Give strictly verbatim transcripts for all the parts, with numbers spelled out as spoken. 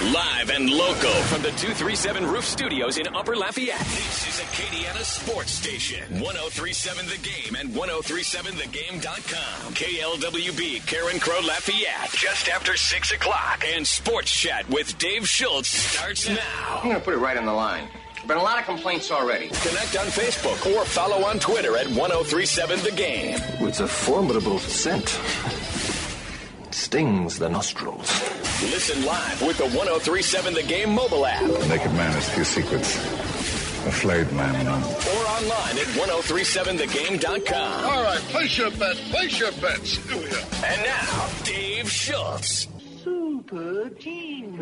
Live and local from the two thirty-seven Roof Studios in Upper Lafayette. This is Acadiana Sports Station. one oh three point seven The Game and ten thirty-seven the game dot com. K L W B, Karen Crow, Lafayette. Just after six o'clock. And Sports Chat with Dave Schultz starts now. I'm going to put it right on the line. Been a lot of complaints already. Connect on Facebook or follow on Twitter at ten thirty-seven The Game. It's a formidable scent. It stings the nostrils. Listen live with the ten thirty-seven The Game mobile app. The naked man has few secrets. A flayed man, no. Or online at ten thirty-seven the game dot com. All right, place your bets. Place your bets. Here we are. And now, Dave Schultz. Super team.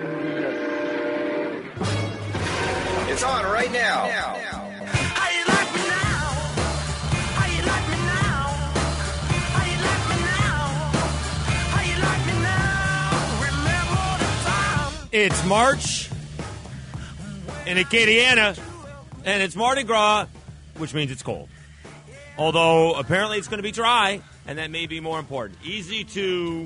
It's on right now. How you like me now? How you like me now? How you like me now? How you like me now? Remember the time. It's March in Acadiana, and it's Mardi Gras, which means it's cold. Although, apparently it's going to be dry, and that may be more important. Easy to...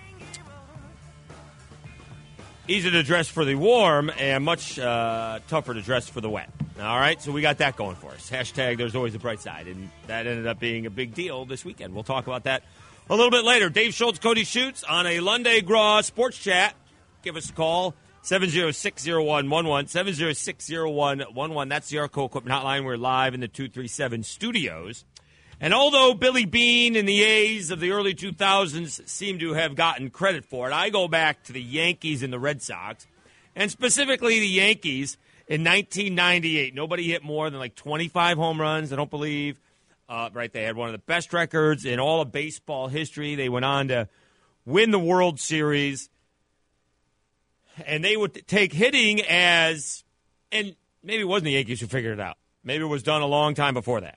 Easy to dress for the warm and much uh, tougher to dress for the wet. All right, so we got that going for us. Hashtag there's always a bright side, and that ended up being a big deal this weekend. We'll talk about that a little bit later. Dave Schultz, Cody Schutz on a Lunday Gras Sports Chat. Give us a call, seven oh six oh one one one, seven oh six oh one one one. That's the Arco Equipment Hotline. We're live in the two thirty-seven studios. And although Billy Beane and the A's of the early two thousands seem to have gotten credit for it, I go back to the Yankees and the Red Sox, and specifically the Yankees in nineteen ninety-eight. Nobody hit more than like twenty-five home runs, I don't believe. Uh, right, they had one of the best records in all of baseball history. They went on to win the World Series, and they would take hitting as, and maybe it wasn't the Yankees who figured it out. Maybe it was done a long time before that.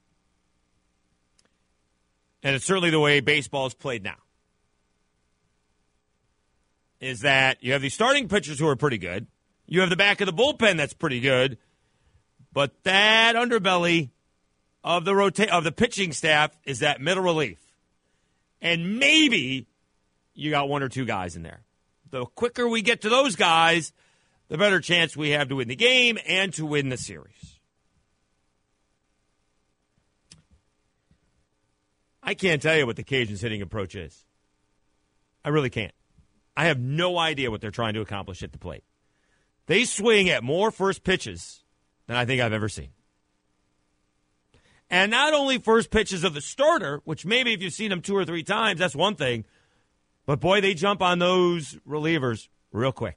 And it's certainly the way baseball is played now, is that you have these starting pitchers who are pretty good. You have the back of the bullpen that's pretty good. But that underbelly of the rota- of the pitching staff is that middle relief. And maybe you got one or two guys in there. The quicker we get to those guys, the better chance we have to win the game and to win the series. I can't tell you what the Cajuns' hitting approach is. I really can't. I have no idea what they're trying to accomplish at the plate. They swing at more first pitches than I think I've ever seen. And not only first pitches of the starter, which maybe if you've seen them two or three times, that's one thing. But, boy, they jump on those relievers real quick.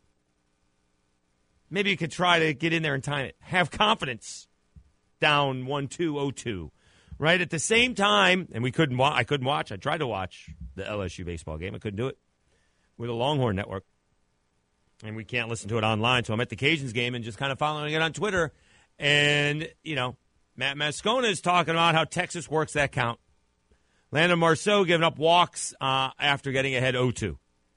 Maybe you could try to get in there and time it. Have confidence down one two oh two. Right at the same time, and we couldn't. Wa- I couldn't watch. I tried to watch the L S U baseball game. I couldn't do it with the Longhorn Network, and we can't listen to it online. So I'm at the Cajuns game and just kind of following it on Twitter. And you know, Matt Moscona is talking about how Texas works that count. Landon Marceau giving up walks uh, after getting ahead oh two,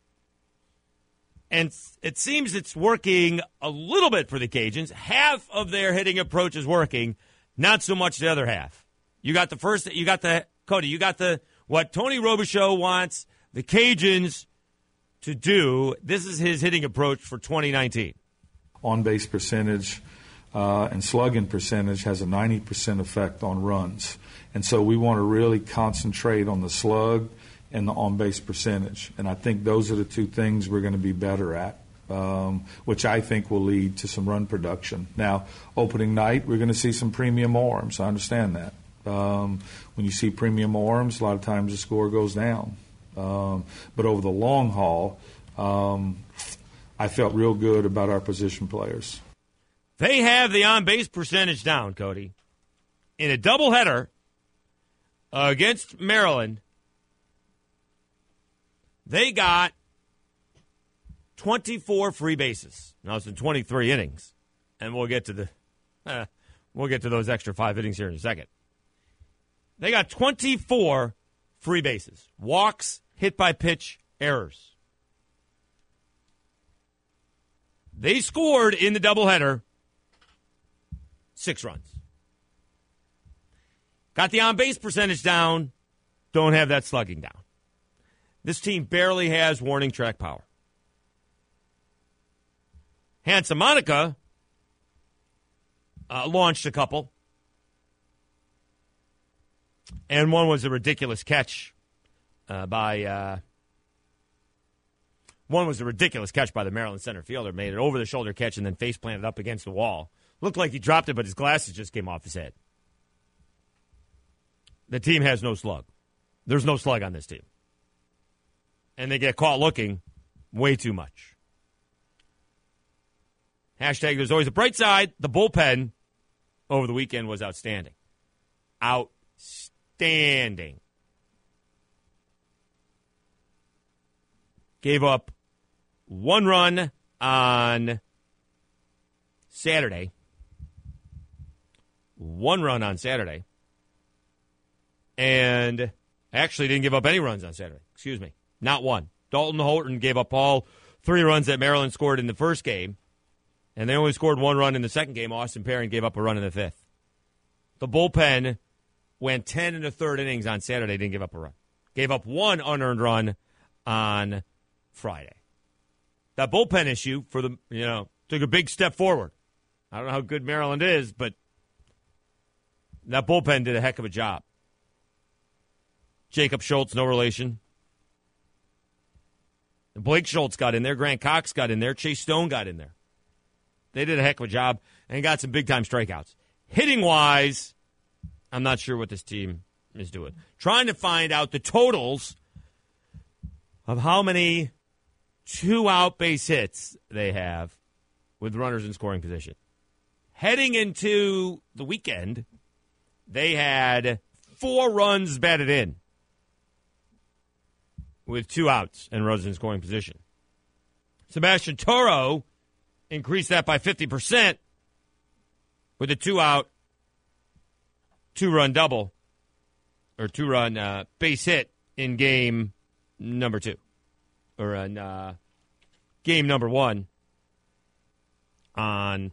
and it seems it's working a little bit for the Cajuns. Half of their hitting approach is working, not so much the other half. You got the first, you got the, Cody, you got the, what Tony Robichaux wants the Cajuns to do. This is his hitting approach for twenty nineteen. On-base percentage uh, and slugging percentage has a ninety percent effect on runs. And so we want to really concentrate on the slug and the on-base percentage. And I think those are the two things we're going to be better at, um, which I think will lead to some run production. Now, opening night, we're going to see some premium arms. I understand that. Um, when you see premium arms, a lot of times the score goes down. Um, but over the long haul, um, I felt real good about our position players. They have the on-base percentage down, Cody. In a doubleheader uh, against Maryland, they got twenty-four free bases. Now it's in twenty-three innings, and we'll get to the uh, we'll get to those extra five innings here in a second. They got twenty-four free bases, walks, hit by pitch, errors. They scored in the doubleheader six runs. Got the on-base percentage down, don't have that slugging down. This team barely has warning track power. Hansa Monica uh, launched a couple. And one was a ridiculous catch uh, by uh, one was a ridiculous catch by the Maryland center fielder. Made an over-the-shoulder catch and then face planted up against the wall. Looked like he dropped it, but his glasses just came off his head. The team has no slug. There's no slug on this team. And they get caught looking way too much. Hashtag there's always a bright side. The bullpen over the weekend was outstanding. Outstanding. Gave up one run on Saturday. One run on Saturday. And actually didn't give up any runs on Saturday. Excuse me. Not one. Dalton Holton gave up all three runs that Maryland scored in the first game. And they only scored one run in the second game. Austin Perrin gave up a run in the fifth. The bullpen went ten and a third innings on Saturday. Didn't give up a run. Gave up one unearned run on Friday. That bullpen issue for the, you know, took a big step forward. I don't know how good Maryland is, but that bullpen did a heck of a job. Jacob Schultz, no relation. Blake Schultz got in there. Grant Cox got in there. Chase Stone got in there. They did a heck of a job and got some big-time strikeouts. Hitting-wise, I'm not sure what this team is doing. Trying to find out the totals of how many two-out base hits they have with runners in scoring position. Heading into the weekend, they had four runs batted in with two outs and runners in scoring position. Sebastian Toro increased that by fifty percent with a two-out, two-run double, or two-run uh, base hit in game number two, or in uh, game number one on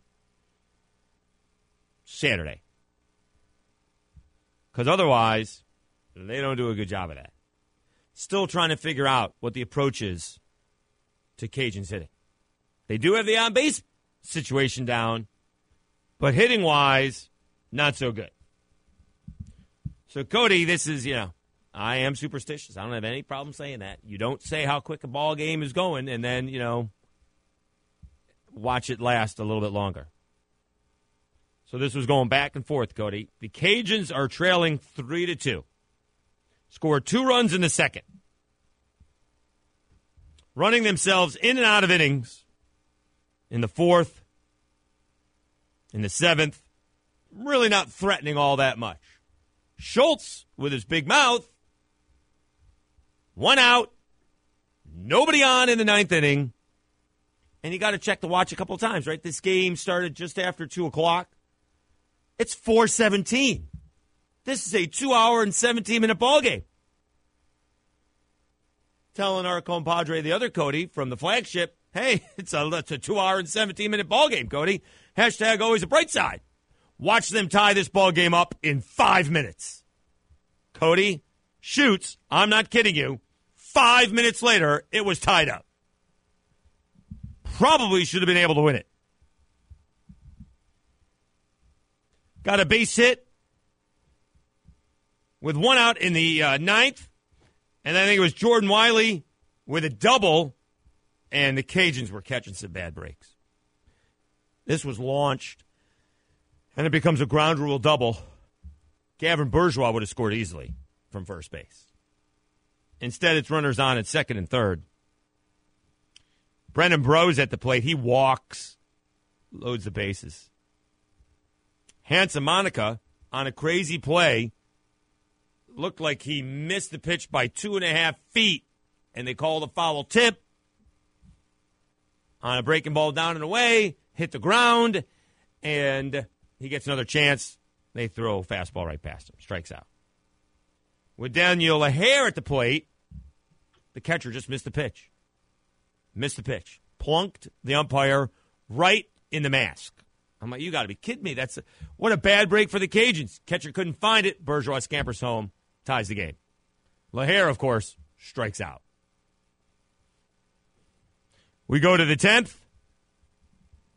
Saturday. Because otherwise, they don't do a good job of that. Still trying to figure out what the approach is to Cajuns hitting. They do have the on-base situation down, but hitting-wise, not so good. So, Cody, this is, you know, I am superstitious. I don't have any problem saying that. You don't say how quick a ball game is going and then, you know, watch it last a little bit longer. So this was going back and forth, Cody. The Cajuns are trailing three to two. Scored two runs in the second. Running themselves in and out of innings in the fourth, in the seventh. Really not threatening all that much. Schultz, with his big mouth, one out, nobody on in the ninth inning. And you got to check the watch a couple of times, right? This game started just after two o'clock. It's four seventeen. This is a two-hour and seventeen-minute ball game. Telling our compadre, the other Cody, from the flagship, hey, it's a, it's a two-hour and seventeen-minute ball game, Cody. Hashtag always a bright side. Watch them tie this ball game up in five minutes. Cody shoots, I'm not kidding you, five minutes later, it was tied up. Probably should have been able to win it. Got a base hit with one out in the uh, ninth. And I think it was Jordan Wiley with a double. And the Cajuns were catching some bad breaks. This was launched. And it becomes a ground rule double. Gavin Bourgeois would have scored easily from first base. Instead, it's runners on at second and third. Brendan Brose at the plate. He walks. Loads the bases. Hansa Monica, on a crazy play, looked like he missed the pitch by two and a half feet, and they called a foul tip on a breaking ball down and away, hit the ground, and he gets another chance. They throw a fastball right past him, strikes out. With Daniel LaHare at the plate, the catcher just missed the pitch. Missed the pitch. Plunked the umpire right in the mask. I'm like, you got to be kidding me. That's a, what a bad break for the Cajuns. Catcher couldn't find it. Bourgeois scampers home, ties the game. LaHare, of course, strikes out. We go to the tenth.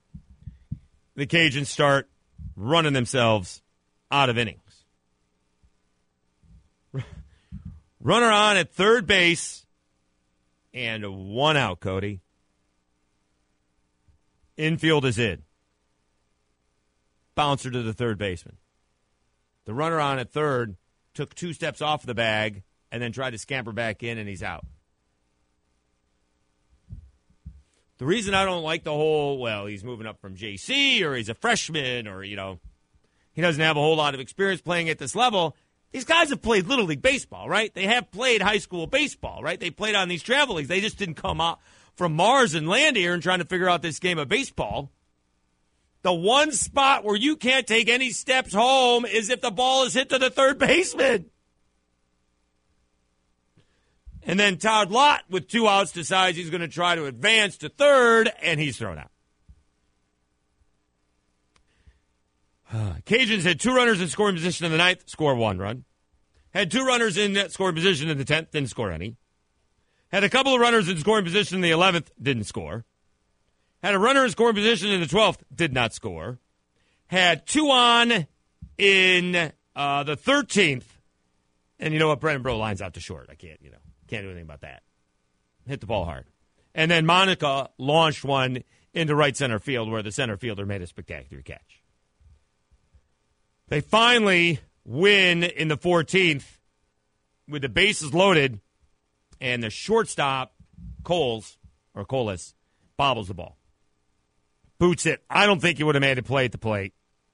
the Cajuns start running themselves out of innings. Runner on at third base and one out, Cody. Infield is in. Bouncer to the third baseman. The runner on at third took two steps off the bag and then tried to scamper back in, and he's out. The reason I don't like the whole, well, he's moving up from J C or he's a freshman or, you know, he doesn't have a whole lot of experience playing at this level. These guys have played Little League baseball, right? They have played high school baseball, right? They played on these travel leagues. They just didn't come out from Mars and land here and trying to figure out this game of baseball. The one spot where you can't take any steps home is if the ball is hit to the third baseman. And then Todd Lott, with two outs, decides he's going to try to advance to third, and he's thrown out. Cajuns had two runners in scoring position in the ninth, score one run. Had two runners in scoring position in the tenth, didn't score any. Had a couple of runners in scoring position in the eleventh, didn't score. Had a runner in scoring position in the twelfth, did not score. Had two on in uh, the thirteenth, and you know what? Brennan Bro lines out to short. I can't, you know, can't do anything about that. Hit the ball hard. And then Monica launched one into right center field where the center fielder made a spectacular catch. They finally win in the fourteenth with the bases loaded, and the shortstop, Coles, or Coles, bobbles the ball. Boots it. I don't think he would have made a play at the plate.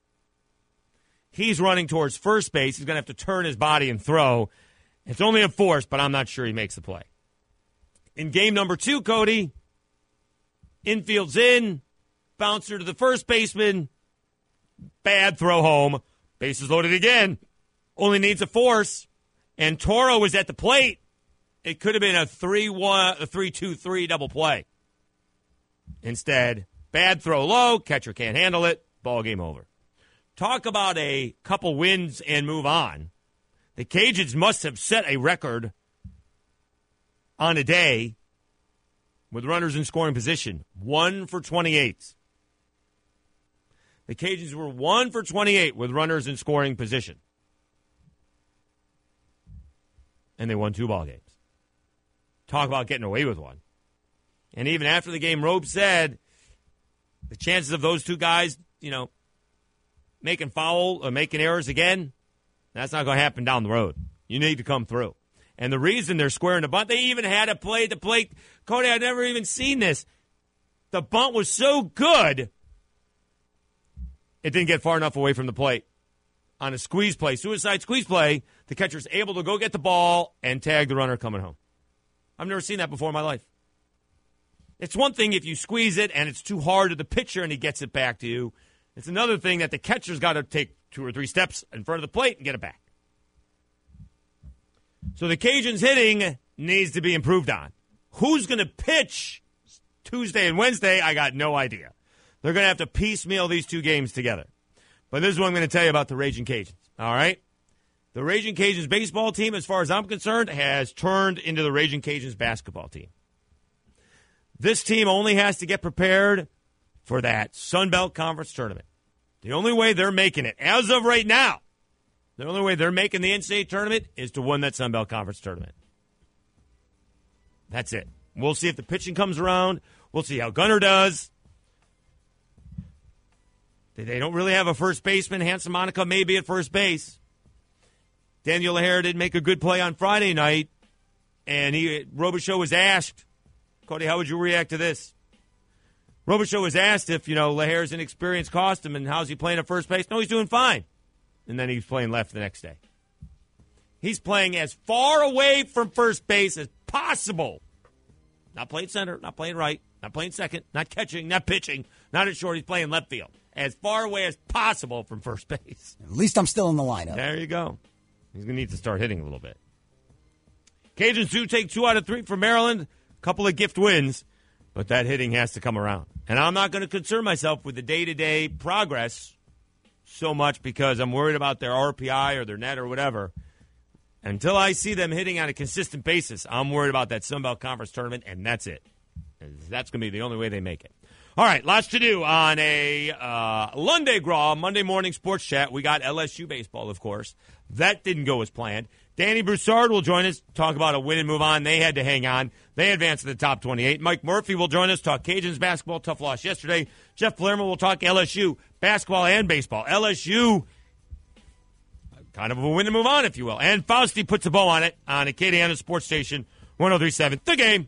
He's running towards first base. He's going to have to turn his body and throw. It's only a force, but I'm not sure he makes the play. In game number two, Cody, infield's in, bouncer to the first baseman, bad throw home. Bases loaded again. Only needs a force. And Toro was at the plate. It could have been a three one, a three two three double play. Instead, bad throw low. Catcher can't handle it. Ball game over. Talk about a couple wins and move on. The Cajuns must have set a record on a day with runners in scoring position. One for twenty-eight. The Cajuns were one for twenty-eight with runners in scoring position. And they won two ball games. Talk about getting away with one. And even after the game, Robe said the chances of those two guys, you know, making foul or making errors again, that's not going to happen down the road. You need to come through. And the reason they're squaring the bunt, they even had a play at the plate. Cody, I've never even seen this. The bunt was so good, it didn't get far enough away from the plate. On a squeeze play, suicide squeeze play, the catcher's able to go get the ball and tag the runner coming home. I've never seen that before in my life. It's one thing if you squeeze it and it's too hard to the pitcher and he gets it back to you. It's another thing that the catcher's got to take two or three steps in front of the plate and get it back. So the Cajuns hitting needs to be improved on. Who's going to pitch Tuesday and Wednesday? I got no idea. They're going to have to piecemeal these two games together. But this is what I'm going to tell you about the Raging Cajuns, all right? The Raging Cajuns baseball team, as far as I'm concerned, has turned into the Raging Cajuns basketball team. This team only has to get prepared for that Sun Belt Conference tournament. The only way they're making it, as of right now, the only way they're making the N C double A tournament is to win that Sun Belt Conference tournament. That's it. We'll see if the pitching comes around. We'll see how Gunnar does. They don't really have a first baseman. Hanson Monica may be at first base. Daniel Lahare did make a good play on Friday night, and he Robichaux was asked, Cody, how would you react to this? Robichaux was asked if, you know, Lahare's inexperience cost him, and how's he playing at first base? No, he's doing fine. And then he's playing left the next day. He's playing as far away from first base as possible. Not playing center, not playing right, not playing second, not catching, not pitching, not at short. He's playing left field. As far away as possible from first base. At least I'm still in the lineup. There you go. He's going to need to start hitting a little bit. Cajuns do take two out of three from Maryland. A couple of gift wins, but that hitting has to come around. And I'm not going to concern myself with the day-to-day progress so much because I'm worried about their R P I or their net or whatever. Until I see them hitting on a consistent basis, I'm worried about that Sun Belt Conference tournament, and that's it. That's going to be the only way they make it. All right, lots to do on a uh, Lunday Graw, Monday morning sports chat. We got L S U baseball, of course. That didn't go as planned. Danny Broussard will join us, talk about a win and move on. They had to hang on. They advanced to the top twenty-eight. Mike Murphy will join us, talk Cajuns basketball, tough loss yesterday. Jeff Palermo will talk L S U basketball and baseball. L S U, kind of a win and move on, if you will. And Fausti puts a bow on it on Acadiana Sports Station, one oh three point seven, The Game.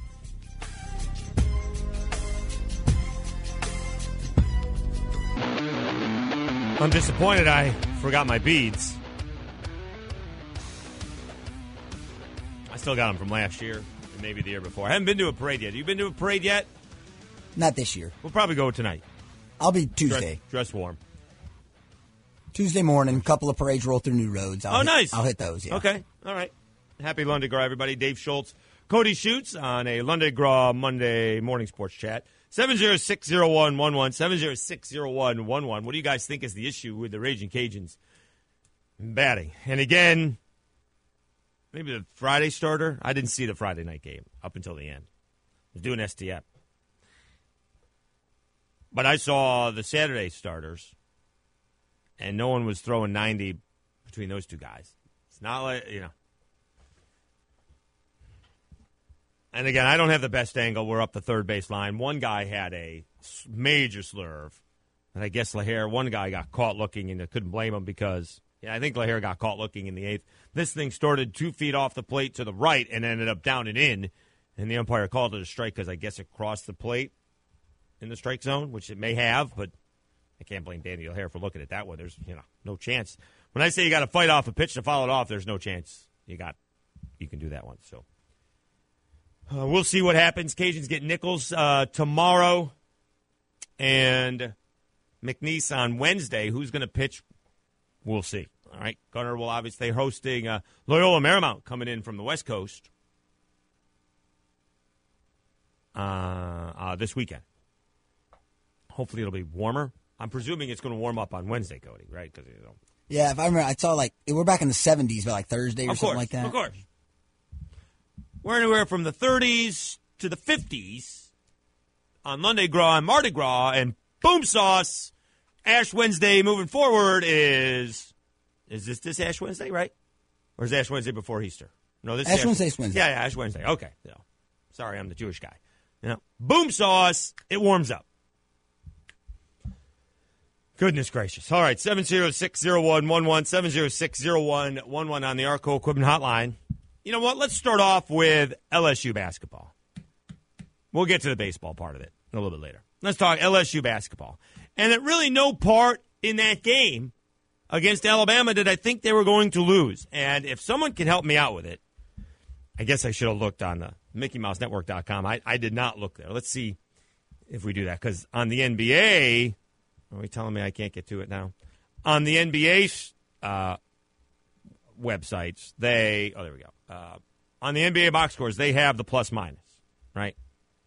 I'm disappointed I forgot my beads. I still got them from last year and maybe the year before. I haven't been to a parade yet. Have you been to a parade yet? Not this year. We'll probably go tonight. I'll be Tuesday. Dress, dress warm. Tuesday morning, a couple of parades roll through new roads. I'll oh, hit, nice. I'll hit those, yeah. Okay. All right. Happy Lunday Graw, everybody. Dave Schultz, Cody Schutz on a Lunday Graw Monday morning sports chat. seven oh six oh one one one, seven oh six oh one one one. What do you guys think is the issue with the Raging Cajuns batting? And again, maybe the Friday starter. I didn't see the Friday night game up until the end. I was doing S T F. But I saw the Saturday starters, and no one was throwing ninety between those two guys. It's not like, you know. And again, I don't have the best angle. We're up the third base line. One guy had a major slurve. And I guess LaHare, one guy got caught looking, and I couldn't blame him because, yeah, I think LaHare got caught looking in the eighth. This thing started two feet off the plate to the right and ended up down and in. And the umpire called it a strike because I guess it crossed the plate in the strike zone, which it may have, but I can't blame Danny LaHare for looking at that one. There's, you know, no chance. When I say you got to fight off a pitch to foul it off, there's no chance you got, you can do that one. So. Uh, we'll see what happens. Cajuns get Nichols uh, tomorrow and McNeese on Wednesday. Who's going to pitch? We'll see. All right. Gunner will obviously hosting uh, Loyola Marymount coming in from the West Coast uh, uh, this weekend. Hopefully it'll be warmer. I'm presuming it's going to warm up on Wednesday, Cody, right? Because you know. Yeah, if I remember, I saw like we're back in the seventies, but like Thursday or of something course, like that. Of course. We're anywhere from the thirties to the fifties on Monday Gras and Mardi Gras, and boom sauce. Ash Wednesday moving forward is is this this Ash Wednesday, right? Or is Ash Wednesday before Easter? No, this Ash is Ash Wednesday's Wednesday. Yeah, yeah, Ash Wednesday. Okay, so, sorry, I'm the Jewish guy. You know, boom sauce. It warms up. Goodness gracious. All right, seven oh six oh one one one, seven oh six oh one one one on the Arco Equipment Hotline. You know what? Let's start off with L S U basketball. We'll get to the baseball part of it a little bit later. Let's talk L S U basketball. And at really no part in that game against Alabama did I think they were going to lose. And if someone can help me out with it, I guess I should have looked on the Mickey Mouse Network dot com. I, I did not look there. Let's see if we do that. Because on the N B A, are we telling me I can't get to it now? On the N B A uh, websites, they, oh, there we go. Uh, on the N B A box scores, they have the plus minus, right?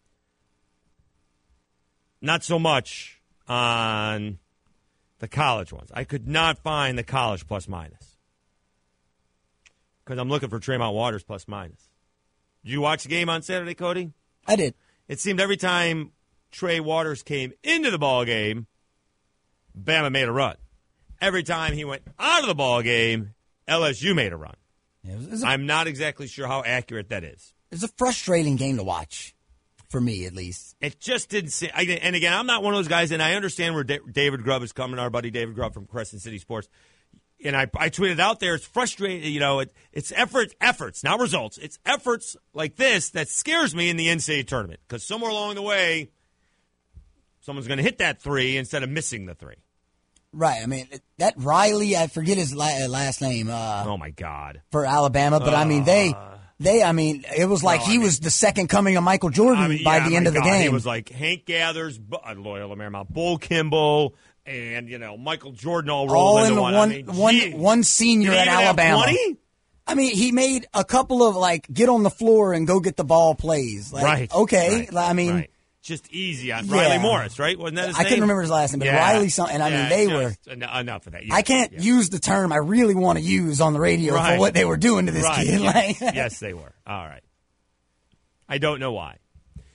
Not so much on the college ones. I could not find the college plus minus because I'm looking for Tremont Waters plus minus. Did you watch the game on Saturday, Cody? I did. It seemed every time Trey Waters came into the ball game, Bama made a run. Every time he went out of the ball game, L S U made a run. Yeah, it was, it was a, I'm not exactly sure how accurate that is. It's a frustrating game to watch, for me at least. It just didn't seem. And again, I'm not one of those guys, and I understand where D- David Grubb is coming, our buddy David Grubb from Crescent City Sports. And I, I tweeted out there, it's frustrating, you know, it, it's efforts, efforts, not results. It's efforts like this that scares me in the N C double A tournament because somewhere along the way, someone's going to hit that three instead of missing the three. Right. I mean, that Riley, I forget his la- last name. Uh, oh, my God. For Alabama. But, uh, I mean, they, they, I mean, it was like no, he mean, was the second coming of Michael Jordan I mean, by yeah, the end of the God, game. It was like Hank Gathers, uh, Loyola Marymount, Bull Kimball, and, you know, Michael Jordan all rolled all into in one. one, I mean, one, one senior at Alabama. twenty? I mean, he made a couple of, like, get on the floor and go get the ball plays. Like, right. Okay. Right, I mean. Right. Just easy on yeah. Riley Morris, right? Wasn't that his I name? couldn't remember his last name, but yeah. Riley something. And I yeah, mean, they were en- enough of that. Yeah. I can't yeah. use the term I really want to use on the radio right. for what they were doing to this right. kid. Yes. Like, yes, they were. All right. I don't know why,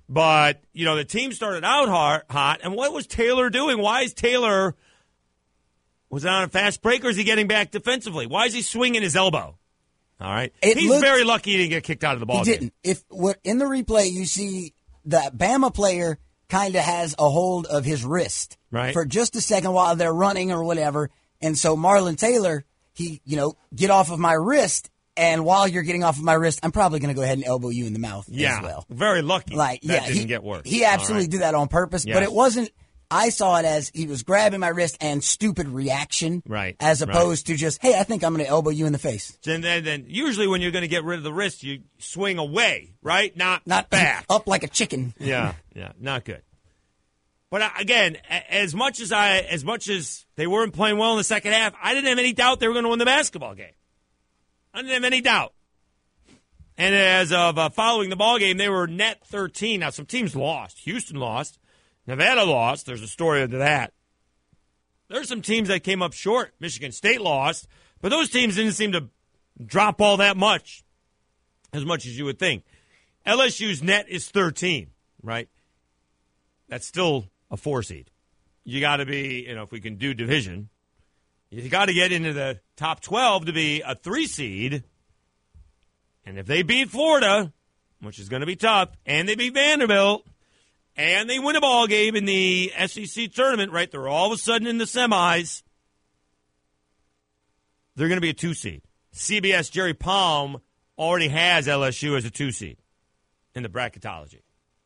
But, you know, the team started out hard, hot, and what was Taylor doing? Why is Taylor, was it on a fast break, or is he getting back defensively? Why is he swinging his elbow? All right. It He's looked, very lucky he didn't get kicked out of the ball he game. didn't. If what in the replay you see the Bama player kind of has a hold of his wrist right. for just a second while they're running or whatever. And so Marlon Taylor, he, you know, get off of my wrist. And while you're getting off of my wrist, I'm probably going to go ahead and elbow you in the mouth yeah, as well. Very lucky. Like, that yeah, didn't he, get worse. He absolutely right. did that on purpose, yes. but it wasn't. I saw it as he was grabbing my wrist and stupid reaction, right? As opposed right. to just, hey, I think I'm going to elbow you in the face. And then, then usually when you're going to get rid of the wrist, you swing away, right? Not not back, up like a chicken. Yeah, yeah, not good. But uh, again, as much as I, as much as they weren't playing well in the second half, I didn't have any doubt they were going to win the basketball game. I didn't have any doubt. And as of uh, following the ball game, they were net thirteen. Now some teams lost. Houston lost. Nevada lost. There's a story into that. There's some teams that came up short. Michigan State lost. But those teams didn't seem to drop all that much, as much as you would think. L S U's net is thirteen, right? That's still a four seed. You got to be, you know, if we can do division, you got to get into the top twelve to be a three seed. And if they beat Florida, which is going to be tough, and they beat Vanderbilt, and they win a ball game in the S E C tournament, right? They're all of a sudden in the semis. They're going to be a two seed. C B S Jerry Palm already has L S U as a two seed in the bracketology.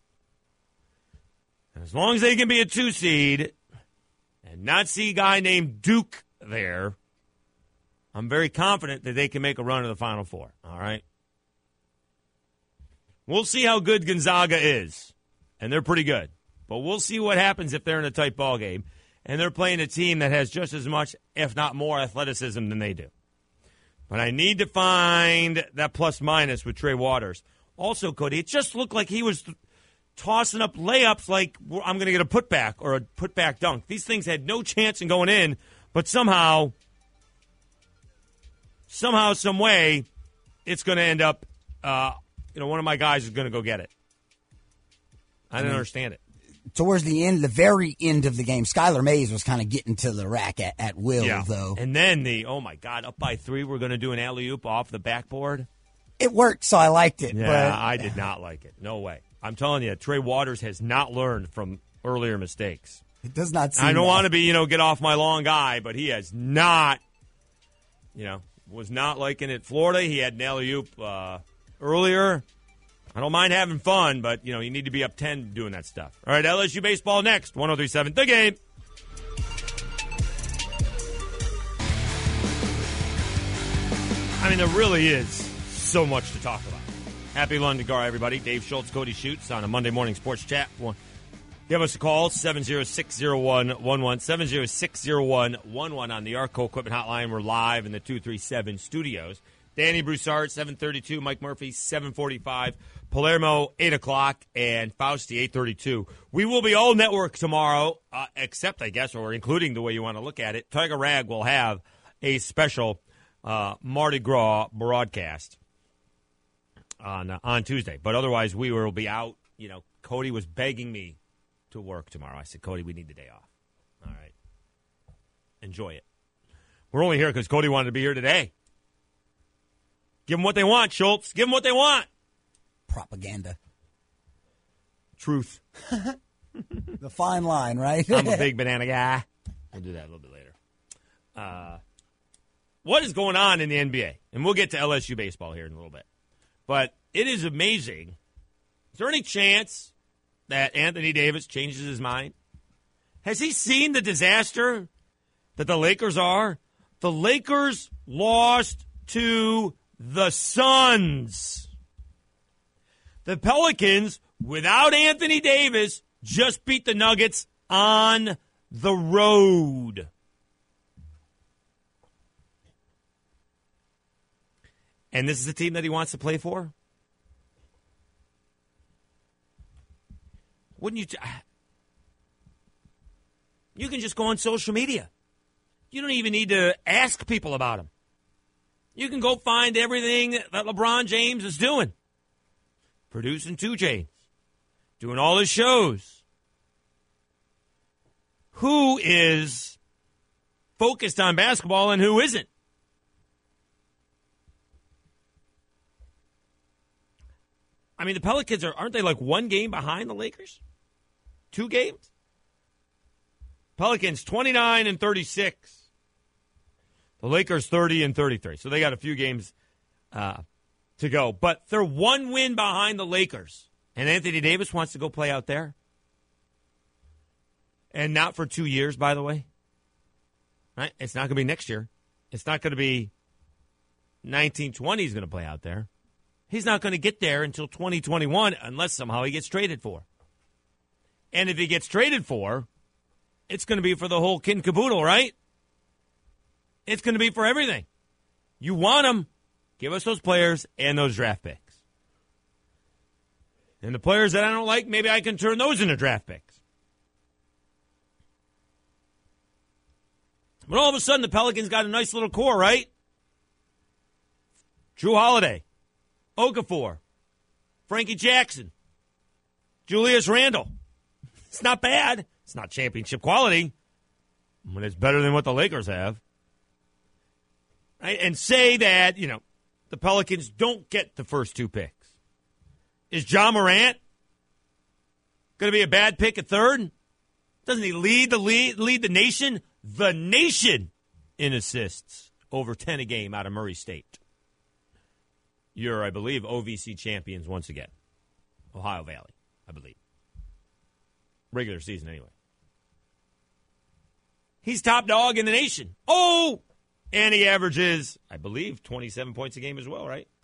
And as long as they can be a two seed and not see a guy named Duke there, I'm very confident that they can make a run to the Final Four. All right. We'll see how good Gonzaga is. And they're pretty good. But we'll see what happens if they're in a tight ball game and they're playing a team that has just as much, if not more, athleticism than they do. But I need to find that plus-minus with Trey Waters. Also, Cody, it just looked like he was tossing up layups like I'm going to get a putback or a putback dunk. These things had no chance in going in, but somehow, somehow, some way, it's going to end up, uh, you know, one of my guys is going to go get it. I didn't I mean, understand it. Towards the end, the very end of the game, Skylar Mays was kind of getting to the rack at, at will, yeah. though. And then the, oh, my God, up by three, we're going to do an alley-oop off the backboard. It worked, so I liked it. Yeah, but I did not like it. No way. I'm telling you, Trey Waters has not learned from earlier mistakes. It does not seem I don't that. want to be, you know, get off my long guy, but he has not, you know, was not liking it. Florida, he had an alley-oop uh, earlier. I don't mind having fun, but, you know, you need to be up ten doing that stuff. All right, L S U baseball next, one oh three point seven The Game. I mean, there really is so much to talk about. Happy London Gar, everybody. Dave Schultz, Cody Schutz on a Monday morning sports chat. Give us a call, seven oh six, oh one one one, seven oh six, oh one one one on the Arco Equipment Hotline. We're live in the two three seven studios. Danny Broussard, seven thirty-two. Mike Murphy, seven forty-five. Palermo, eight o'clock. And Fausti, eight thirty-two. We will be all network tomorrow, uh, except, I guess, or including the way you want to look at it. Tiger Rag will have a special uh, Mardi Gras broadcast on uh, on Tuesday. But otherwise, we will be out. You know, Cody was begging me to work tomorrow. I said, Cody, we need the day off. All right. Enjoy it. We're only here because Cody wanted to be here today. Give them what they want, Schultz. Give them what they want. Propaganda. Truth. The fine line, right? I'm a big banana guy. We'll do that a little bit later. Uh, what is going on in the N B A? And we'll get to L S U baseball here in a little bit. But it is amazing. Is there any chance that Anthony Davis changes his mind? Has he seen the disaster that the Lakers are? The Lakers lost to the Suns. The Pelicans, without Anthony Davis, just beat the Nuggets on the road. And this is the team that he wants to play for? Wouldn't you? T- you can just go on social media. You don't even need to ask people about him. You can go find everything that LeBron James is doing. Producing two chains. doing all his shows. Who is focused on basketball and who isn't? I mean, the Pelicans are aren't they like one game behind the Lakers? Two games? Pelicans twenty-nine and thirty-six. The Lakers thirty and thirty-three. So they got a few games uh, to go. But they're one win behind the Lakers. And Anthony Davis wants to go play out there. And not for two years, by the way. Right? It's not going to be next year. It's not going to be nineteen twenty he's going to play out there. He's not going to get there until twenty twenty-one unless somehow he gets traded for. And if he gets traded for, it's going to be for the whole kit and caboodle, right? It's going to be for everything. You want them, give us those players and those draft picks. And the players that I don't like, maybe I can turn those into draft picks. But all of a sudden, the Pelicans got a nice little core, right? Drew Holiday, Okafor, Frankie Jackson, Julius Randle. It's not bad. It's not championship quality, but it's better than what the Lakers have. Right? And say that, you know, the Pelicans don't get the first two picks. Is John Morant going to be a bad pick at third? Doesn't he lead the lead, lead the nation? The nation in assists, over ten a game out of Murray State. You're, I believe, O V C champions once again. Ohio Valley, I believe. Regular season, anyway. He's top dog in the nation. Oh! And he averages, I believe, twenty-seven points a game as well, right?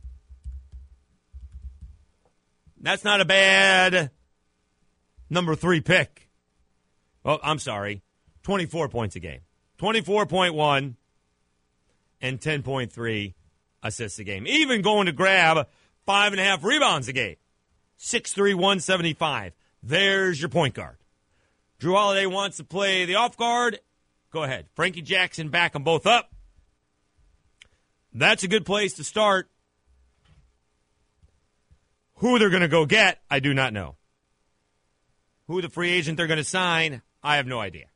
That's not a bad number three pick. Oh, I'm sorry. twenty-four points a game. twenty-four point one and ten point three assists a game. Even going to grab five and a half rebounds a game. six three, one seventy-five. There's your point guard. Drew Holiday wants to play the off guard. Go ahead. Frankie Jackson, back them both up. That's a good place to start. Who they're going to go get, I do not know. Who the free agent they're going to sign, I have no idea.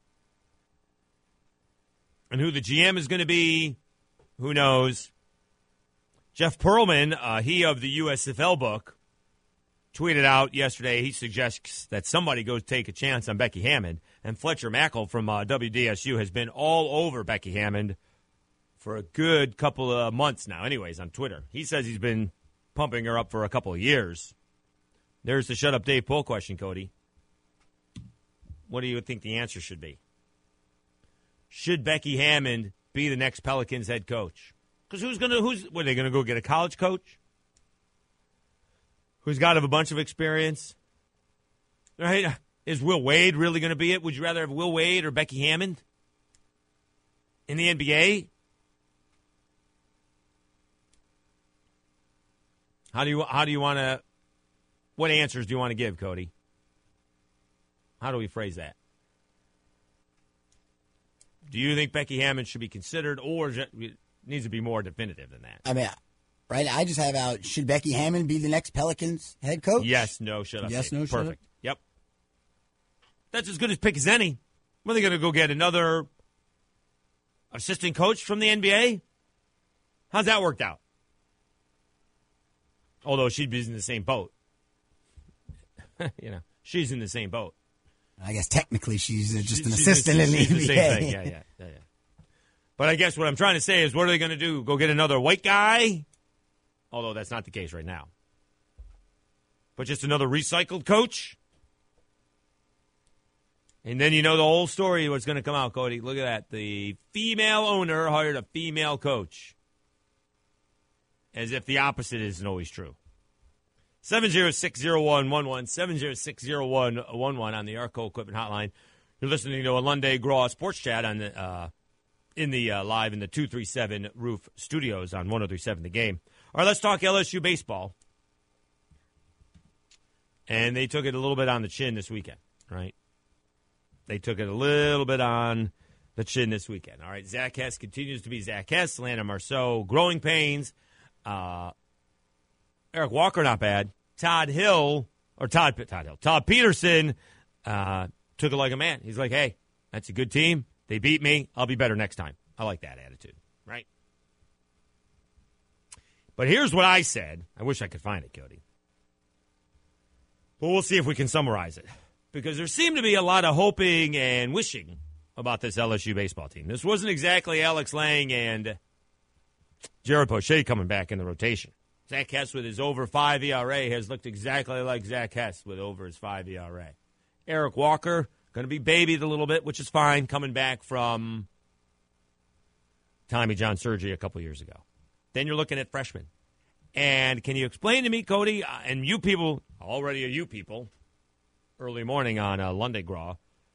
And who the G M is going to be, who knows. Jeff Pearlman, uh, he of the U S F L book, tweeted out yesterday, he suggests that somebody go take a chance on Becky Hammond. And Fletcher Mackel from uh, W D S U has been all over Becky Hammond for a good couple of months now, anyways, on Twitter. He says he's been pumping her up for a couple of years. There's the Shut Up Dave poll question, Cody. What do you think the answer should be? Should Becky Hammond be the next Pelicans head coach? Because who's going to, who's, what, are they going to go get a college coach? Who's got a bunch of experience? Right? Is Will Wade really going to be it? Would you rather have Will Wade or Becky Hammond in the N B A? How do you how do you want to? What answers do you want to give, Cody? How do we phrase that? Do you think Becky Hammond should be considered, or needs to be more definitive than that? I mean, right? I just have out. Should Becky Hammond be the next Pelicans head coach? Yes. No. Shut up. Yes. Dave. No. Shut Perfect. up. Yep. That's as good as pick as any. Were they going to go get another assistant coach from the N B A? How's that worked out? Although she'd be in the same boat. you know, she's in the same boat. I guess technically she's just an she's assistant the, in the she's N B A. The same thing. Yeah, yeah, yeah, yeah. But I guess what I'm trying to say is, what are they going to do? Go get another white guy? Although that's not the case right now. But just another recycled coach? And then you know the whole story, what's going to come out, Cody. Look at that. The female owner hired a female coach. As if the opposite isn't always true. seven oh six oh one one one, seven oh six oh one one one on the Arco Equipment Hotline. You're listening to a Lunday Graw Sports Chat on the, uh, in the uh, live in the two thirty-seven Roof Studios on one oh three seven The Game. All right, let's talk L S U baseball. And they took it a little bit on the chin this weekend, right? They took it a little bit on the chin this weekend. All right, Zach Hess continues to be Zach Hess. Landon Marceau, growing pains. Uh, Eric Walker, not bad. Todd Hill, or Todd Todd Hill, Todd Peterson uh, took it like a man. He's like, hey, that's a good team. They beat me. I'll be better next time. I like that attitude, right? But here's what I said. I wish I could find it, Cody. But we'll see if we can summarize it. Because there seemed to be a lot of hoping and wishing about this L S U baseball team. This wasn't exactly Alex Lang and Jared Poche coming back in the rotation. Zach Hess with his over five E R A has looked exactly like Zach Hess with over his five E R A. Eric Walker, going to be babied a little bit, which is fine, coming back from Tommy John surgery a couple years ago. Then you're looking at freshmen. And can you explain to me, Cody, uh, and you people, already are you people, early morning on uh, Lunday Graw,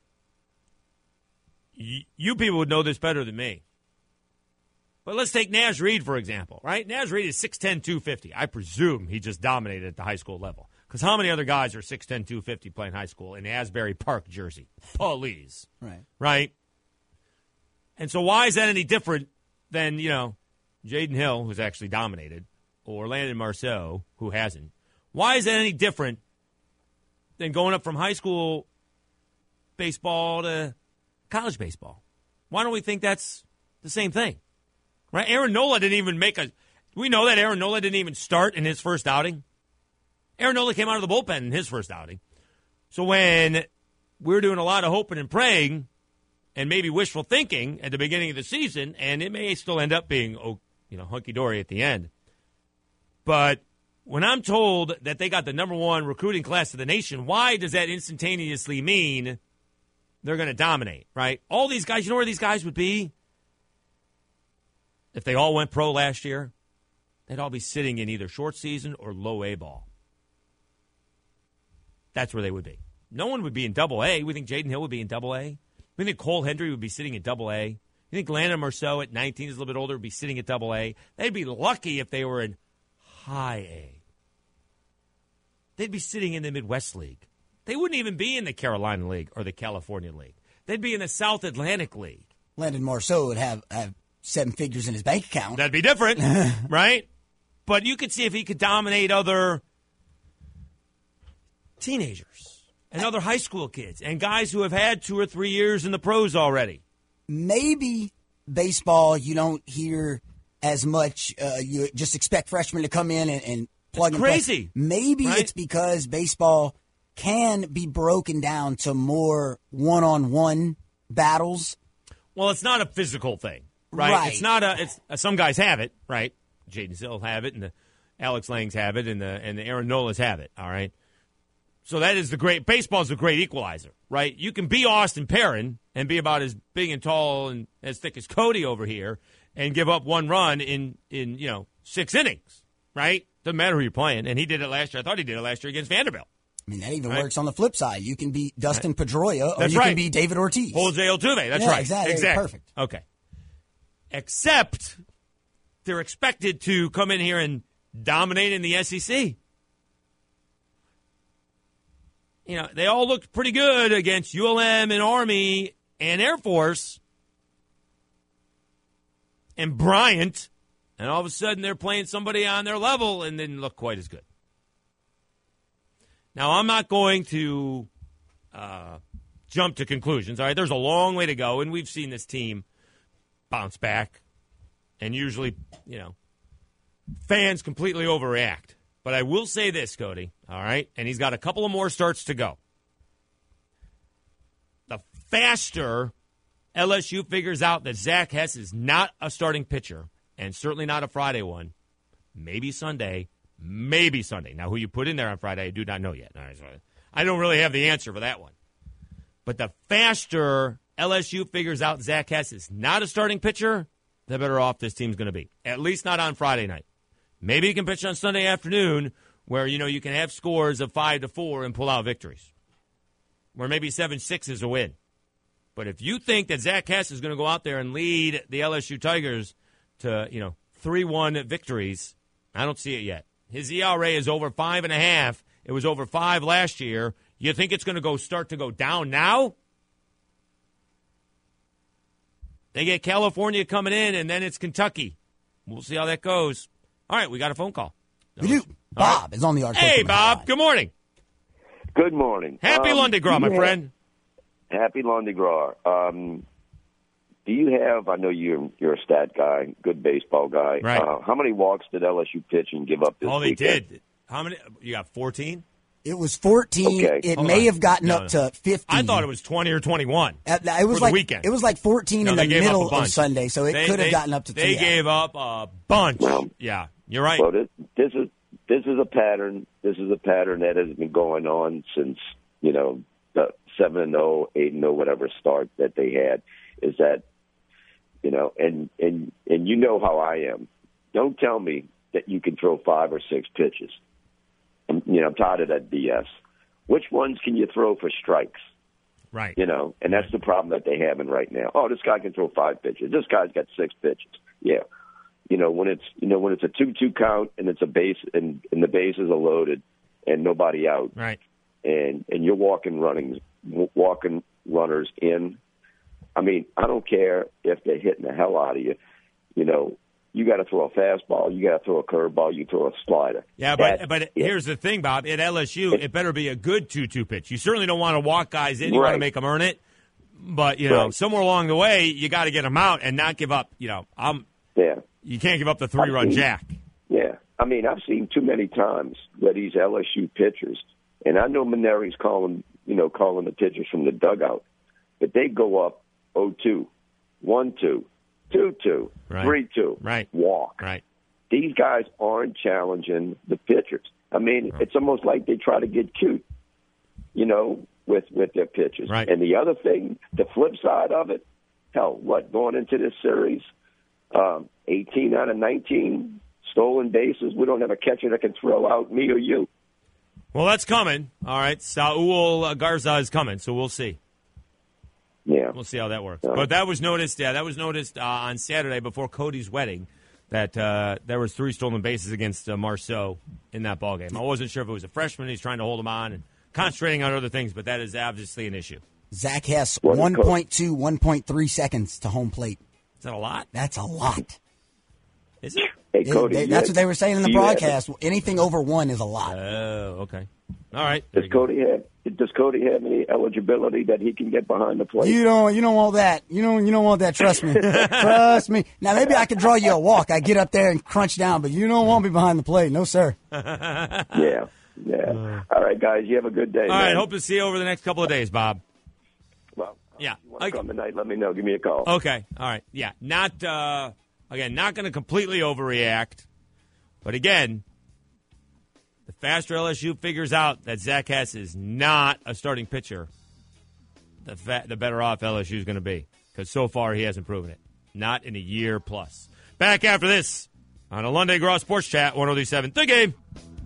y- you people would know this better than me. But let's take Naz Reid, for example, right? Naz Reid is six ten, two fifty. I presume he just dominated at the high school level. Because how many other guys are six ten, two fifty playing high school in Asbury Park jersey? Please. Right. Right? And so why is that any different than, you know, Jaden Hill, who's actually dominated, or Landon Marceau, who hasn't? Why is that any different than going up from high school baseball to college baseball? Why don't we think that's the same thing? Right? Aaron Nola didn't even make a – we know that Aaron Nola didn't even start in his first outing. Aaron Nola came out of the bullpen in his first outing. So when we're doing a lot of hoping and praying and maybe wishful thinking at the beginning of the season, and it may still end up being, oh, you know, hunky-dory at the end. But when I'm told that they got the number one recruiting class of the nation, why does that instantaneously mean they're going to dominate, right? All these guys, you know where these guys would be? If they all went pro last year, they'd all be sitting in either short season or low A ball. That's where they would be. No one would be in double A. We think Jaden Hill would be in double A. We think Cole Hendry would be sitting in double A. You think Landon Marceau at nineteen is a little bit older would be sitting at double A. They'd be lucky if they were in high A. They'd be sitting in the Midwest League. They wouldn't even be in the Carolina League or the California League. They'd be in the South Atlantic League. Landon Marceau would have, have seven figures in his bank account. That'd be different, right? But you could see if he could dominate other teenagers and other high school kids and guys who have had two or three years in the pros already. Maybe baseball, you don't hear as much. Uh, you just expect freshmen to come in and, and plug it's and crazy. play. Maybe right? it's because baseball can be broken down to more one-on-one battles. Well, it's not a physical thing, right? Right. It's not a. It's uh, some guys have it, right? Jaden Hill have it, and the Alex Langs have it, and the and the Aaron Nolas have it. All right. So that is the great baseball is a great equalizer, right? You can be Austin Perrin and be about as big and tall and as thick as Cody over here, and give up one run in in you know six innings, right? Doesn't matter who you're playing, and he did it last year. I thought he did it last year against Vanderbilt. I mean, that even right? works on the flip side. You can be Dustin right. Pedroia, or That's you right. can be David Ortiz. Jose Altuve. That's yeah, right. Exactly. Exactly. Perfect. Okay. Except they're expected to come in here and dominate in the S E C. You know, they all looked pretty good against U L M and Army and Air Force and Bryant, and all of a sudden they're playing somebody on their level and didn't look quite as good. Now, I'm not going to uh, jump to conclusions. All right, there's a long way to go, and we've seen this team bounce back, and usually, you know, fans completely overreact. But I will say this, Cody, all right, and he's got a couple of more starts to go. The faster L S U figures out that Zach Hess is not a starting pitcher, and certainly not a Friday one, maybe Sunday, maybe Sunday. Now, who you put in there on Friday, I do not know yet. All right, so I don't really have the answer for that one. But the faster L S U figures out Zach Hess is not a starting pitcher, the better off this team's going to be. At least not on Friday night. Maybe he can pitch on Sunday afternoon where, you know, you can have scores of five to four and pull out victories. Where maybe seven six is a win. But if you think that Zach Hess is going to go out there and lead the L S U Tigers to, you know, three one victories, I don't see it yet. His E R A is over five and a half. It was over five last year. You think it's going to go start to go down now? They get California coming in, and then it's Kentucky. We'll see how that goes. All right, we got a phone call. We do. Bob right. is on the Arcade. Hey, Bob. Good morning. Good morning. Happy um, Lundi Gras, my have, friend. Happy Lundi Gras. Um, do you have, I know you're, you're a stat guy, good baseball guy. Right. Uh, how many walks did L S U pitch and give up this Oh, they weekend? did. How many? You got fourteen? It was fourteen. Okay. It Hold may on. have gotten No, up no. to fifteen. I thought it was twenty or twenty-one. Uh, it was for like the weekend. It was like fourteen No, in they the gave up a middle of bunch. Sunday, so it They- could have they- gotten up to They two. gave up a bunch. Well, yeah, you're right. Well, this, this is this is a pattern. This is a pattern that has been going on since, you know, the seven and zero, eight and zero, whatever start that they had. Is that, you know, and and and you know how I am. Don't tell me that you can throw five or six pitches. I'm, you know, I'm tired of that B S. Which ones can you throw for strikes? Right. You know, and that's the problem that they're having right now. Oh, this guy can throw five pitches. This guy's got six pitches. Yeah. You know, when it's you know when it's a two-two count and it's a base and, and the bases are loaded and nobody out, Right. and and you're walking running walking runners in. I mean, I don't care if they're hitting the hell out of you. You know, you got to throw a fastball, you got to throw a curveball, you throw a slider. Yeah, but That's but it. here's the thing, Bob. At L S U, it better be a good two-two pitch. You certainly don't want to walk guys in. You want to Right. make them earn it. But, you know, Right. somewhere along the way, you got to get them out and not give up. You know, I'm, Yeah. you can't give up the three-run I've seen- jack. Yeah. I mean, I've seen too many times where these L S U pitchers, and I know Maneri's calling, you know, calling the pitchers from the dugout, but they go up oh two, one two, two two, Right. three two, Right. walk. Right. These guys aren't challenging the pitchers. I mean, it's almost like they try to get cute, you know, with, with their pitches. Right. And the other thing, the flip side of it, hell, what, going into this series, um, eighteen out of nineteen stolen bases. We don't have a catcher that can throw out me or you. Well, that's coming. All right. Saul Garza is coming, so we'll see. Yeah. We'll see how that works. Yeah. But that was noticed. Yeah, that was noticed uh, on Saturday before Cody's wedding. That uh, there was three stolen bases against uh, Marceau in that ballgame. I wasn't sure if it was a freshman. He's trying to hold him on and concentrating on other things, but that is obviously an issue. Zach Hess, What is one called- point two, one point three seconds to home plate. Is that a lot? That's a lot. Is it? Hey, It- Cody, they- you that's had- what they were saying in the you had- broadcast. Anything over one is a lot. Oh, okay. All right. There Does you go. Cody have does Cody have any eligibility that he can get behind the plate? You don't. You don't want that. You don't. You don't want that. Trust me. Trust me. Now maybe I could draw you a walk. I get up there and crunch down, but you don't want me behind the plate. No, sir. Yeah, yeah. All right, guys, you have a good day. All man. right. Hope to see you over the next couple of days, Bob. Well, Yeah. if you want to come tonight, let me know. Give me a call. Okay. All right. Yeah. Not uh, again. Not going to completely overreact, but again, the faster L S U figures out that Zach Hess is not a starting pitcher, the fa- the better off L S U is going to be, because so far he hasn't proven it. Not in a year plus. Back after this on a Lundi Gras Sports Chat, one oh three seven The Game.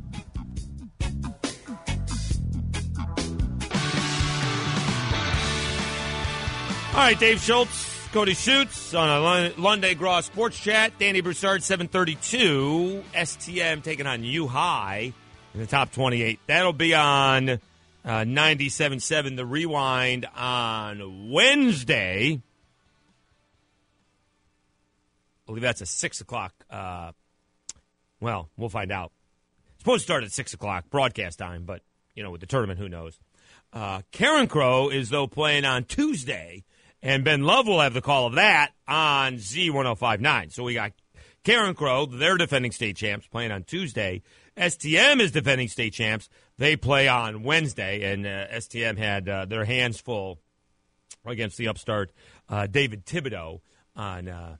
All right, Dave Schultz, Cody Schutz on a Lun- Lundi Gras Sports Chat. Danny Broussard, seven thirty-two. S T M taking on U High in the top twenty-eight. That'll be on uh, ninety-seven point seven The Rewind on Wednesday. I believe that's a six o'clock. Uh, well, we'll find out. It's supposed to start at six o'clock broadcast time, but, you know, with the tournament, who knows. Uh, Karen Crow is, though, playing on Tuesday, and Ben Love will have the call of that on Z ten fifty-nine. So we got Karen Crow, they're defending state champs, playing on Tuesday. S T M is defending state champs. They play on Wednesday, and uh, S T M had uh, their hands full against the upstart uh, David Thibodeau on, uh,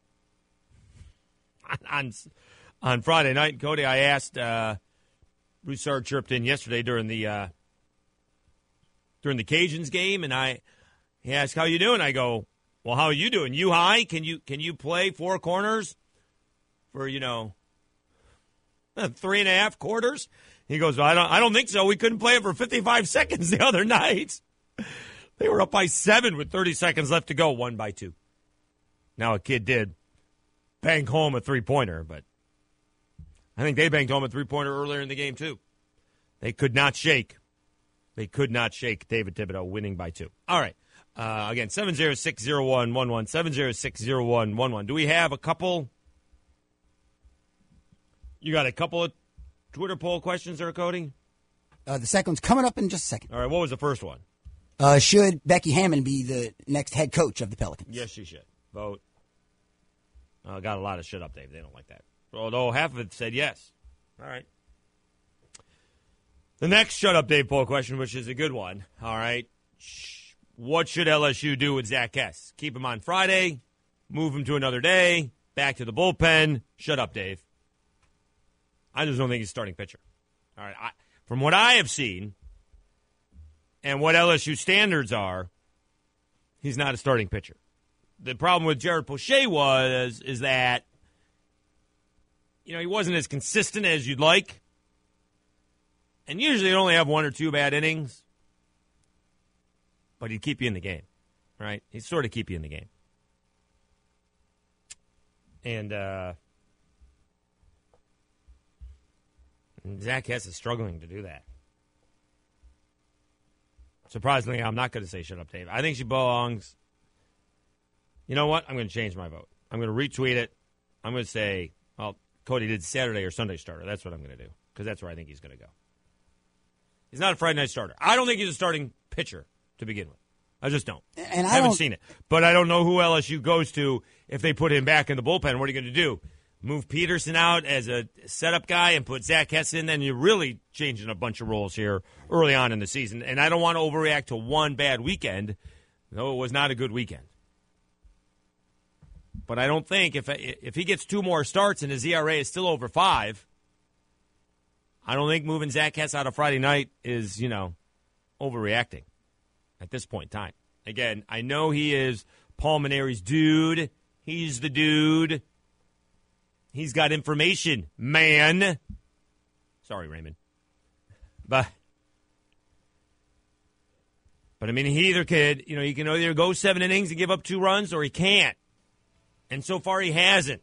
on on Friday night. Cody, I asked, uh, Broussard chirped in yesterday during the uh, during the Cajuns game, and I he asked, how you doing? I go, well, how are you doing? You high? Can you can you play four corners for, you know, three and a half quarters? He goes, well, I don't I don't think so. We couldn't play it for fifty-five seconds the other night. They were up by seven with thirty seconds left to go, one by two. Now a kid did bang home a three-pointer, but I think they banged home a three-pointer earlier in the game, too. They could not shake. They could not shake David Thibodeau winning by two. All right. Uh, again, seven oh six oh one one one, seven oh six oh one one one. Do we have a couple? You got a couple of Twitter poll questions there, Cody? Uh, the second one's coming up in just a second. All right, what was the first one? Uh, should Becky Hammon be the next head coach of the Pelicans? Yes, she should. Vote. Uh, got a lot of shit up, Dave. They don't like that. Although half of it said yes. All right. The next shut up Dave poll question, which is a good one. All right. What should L S U do with Zach Hess? Keep him on Friday, move him to another day, back to the bullpen. Shut up, Dave. I just don't think he's a starting pitcher. All right. I, from what I have seen and what L S U standards are, he's not a starting pitcher. The problem with Jared Poche was is that, you know, he wasn't as consistent as you'd like. And usually you only have one or two bad innings. But he'd keep you in the game, right? He'd sort of keep you in the game. And uh, Zach Hess is struggling to do that. Surprisingly, I'm not going to say shut up, Dave. I think she belongs. You know what? I'm going to change my vote. I'm going to retweet it. I'm going to say, well, Cody did Saturday or Sunday starter. That's what I'm going to do because that's where I think he's going to go. He's not a Friday night starter. I don't think he's a starting pitcher to begin with. I just don't. And I, I haven't don't, seen it. But I don't know who L S U goes to if they put him back in the bullpen. What are you going to do? Move Peterson out as a setup guy and put Zach Hess in? Then you're really changing a bunch of roles here early on in the season. And I don't want to overreact to one bad weekend. No, it was not a good weekend. But I don't think if if he gets two more starts and his E R A is still over five, I don't think moving Zach Hess out of Friday night is, you know, overreacting at this point in time. Again, I know he is Paul Maneri's dude. He's the dude. He's got information, man. Sorry, Raymond. But, but I mean, he either could, you know, he can either go seven innings and give up two runs or he can't. And so far he hasn't.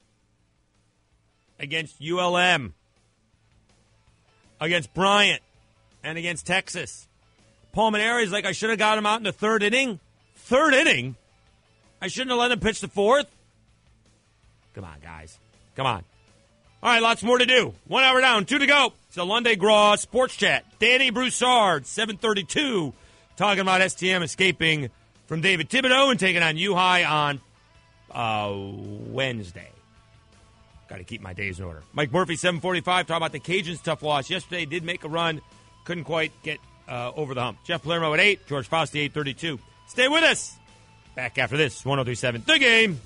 Against U L M. Against Bryant. And against Texas. Paul Maneri's like, I should have got him out in the third inning. Third inning? I shouldn't have let him pitch the fourth? Come on, guys. Come on. All right, lots more to do. One hour down, two to go. It's the Lunday Graw Sports Chat. Danny Broussard, seven thirty-two, talking about S T M escaping from David Thibodeau and taking on U-High on uh, Wednesday. Got to keep my days in order. Mike Murphy, seven forty-five, talking about the Cajuns' tough loss. Yesterday did make a run. Couldn't quite get uh, over the hump. Jeff Palermo at eight. George Fausti, eight thirty-two. Stay with us. Back after this, one oh three point seven The Game.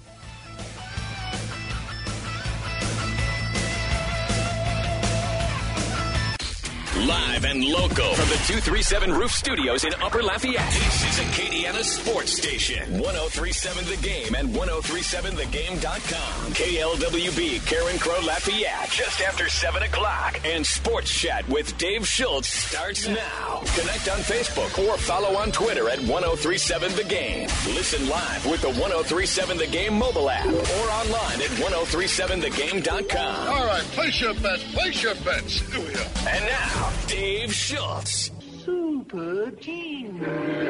Live and local from the two thirty-seven Roof Studios in Upper Lafayette. This is Acadiana Sports Station. one oh three point seven The Game and ten thirty-seven the game dot com. K L W B, Karen Crow, Lafayette. Just after seven o'clock. And Sports Chat with Dave Schultz starts now. Connect on Facebook or follow on Twitter at ten thirty-seven The Game. Listen live with the ten thirty-seven The Game mobile app or online at ten thirty-seven the game dot com. All right, place your bets, place your bets. Here we are. And now, Dave Schultz. Super team.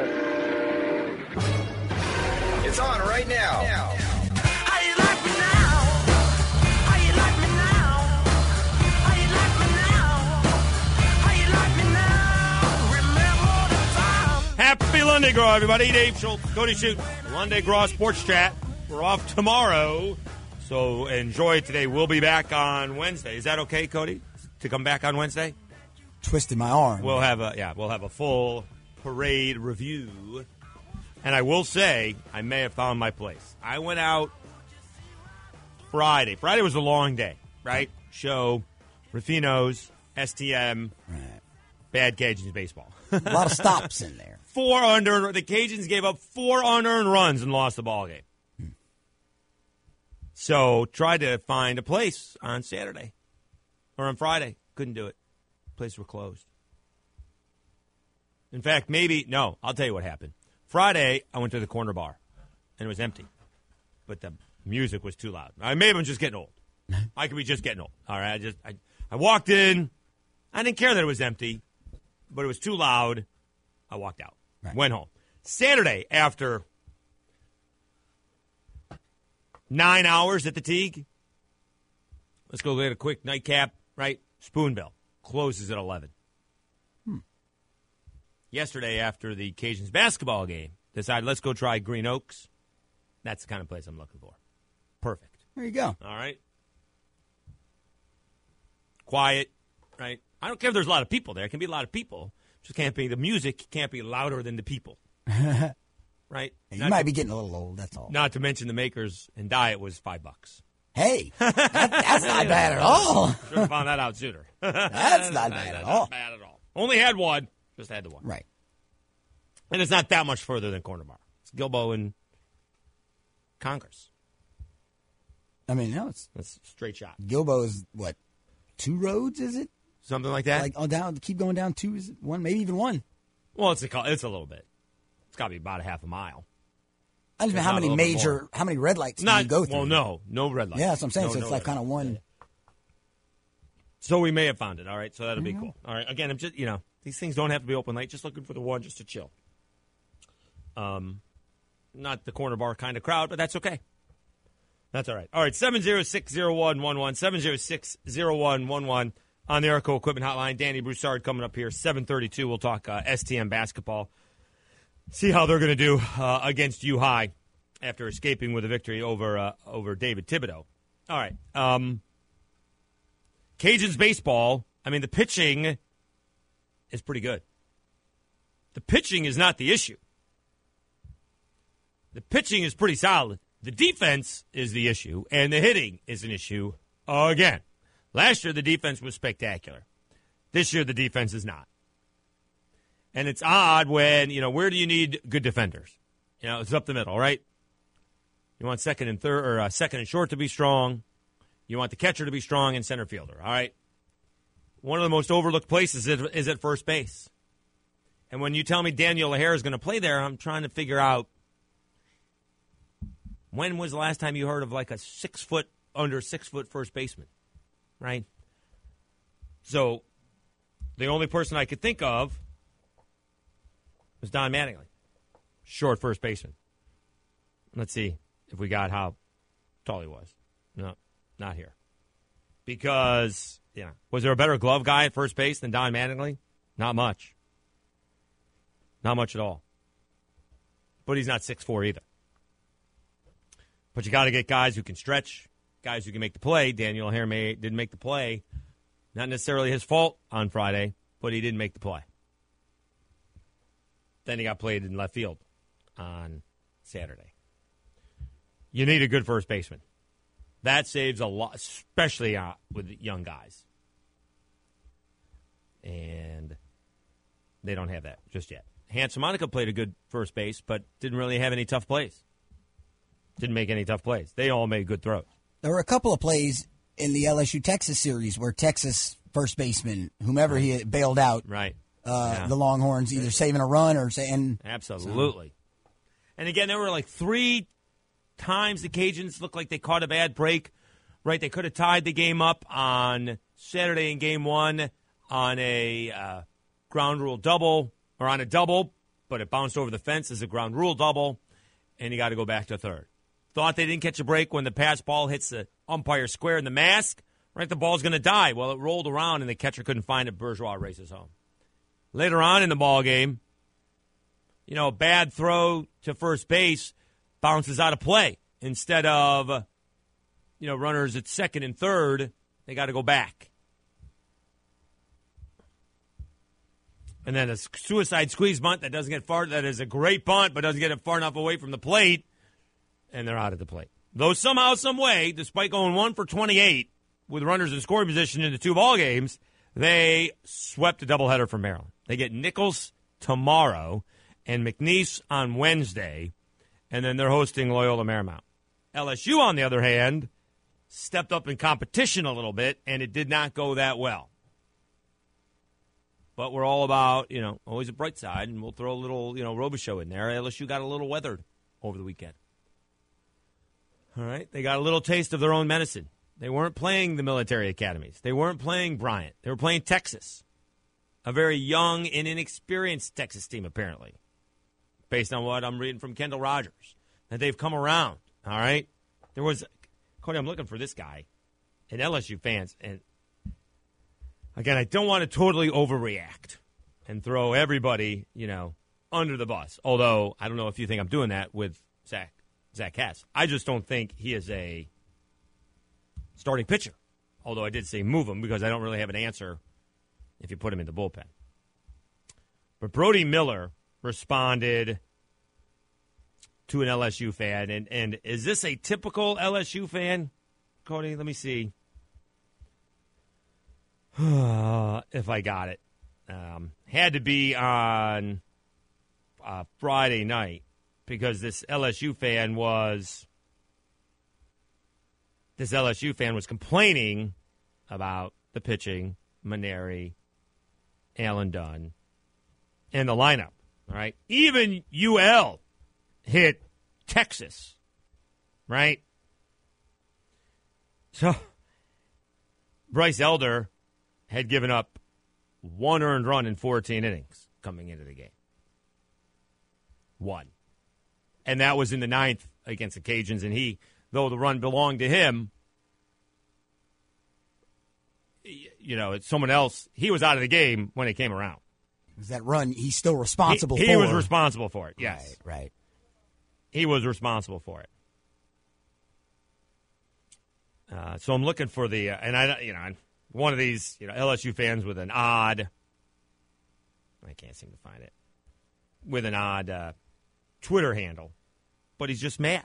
It's on right now. How you like me now? How you like me now? How you like me now? How you like me now? Remember the time. Happy Lunday Graw, everybody. Dave Schultz, Cody Shoot, Lunday Graw Sports Chat. We're off tomorrow, so enjoy today. We'll be back on Wednesday. Is that okay, Cody, to come back on Wednesday? Twisted my arm. We'll have a yeah, we'll have a full parade review. And I will say, I may have found my place. I went out Friday. Friday was a long day, right? Show, Rufino's, S T M, Right. Bad Cajuns baseball. A lot of stops in there. Four unearned. The Cajuns gave up four unearned runs and lost the ball game. Hmm. So tried to find a place on Saturday or on Friday. Couldn't do it. Place were closed. In fact, maybe, no, I'll tell you what happened. Friday, I went to the corner bar, and it was empty. But the music was too loud. I maybe I'm just getting old. I could be just getting old. All right, I just I, I walked in. I didn't care that it was empty, but it was too loud. I walked out. Right. Went home. Saturday, after nine hours at the Teague, let's go get a quick nightcap, right? Spoonbill. Closes at eleven. yesterday after the Cajuns basketball game decided, let's go try Green Oaks. That's the kind of place I'm looking for. Perfect. There you go. All right. Quiet, right? I don't care if there's a lot of people there. It can be a lot of people. Just can't be the music can't be louder than the people. Right? You Not might to, be getting a little old, that's all. Not to mention the makers and diet was five bucks. Hey, that, that's not bad at all. Should have found that out sooner. That's not bad at all. Not bad at all. Only had one. Just had the one. Right. And it's not that much further than Corner Bar. It's Gilbo and Congress. I mean, no, it's That's a straight shot. Gilbo is what, two roads? Is it Something like that. like oh down? Keep going down two? Is it one? Maybe even one. Well, it's a co- it's a little bit. It's got to be about a half a mile. I don't know It's how not a many little bit major, more. how many red lights do Not you go through? well, no, no red lights. Yeah, that's what I'm saying. No, so it's no like red kind of lights. one. Yeah, yeah. So we may have found it. All right, so that'll be Mm-hmm. cool. All right, again, I'm just you know these things don't have to be open late. Just looking for the one just to chill. Um, not the Corner Bar kind of crowd, but that's okay. That's all right. All right, seven zero six zero one one one seven zero six zero one one one on the Arco Equipment Hotline. Danny Broussard coming up here seven thirty-two. We'll talk uh, S T M basketball. See how they're going to do uh, against U High after escaping with a victory over uh, over David Thibodeau. All right. Um, Cajuns baseball, I mean, the pitching is pretty good. The pitching is not the issue. The pitching is pretty solid. The defense is the issue, and the hitting is an issue again. Last year, the defense was spectacular. This year, the defense is not. And it's odd when, you know, where do you need good defenders? You know, it's up the middle, right? You want second and third, or uh, second and short to be strong. You want the catcher to be strong and center fielder, all right? One of the most overlooked places is, is at first base. And when you tell me Daniel O'Hare is going to play there, I'm trying to figure out when was the last time you heard of like a six-foot, under six-foot first baseman, right? So the only person I could think of was Don Mattingly, short first baseman. Let's see if we got how tall he was. No, not here. Because, yeah, was there a better glove guy at first base than Don Mattingly? Not much. Not much at all. But he's not six foot four either. But you got to get guys who can stretch, guys who can make the play. Daniel O'Hare may, didn't make the play. Not necessarily his fault on Friday, but he didn't make the play. Then he got played in left field on Saturday. You need a good first baseman. That saves a lot, especially uh, with young guys. And they don't have that just yet. Hans Monica played a good first base, but didn't really have any tough plays. Didn't make any tough plays. They all made good throws. There were a couple of plays in the L S U Texas series where Texas first baseman, whomever he had bailed out, right? Uh, Yeah. the Longhorns either saving a run or saying absolutely. So. And again, there were like three times the Cajuns looked like they caught a bad break. Right, they could have tied the game up on Saturday in game one on a uh, ground rule double or on a double, but it bounced over the fence as a ground rule double, and you got to go back to third. Thought they didn't catch a break when the pass ball hits the umpire square in the mask. Right, the ball's going to die. Well, it rolled around, and the catcher couldn't find it. Bourgeois races home. Later on in the ball game, you know, a bad throw to first base bounces out of play. Instead of, you know, runners at second and third, they got to go back. And then a suicide squeeze bunt that doesn't get far. That is a great bunt, but doesn't get it far enough away from the plate, and they're out of the plate. Though somehow, some way, despite going one for twenty-eight with runners in scoring position in the two ball games, they swept a doubleheader from Maryland. They get Nichols tomorrow and McNeese on Wednesday, and then they're hosting Loyola Marymount. L S U, on the other hand, stepped up in competition a little bit, and it did not go that well. But we're all about, you know, always a bright side, and we'll throw a little, you know, Robichaux in there. L S U got a little weathered over the weekend. All right, they got a little taste of their own medicine. They weren't playing the military academies. They weren't playing Bryant. They were playing Texas, a very young and inexperienced Texas team, apparently, based on what I'm reading from Kendall Rogers, that they've come around. All right, there was, Cody, I'm looking for this guy, and L S U fans, and again, I don't want to totally overreact, and throw everybody, you know, under the bus. Although, I don't know if you think I'm doing that with Zach, Zach Cass. I just don't think he is a starting pitcher. Although I did say move him because I don't really have an answer if you put him in the bullpen. But Brody Miller responded to an L S U fan. And, and is this a typical L S U fan, Cody? Let me see if I got it. Um, had to be on uh, Friday night because this L S U fan was this L S U fan was complaining about the pitching, Maneri, Alan Dunn, and the lineup. All right, even U L hit Texas, right? So Bryce Elder had given up one earned run in fourteen innings coming into the game. One. And that was in the ninth against the Cajuns. And he, though the run belonged to him, you know, it's someone else. He was out of the game when it came around. Was that run he's still responsible he, for? He was responsible for it, yes. Right, right. He was responsible for it. Uh, so I'm looking for the, uh, and I, you know, one of these, you know, L S U fans with an odd, I can't seem to find it, with an odd uh, Twitter handle, but he's just mad.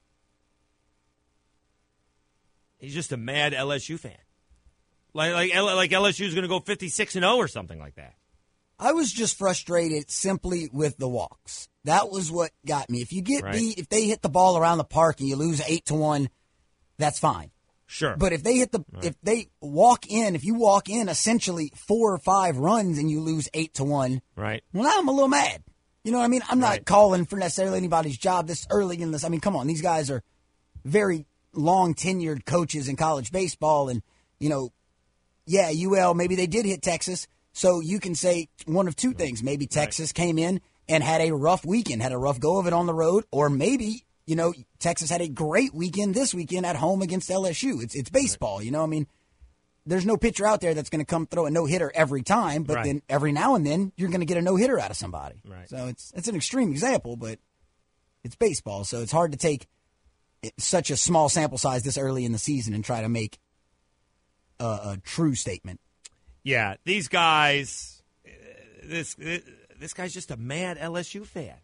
He's just a mad L S U fan. Like like like L S U is going to go fifty-six and oh or something like that. I was just frustrated simply with the walks. That was what got me. If you get Right. beat, if they hit the ball around the park and you lose eight to one, that's fine. Sure. But if they hit the, Right. if they walk in, if you walk in essentially four or five runs and you lose eight to one, Right. well, now I'm a little mad. You know what I mean? I'm not Right. calling for necessarily anybody's job this early in this. I mean, come on, these guys are very long tenured coaches in college baseball, and you know, yeah, U L maybe they did hit Texas, so you can say one of two things: maybe Texas right. came in and had a rough weekend, had a rough go of it on the road, or maybe you know Texas had a great weekend this weekend at home against L S U. It's it's baseball, right. you know. I mean, there's no pitcher out there that's going to come throw a no hitter every time, but right. then every now and then you're going to get a no hitter out of somebody. Right. So it's it's an extreme example, but it's baseball, so it's hard to take such a small sample size this early in the season and try to make a, a true statement. Yeah, these guys, this this guy's just a mad L S U fan.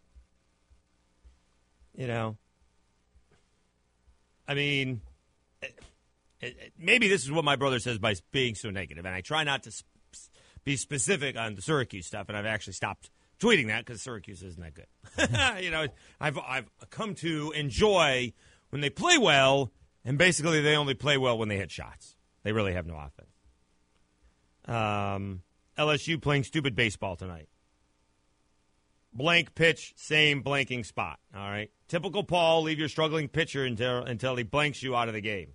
You know, I mean, maybe this is what my brother says by being so negative, and I try not to be specific on the Syracuse stuff, and I've actually stopped tweeting that because Syracuse isn't that good. you know, I've I've come to enjoy when they play well, and basically they only play well when they hit shots. They really have no offense. Um, L S U playing stupid baseball tonight. Blank pitch, same blanking spot. All right. Typical Paul, leave your struggling pitcher until until he blanks you out of the game.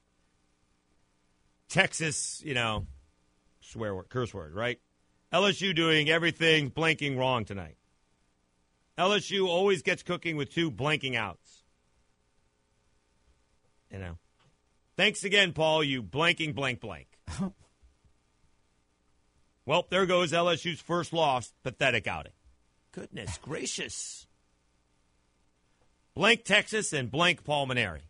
Texas, you know, swear word, curse word, right? L S U doing everything blanking wrong tonight. L S U always gets cooking with two blanking outs. You know. Thanks again, Paul, you blanking blank blank. Well, there goes L S U's first loss. Pathetic outing. Goodness gracious. Blank Texas and blank Paul Maneri.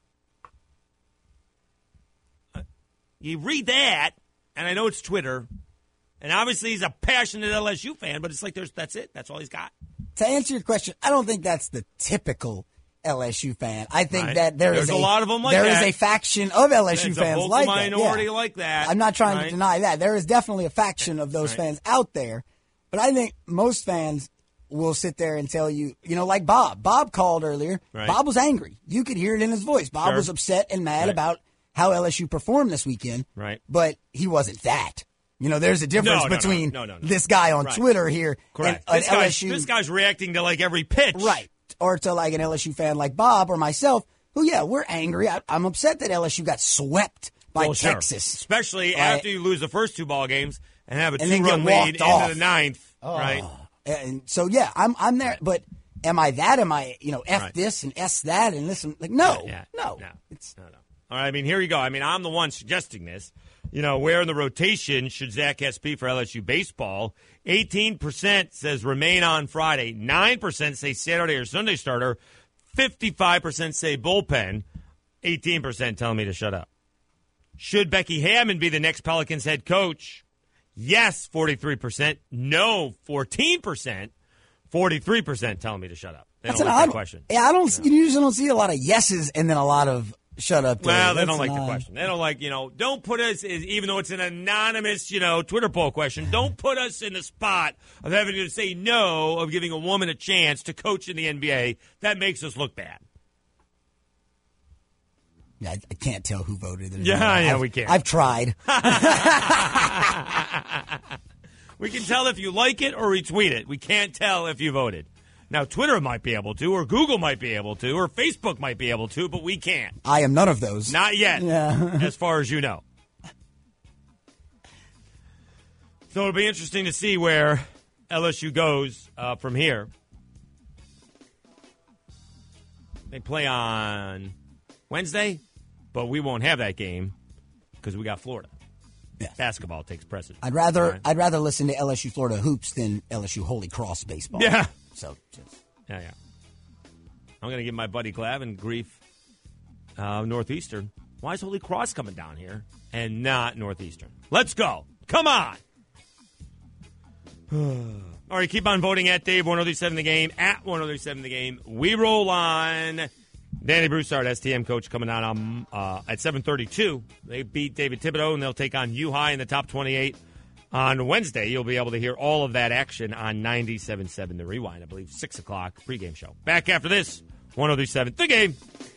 Uh, you read that, and I know it's Twitter, and obviously he's a passionate L S U fan, but it's like there's that's it. That's all he's got. To answer your question, I don't think that's the typical L S U fan. I think right. that there There's is a, a lot of them like there that. is a faction of L S U There's fans a like that. minority Yeah. like that. I'm not trying right? to deny that. There is definitely a faction of those right. fans out there. But I think most fans will sit there and tell you, you know, like Bob. Bob called earlier. Right. Bob was angry. You could hear it in his voice. Bob Sure. was upset and mad Right. about how L S U performed this weekend. Right. But he wasn't that. You know, there's a difference No, no, between no, no, no, no. this guy on Right. Twitter here Correct. and This an guy's, L S U. this guy's reacting to like every pitch. Right. Or to like an L S U fan like Bob or myself, who, yeah, we're angry. I, I'm upset that L S U got swept by Well, sure. Texas. Especially Right. after you lose the first two ball games and have a And then two-run get lead walked off. into the ninth. Oh. Right. And so, yeah, I'm I'm there. But am I that? Am I, you know, F Right. this and S that and listen? Like, no. Yeah, no. no. It's, No, no. All right, I mean, here you go. I mean, I'm the one suggesting this. You know, where in the rotation should Zach Hess be for L S U baseball? eighteen percent says remain on Friday. nine percent say Saturday or Sunday starter. fifty-five percent say bullpen. eighteen percent telling me to shut up. Should Becky Hammond be the next Pelicans head coach? Yes, forty-three percent. No, fourteen percent. forty-three percent telling me to shut up. They That's don't an like odd that question. Yeah, I don't. You usually don't see a lot of yeses and then a lot of shut up. Well, they That's don't like an the odd- question. They don't like, you know, don't put us, even though it's an anonymous, you know, Twitter poll question, don't put us in the spot of having to say no, of giving a woman a chance to coach in the N B A. That makes us look bad. Yeah, I, I can't tell who voted. Yeah, yeah, I've- we can't. I've tried. We can tell if you like it or retweet it. We can't tell if you voted. Now, Twitter might be able to, or Google might be able to, or Facebook might be able to, but we can't. I am none of those. Not yet, Yeah. as far as you know. So it'll be interesting to see where L S U goes uh, from here. They play on Wednesday, but we won't have that game because we got Florida. Yeah. Basketball takes precedence. I'd rather All right. I'd rather listen to L S U Florida hoops than L S U Holy Cross baseball. Yeah. So just Yeah, yeah. I'm going to give my buddy Glavin grief, uh, Northeastern. Why is Holy Cross coming down here and not Northeastern? Let's go. Come on. All right, keep on voting at Dave one oh three seven The Game, at one oh three seven The Game. We roll on. Danny Broussard, S T M coach, coming out on, uh, at seven thirty-two. They beat David Thibodeau, and they'll take on U-High in the top twenty-eight on Wednesday. You'll be able to hear all of that action on ninety-seven point seven The Rewind, I believe, six o'clock pregame show. Back after this, one oh three seven The Game.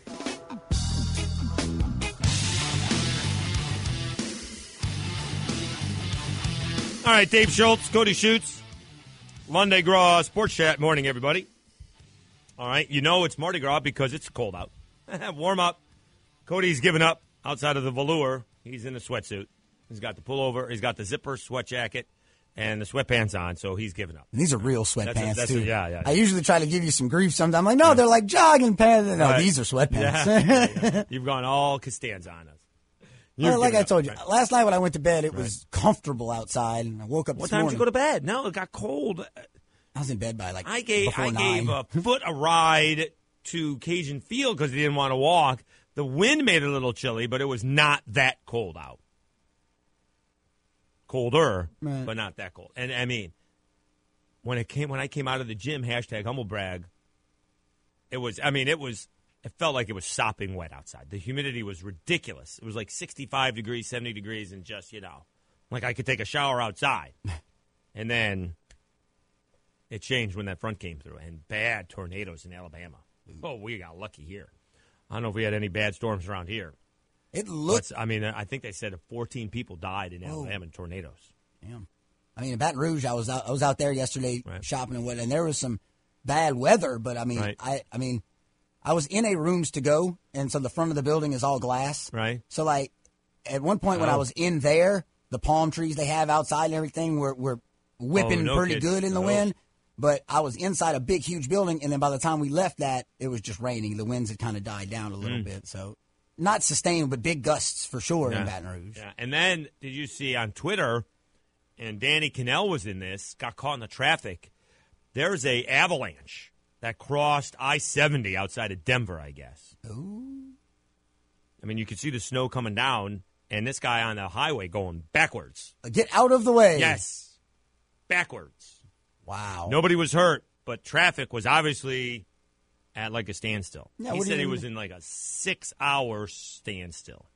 All right, Dave Schultz, Cody Schutz, Monday Gras Sports Chat. Morning, everybody. All right, you know it's Mardi Gras because it's cold out. Warm up. Cody's given up outside of the velour. He's in a sweatsuit. He's got the pullover. He's got the zipper sweat jacket and the sweatpants on, so he's given up. and these are real sweatpants That's a- that's a- too. yeah, yeah, I yeah. usually try to give you some grief sometimes. I'm like, no, they're like jogging pants. No, Right. these are sweatpants. Yeah, yeah, yeah. You've gone all Costanza on us. You've Well, like given I up. told you, Right. last night when I went to bed, it was comfortable outside, and I woke up What this time did morning. you go to bed? No, it got cold. I was in bed by like I gave before I nine. gave a foot a ride to Cajun Field because he didn't want to walk. The wind made it a little chilly, but it was not that cold out. Colder, Right. but not that cold. And I mean, when it came when I came out of the gym, hashtag humble brag. It was. I mean, it was. It felt like it was sopping wet outside. The humidity was ridiculous. It was like sixty-five degrees, seventy degrees, and just you know, like I could take a shower outside. And then it changed when that front came through, and bad tornadoes in Alabama. Oh, we got lucky here. I don't know if we had any bad storms around here. It looked. But, I mean, I think they said fourteen people died in Alabama in tornadoes. Damn. I mean, in Baton Rouge, I was out. I was out there yesterday Right. shopping and what, and there was some bad weather. But I mean, Right. I, I mean, I was in a rooms to go, and so the front of the building is all glass. Right. So like, at one point when I Oh. was in there, the palm trees they have outside and everything were were whipping Oh, no pretty kidding. good in the Oh. wind. But I was inside a big, huge building, and then by the time we left that, it was just raining. The winds had kind of died down a little Mm. bit, so not sustained, but big gusts for sure Yeah. in Baton Rouge. Yeah. And then, did you see on Twitter, and Danny Cannell was in this, got caught in the traffic, there's a avalanche that crossed I seventy outside of Denver, I guess. Ooh. I mean, you could see the snow coming down, and this guy on the highway going backwards. Get out of the way. Yes. Backwards. Wow. Nobody was hurt, but traffic was obviously at like a standstill. Yeah, he what do said you he mean? was in like a six-hour standstill.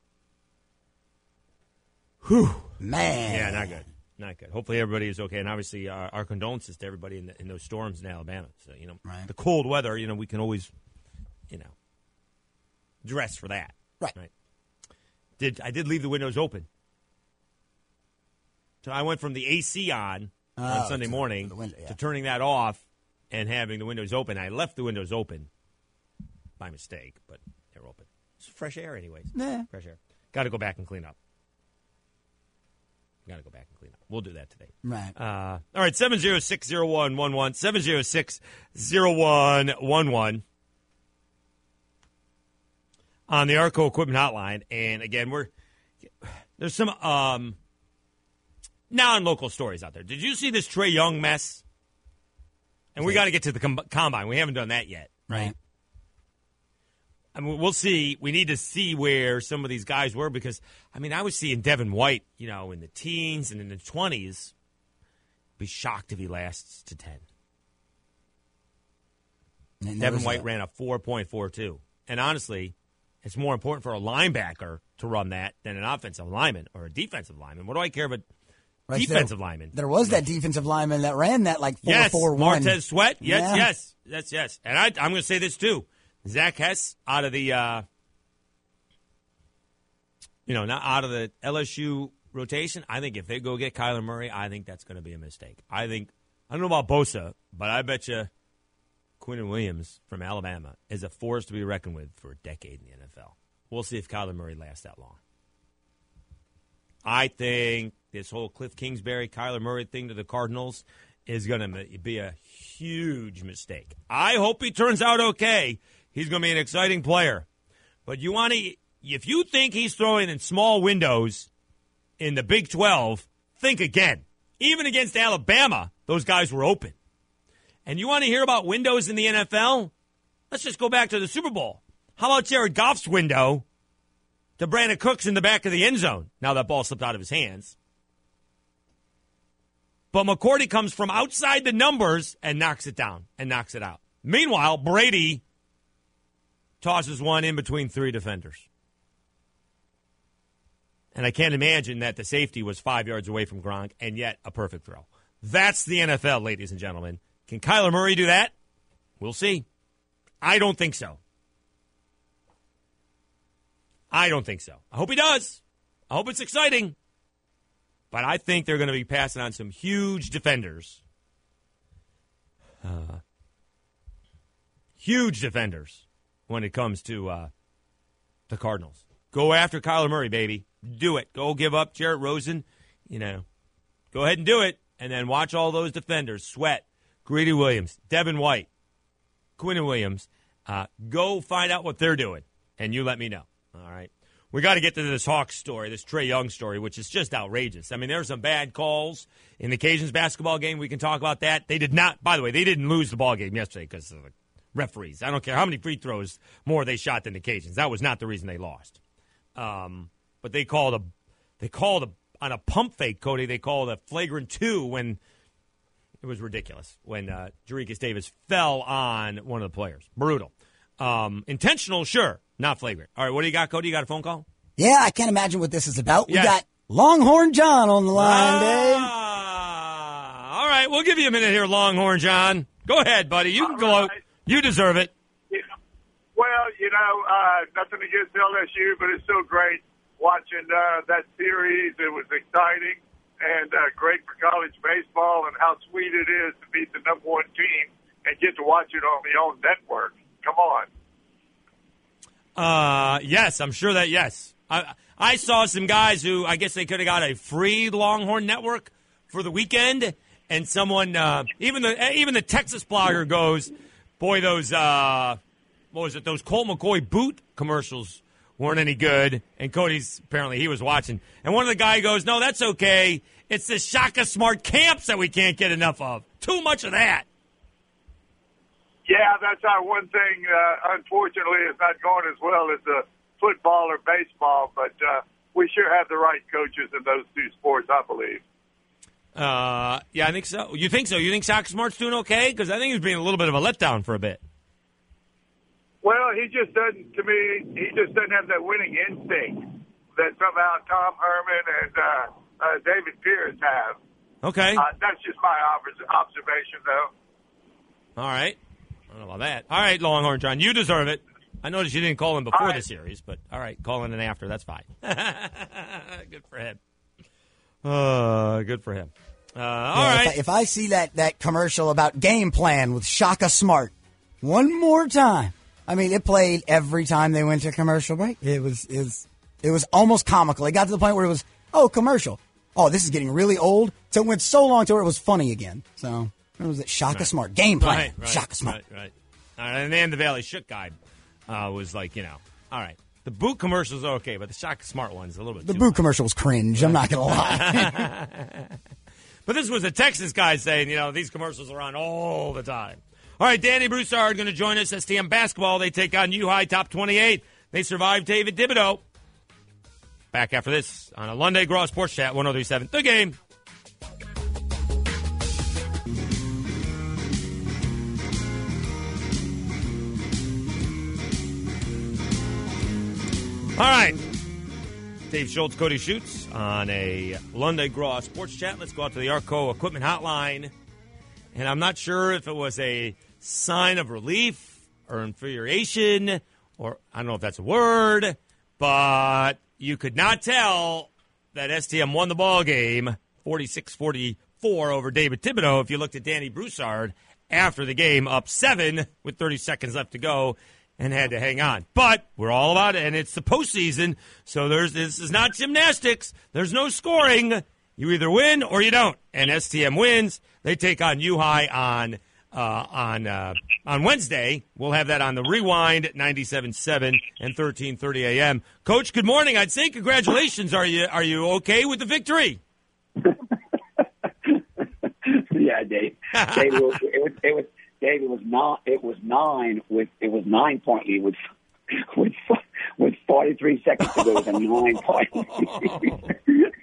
Whew. Man. Yeah, not good. Not good. Hopefully everybody is okay, and obviously our, our condolences to everybody in, the, in those storms in Alabama. So, you know, Right. the cold weather, you know, we can always, you know, dress for that. Right. Right. Did I did leave the windows open. So I went from the A C on on Oh, Sunday to- morning to the window, yeah. to turning that off and having the windows open. I left the windows open by mistake, but they're open. It's fresh air anyways. Yeah. Fresh air. Got to go back and clean up. Got to go back and clean up. We'll do that today. Right. Uh, all right, seven oh six oh one one one, seven oh six oh one one one on the Arco Equipment Hotline. And again, we're There's some um, non-local stories out there. Did you see this Trae Young mess? And we got to get to the com- combine. We haven't done that yet, right? I mean, we'll see. We need to see where some of these guys were because, I mean, I was seeing Devin White, you know, in the teens and in the twenties. Be shocked if he lasts to ten. Devin White a- ran a four point four two. And honestly, it's more important for a linebacker to run that than an offensive lineman or a defensive lineman. What do I care about right, defensive there, lineman? There was that defensive lineman that ran that like four four one. Yes, Martez Sweat. Yes, yeah. yes, yes, yes. And I, I'm going to say this too. Zach Hess out of the, uh, you know, not out of the L S U rotation. I think if they go get Kyler Murray, I think that's going to be a mistake. I think, I don't know about Bosa, but I bet you Quinnen Williams from Alabama is a force to be reckoned with for a decade in the N F L. We'll see if Kyler Murray lasts that long. I think this whole Cliff Kingsbury, Kyler Murray thing to the Cardinals is going to be a huge mistake. I hope he turns out okay. He's going to be an exciting player. But you want to, if you think he's throwing in small windows in the Big twelve, think again. Even against Alabama, those guys were open. And you want to hear about windows in the N F L? Let's just go back to the Super Bowl. How about Jared Goff's window to Brandon Cooks in the back of the end zone? Now that ball slipped out of his hands. But McCourty comes from outside the numbers and knocks it down and knocks it out. Meanwhile, Brady tosses one in between three defenders. And I can't imagine that the safety was five yards away from Gronk and yet a perfect throw. That's the N F L, ladies and gentlemen. Can Kyler Murray do that? We'll see. I don't think so. I don't think so. I hope he does. I hope it's exciting. But I think they're going to be passing on some huge defenders. Uh, huge defenders when it comes to uh, the Cardinals. Go after Kyler Murray, baby. Do it. Go give up Jarrett Rosen. You know, go ahead and do it. And then watch all those defenders. Sweat, Greedy Williams, Devin White, Quinnen Williams. Uh, go find out what they're doing, and you let me know. All right. We got to get to this Hawks story, this Trae Young story, which is just outrageous. I mean, there were some bad calls in the Cajuns basketball game. We can talk about that. They did not, by the way, they didn't lose the ball game yesterday because of the referees. I don't care how many free throws more they shot than the Cajuns. That was not the reason they lost. Um, but they called a, they called a, on a pump fake, Cody, they called a flagrant two when it was ridiculous, when uh, Jarekus Davis fell on one of the players. Brutal. Um, intentional, sure. Not flagrant. All right, what do you got, Cody? You got a phone call? Yeah, I can't imagine what this is about. Yes. We got Longhorn John on the line, Dave. Ah, all right, we'll give you a minute here, Longhorn John. Go ahead, buddy. You can go out. You deserve it. Yeah. Well, you know, uh, nothing against L S U, but it's so great watching uh, that series. It was exciting and uh, great for college baseball, and how sweet it is to beat the number one team and get to watch it on the own network. Come on. Uh, yes, I'm sure that, yes. I I saw some guys who, I guess they could have got a free Longhorn Network for the weekend, and someone, uh, even the even the Texas blogger goes, boy, those, uh, what was it, those Colt McCoy boot commercials weren't any good, and Cody's, apparently he was watching. And one of the guy goes, no, that's okay. It's the Shaka Smart camps that we can't get enough of. Too much of that. Yeah, that's our one thing, uh, unfortunately, is not going as well as the football or baseball, but uh, we sure have the right coaches in those two sports, I believe. Uh, yeah, I think so. You think so? You think Shaka Smart's doing okay? Because I think he's being a little bit of a letdown for a bit. Well, he just doesn't, to me, he just doesn't have that winning instinct that somehow Tom Herman and uh, uh, David Pierce have. Okay. Uh, that's just my observation, though. All right. I don't know about that. All right, Longhorn John, you deserve it. I noticed you didn't call in before right. the series, but all right, call in and after. That's fine. Good for him. Uh, good for him. Uh, all yeah, right. If I, if I see that, that commercial about game plan with Shaka Smart one more time, I mean, it played every time they went to commercial break. It was, it was, it was almost comical. It got to the point where it was, oh, commercial. Oh, this is getting really old. So it went so long to where it was funny again. So it was that Shaka right. Smart game plan. Right, right, Shaka Smart. Right, right. All right, and then the Valley Shook guy uh, was like, you know, all right. The boot commercials are okay, but the Shaka Smart one's a little bit The too boot much. commercial's cringe. I'm not going to lie. But this was a Texas guy saying, you know, these commercials are on all the time. All right, Danny Broussard going to join us. S T M basketball. They take on U-High top twenty-eight. They survived David Thibodeau. Back after this on a Lunday Graw Sports Chat, one oh three seven The Game. All right. Dave Schultz, Cody Schutz on a Lunday Graw Sports Chat. Let's go out to the Arco Equipment Hotline. And I'm not sure if it was a sign of relief or infuriation, or I don't know if that's a word, but you could not tell that S T M won the ball game forty-six forty-four over David Thibodeau if you looked at Danny Broussard after the game, up seven with thirty seconds left to go, and had to hang on. But we're all about it, and it's the postseason, so there's this is not gymnastics. There's no scoring. You either win or you don't. And S T M wins. They take on U-High on uh, on uh, on Wednesday. We'll have that on the Rewind, ninety-seven point seven and thirteen thirty a.m. Coach, good morning. I'd say congratulations. Are you are you okay with the victory? Yeah, Dave. Dave it was, it was, it was Dave. It was not. It was nine with. It was nine point lead with with with forty-three seconds to go. It was a nine point lead.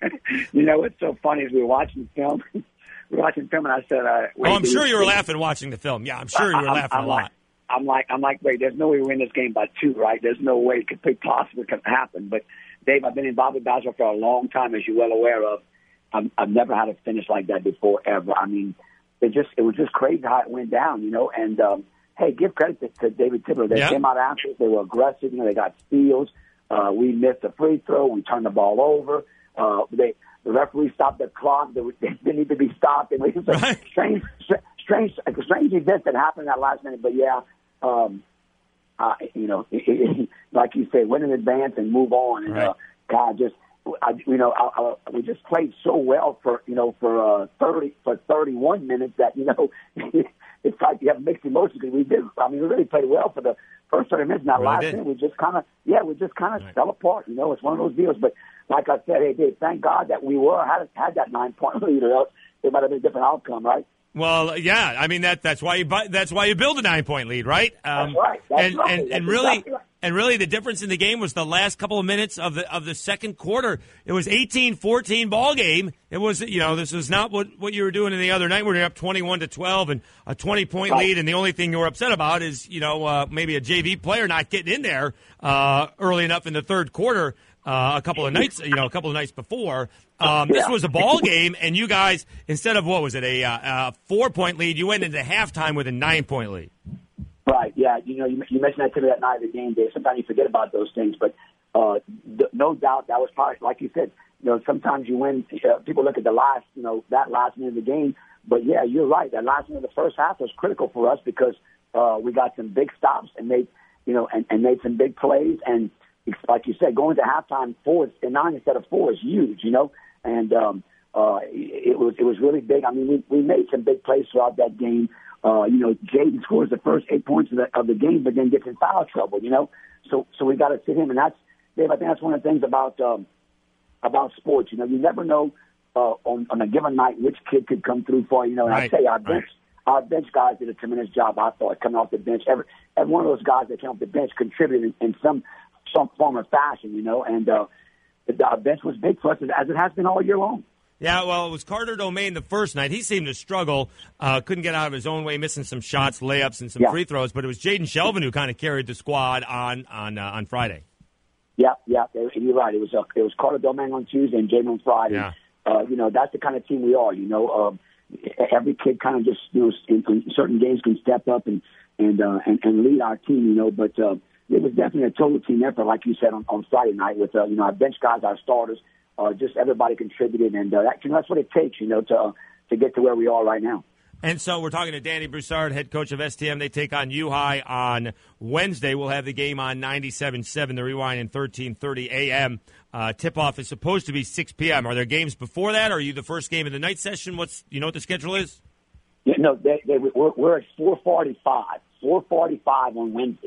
You know what's so funny is we were watching the film. We were watching film, and I said, uh, "Oh, I'm sure you were laughing watching the film." Yeah, I'm sure you were I'm, laughing I'm a like, lot. I'm like, I'm like, wait. There's no way we win this game by two, right? There's no way it could possibly could happen. But Dave, I've been involved with basketball for a long time, as you're well aware of. I'm, I've never had a finish like that before, ever. I mean, it just it was just crazy how it went down, you know. And um, hey, give credit to, to David Thibodeau. They yeah. came out after. They were aggressive. You know, they got steals. Uh, we missed a free throw. We turned the ball over. Uh, they the referee stopped the clock. They, they didn't need to be stopped. It was a Right. strange, strange, a strange event that happened that last minute. But yeah, um, uh, you know, it, it, like you say, win in advance and move on. And Right. uh, God, just I, you know, I, I, we just played so well for you know for uh, thirty for thirty-one minutes that you know it's like you have mixed emotions because we did. I mean, we really played well for the first thirty minutes. Now Really last did. minute we just kind of yeah, we just kind of Right. fell apart. You know, it's one of those deals. But like I said, hey, Dave, thank God that we were had had that nine point lead, or else it might have been a different outcome, right? Well, yeah, I mean that that's why you bu- that's why you build a nine point lead, right? Um, That's right. That's and right. and, That's and really exactly right. and really the difference in the game was the last couple of minutes of the of the second quarter. It was eighteen fourteen ball game. It was you know this was not what, what you were doing in the other night. We were up twenty-one to twelve and a twenty point Right. lead, and the only thing you were upset about is you know uh, maybe a J V player not getting in there uh, early enough in the third quarter. Uh, a couple of nights, you know, a couple of nights before. Um, this Yeah. was a ball game, and you guys, instead of what was it, a, uh, a four-point lead, you went into halftime with a nine-point lead. Right, yeah. You know, you, you mentioned that to me that night of the game, Dave. Sometimes you forget about those things, but uh, th- no doubt that was probably, like you said, you know, sometimes you win. Uh, people look at the last, you know, that last minute of the game. But, yeah, you're right. That last minute of the first half was critical for us because uh, we got some big stops and made, you know, and, and made some big plays. And it's like you said, going to halftime four and nine instead of four is huge, you know. And um, uh, it was it was really big. I mean, we, we made some big plays throughout that game. Uh, you know, Jaden scores the first eight points of the, of the game, but then gets in foul trouble, you know. So so we got to sit him, and that's Dave. I think that's one of the things about um, about sports. You know, you never know uh, on on a given night which kid could come through for you. You know, and Right. I say our bench Right. our bench guys did a tremendous job. I thought coming off the bench, every every one of those guys that came off the bench contributed in, in some some form or fashion. You know, and uh, the, our bench was big for us as it has been all year long. Yeah, well, it was Carter Domain the first night. He seemed to struggle, uh, couldn't get out of his own way, missing some shots, layups, and some Yeah. free throws. But it was Jaden Shelvin who kind of carried the squad on on uh, on Friday. Yeah, yeah, you're right. It was uh, it was Carter Domingue on Tuesday and Jaden on Friday. Yeah. Uh, you know, that's the kind of team we are. You know, um, every kid kind of just you know in, in certain games can step up and and uh, and, and lead our team. You know, but uh, it was definitely a total team effort, like you said on, on Friday night with uh, you know our bench guys, our starters, uh, just everybody contributed, and uh, that, you know, that's what it takes. You know, to uh, to get to where we are right now. And so we're talking to Danny Broussard, head coach of S T M. They take on U-High on Wednesday. We'll have the game on ninety-seven point seven, the Rewind, and thirteen thirty a.m. Uh, tip-off is supposed to be six p.m. Are there games before that, or are you the first game of the night session? What's you know what the schedule is? Yeah, no, they, they, we're, we're at four forty-five. four forty-five on Wednesday. Oh.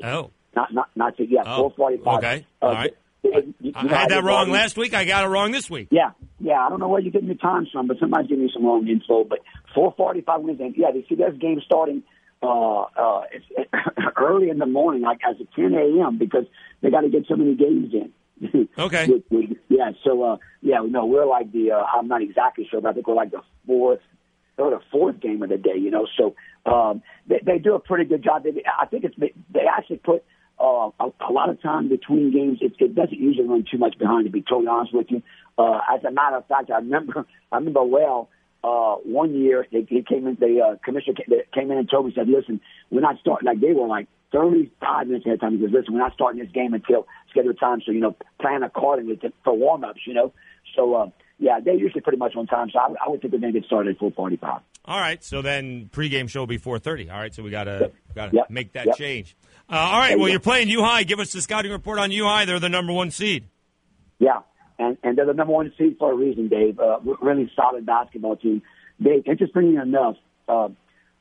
Not not not to yeah, Oh, four forty-five. okay. Uh, All right. you- you I know, had that did wrong all- last week. I got it wrong this week. Yeah, yeah. I don't know where you're getting your times from, but somebody's giving you some wrong info. But four forty-five Wednesday. Yeah, they see this game starting uh, uh, it's, it, early in the morning, like as of ten a.m. because they got to get so many games in. Okay. with, with, yeah. So uh, yeah, no, we're like the. Uh, I'm not exactly sure, but I think we're like the fourth, third or fourth game of the day. You know, so um, they, they do a pretty good job. They, I think it's they actually put. Uh, a, a lot of time between games, it, it doesn't usually run too much behind, to be totally honest with you. Uh, as a matter of fact, I remember, I remember well, uh, one year they, they came in, the uh, commissioner came, they came in and told me, said, listen, we're not starting, like they were like thirty-five minutes ahead of time. He says, listen, we're not starting this game until scheduled time, so, you know, plan accordingly to, for warm-ups, you know. So, uh, yeah, they're usually pretty much on time, so I, I would think they're going to get started at four forty-five. All right, so then pregame show will be four thirty. All right, so we got to Yep. got to Yep. make that Yep. change. Uh, all right, There you well, go. you're playing U High. Give us the scouting report on U High. They're the number one seed. Yeah, and, and they're the number one seed for a reason, Dave. Uh, really solid basketball team. Dave, interestingly enough, uh,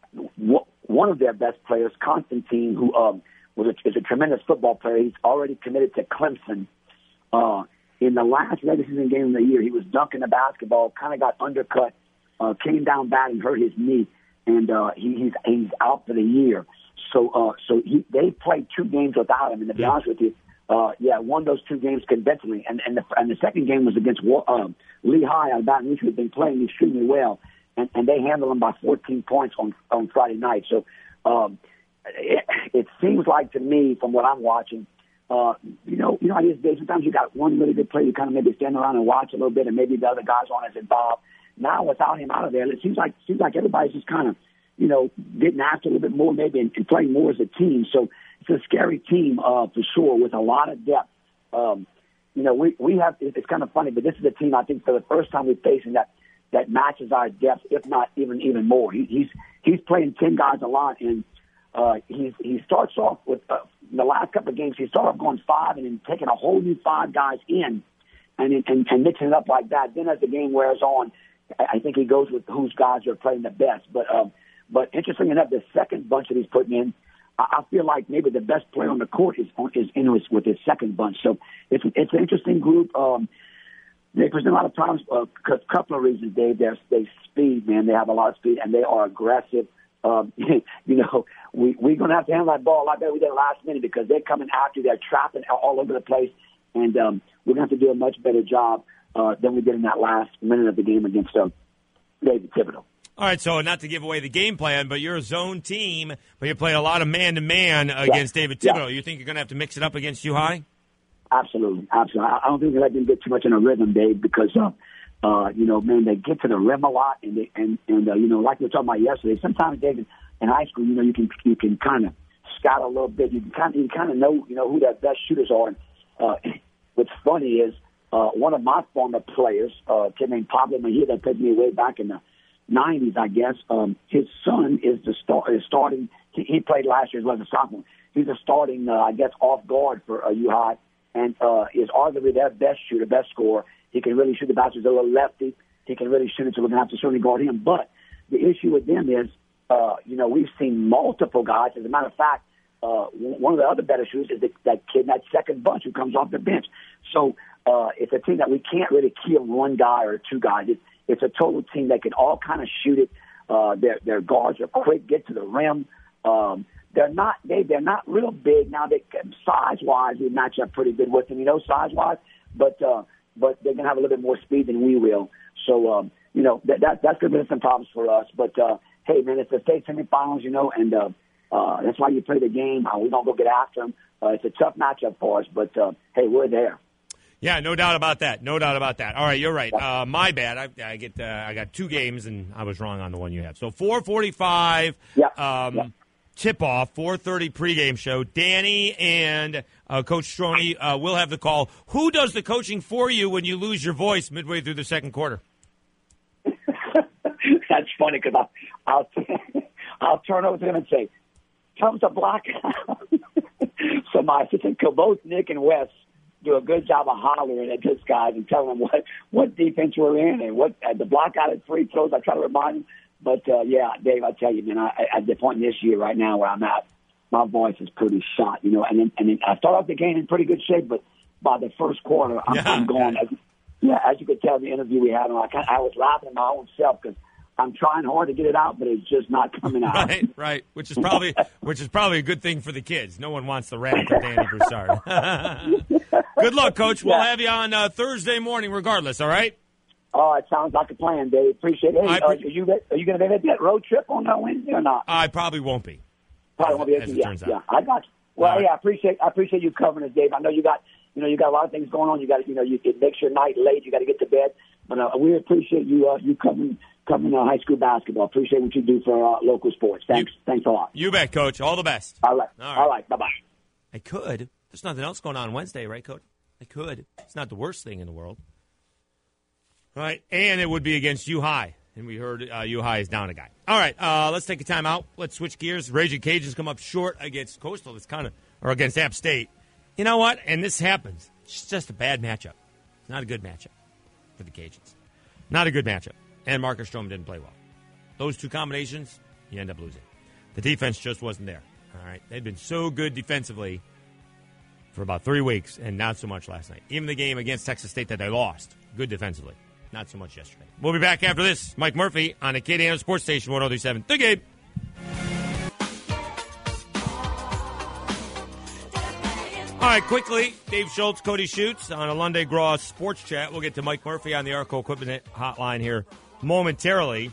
w- one of their best players, Constantine, who um, was a, is a tremendous football player, he's already committed to Clemson. Uh, in the last regular season game of the year, he was dunking the basketball, kind of got undercut, uh, came down bad and hurt his knee, and uh, he, he's he's out for the year. So, uh, so he, they played two games without him. And to be honest with you, uh, yeah, won those two games convincingly. And and the, and the second game was against um, Lehigh out of Baton Rouge, who had been playing extremely well, and, and they handled them by fourteen points on on Friday night. So, um, it, it seems like to me, from what I'm watching, uh, you know, you know, how it is, Dave, sometimes you got one really good player, you kind of maybe stand around and watch a little bit, and maybe the other guys aren't as involved. Now, without him out of there, it seems like seems like everybody's just kind of, you know, getting after a little bit more maybe and, and playing more as a team. So it's a scary team uh, for sure with a lot of depth. Um, you know, we, we have, it's kind of funny, but this is a team I think for the first time we're facing that, that matches our depth, if not even even more. He, he's he's playing ten guys a lot, and uh, he's, he starts off with, uh, in the last couple of games, he started off going five and then taking a whole new five guys in and, and, and mixing it up like that. Then as the game wears on, I think he goes with whose guys are playing the best. But um, but interesting enough, the second bunch that he's putting in, I, I feel like maybe the best player on the court is is in his, with his second bunch. So it's it's an interesting group. Um, they present a lot of problems. A uh, couple of reasons, Dave. They're they speed, man. They have a lot of speed, and they are aggressive. Um, you know, we we're gonna have to handle that ball a lot better we did last minute because they're coming after. They're trapping all over the place, and um, we're gonna have to do a much better job uh, than we did in that last minute of the game against uh, David Thibodeau. All right, so not to give away the game plan, but you're a zone team, but you play a lot of man-to-man against Yeah. David Thibodeau. Yeah. You think you're going to have to mix it up against U High? Absolutely, absolutely. I I don't think they let them get too much in a rhythm, Dave, because uh, uh, you know, man, they get to the rim a lot, and they, and and uh, you know, like we were talking about yesterday. Sometimes, David, in high school, you know, you can you can kind of scout a little bit. You can kind of you kind of know you know who their best shooters are. And, uh, what's funny is uh, one of my former players, uh, a kid named Pablo Mejia, that played me way back in the nineties, I guess. Um, his son is the star, is starting. He, he played last year as well as a sophomore. He's a starting, uh, I guess, off guard for uh, U High, and uh, is arguably their best shooter, best scorer. He can really shoot the basket. He's a little lefty. He can really shoot it, so we're gonna have to certainly guard him. But the issue with them is, uh, you know, we've seen multiple guys. As a matter of fact, uh, one of the other better shooters is the, that kid, that second bunch who comes off the bench. So uh, it's a team that we can't really kill one guy or two guys. It's, it's a total team that can all kind of shoot it. Uh, their their guards are quick, get to the rim. Um, they're not they they're not real big now. They size wise, we match up pretty good with them, you know, size wise. But uh, but they're gonna have a little bit more speed than we will. So um, you know that, that that's gonna be some problems for us. But uh, hey, man, it's the state semifinals, you know, and uh, uh, that's why you play the game. Uh, we don't go get after them. Uh, it's a tough matchup for us, but uh, hey, we're there. Yeah, no doubt about that. No doubt about that. All right, you're right. Uh, my bad. I, I get. Uh, I got two games, and I was wrong on the one you have. So four forty-five. Yeah. Um, yeah. Tip off. four thirty pregame show. Danny and uh, Coach Stroney uh, will have the call. Who does the coaching for you when you lose your voice midway through the second quarter? That's funny because I'll I'll, I'll turn over to him and say, "Comes a block." So my assistant, both Nick and Wes, do a good job of hollering at this guy and telling them what, what defense we're in and what uh, the block out at free throws. I try to remind them. But, uh, yeah, Dave, I tell you, man, I, I, at the point in this year right now where I'm at, my voice is pretty shot, you know. And then, and then I start off the game in pretty good shape, but by the first quarter, I'm, yeah. I'm going. As, yeah, as you could tell, in the interview we had, I, kind I was laughing at my own self because I'm trying hard to get it out, but it's just not coming out. Right, right. Which is probably which is probably a good thing for the kids. No one wants the wrath of Danny Broussard. Good luck, Coach. We'll Yeah. have you on uh, Thursday morning, regardless. All right. Oh, it sounds like a plan, Dave. Appreciate it. Hey, I uh, pre- are you are you going to be at that road trip on that Wednesday or not? I probably won't be. Probably won't be. as it yeah, turns out. yeah, I got you. Well, All right. yeah, I appreciate I appreciate you covering us, Dave. I know you got you know you got a lot of things going on. You got you know you it makes your night late. You got to get to bed, but uh, we appreciate you uh, you covering covering uh, high school basketball. Appreciate what you do for uh, local sports. Thanks, You- thanks a lot. You bet, Coach. All the best. All right, All right. all right, bye bye. I could. There's nothing else going on Wednesday, right, Coach? I could. It's not the worst thing in the world. All right, and it would be against U High, and we heard uh, U High is down a guy. All right, uh, let's take a time out. Let's switch gears. Raging Cajuns come up short against Coastal. It's kind of or against App State. You know what? And this happens. It's just a bad matchup. It's not a good matchup for the Cajuns. Not a good matchup. And Marcus Stroman didn't play well. Those two combinations, you end up losing. The defense just wasn't there. All right, they'd been so good defensively for about three weeks, and not so much last night. Even the game against Texas State that they lost, good defensively. Not so much yesterday. We'll be back after this. Mike Murphy on Acadiana Sports Station one oh three point seven. The Game. All right, quickly, Dave Schultz, Cody Schutz on a Lunday Graw Sports Chat. We'll get to Mike Murphy on the Arco Equipment Hotline here momentarily.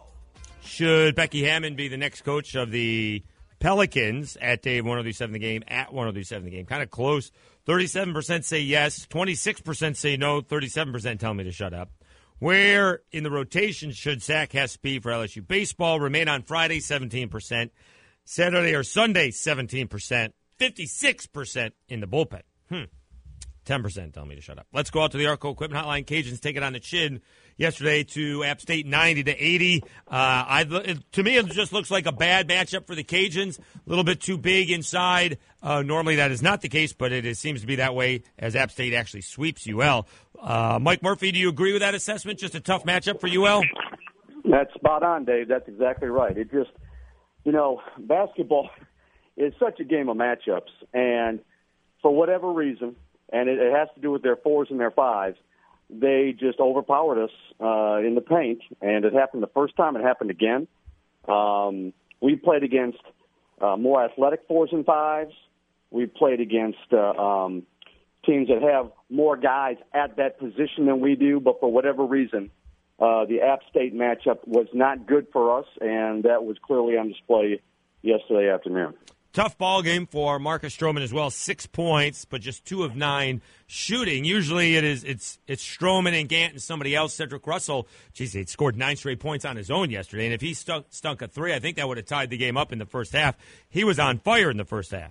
Should Becky Hammond be the next coach of the Pelicans at Dave one oh three point seven The Game, at one oh three point seven The Game? Kind of close. thirty-seven percent say yes, twenty-six percent say no, thirty-seven percent tell me to shut up. Where in the rotation should Zach Hess be for L S U baseball? Remain on Friday, seventeen percent. Saturday or Sunday, seventeen percent. fifty-six percent in the bullpen. Hmm. ten percent tell me to shut up. Let's go out to the Arco Equipment Hotline. Cajuns take it on the chin yesterday to App State ninety to eighty. Uh, I, it, to me, it just looks like a bad matchup for the Cajuns. A little bit too big inside. Uh, normally that is not the case, but it, it seems to be that way as App State actually sweeps U L. Uh, Mike Murphy, do you agree with that assessment? Just a tough matchup for U L? That's spot on, Dave. That's exactly right. It just, you know, basketball is such a game of matchups, and for whatever reason, and it, it has to do with their fours and their fives, they just overpowered us uh, in the paint, and it happened the first time. It happened again. Um, we played against uh, more athletic fours and fives. We played against uh, um, teams that have more guys at that position than we do, but for whatever reason, uh, the App State matchup was not good for us, and that was clearly on display yesterday afternoon. Tough ball game for Marcus Stroman as well. Six points, but just two of nine shooting. Usually it is it's it's Stroman and Gant and somebody else. Cedric Russell, geez, he scored nine straight points on his own yesterday. And if he stunk, stunk a three, I think that would have tied the game up in the first half. He was on fire in the first half.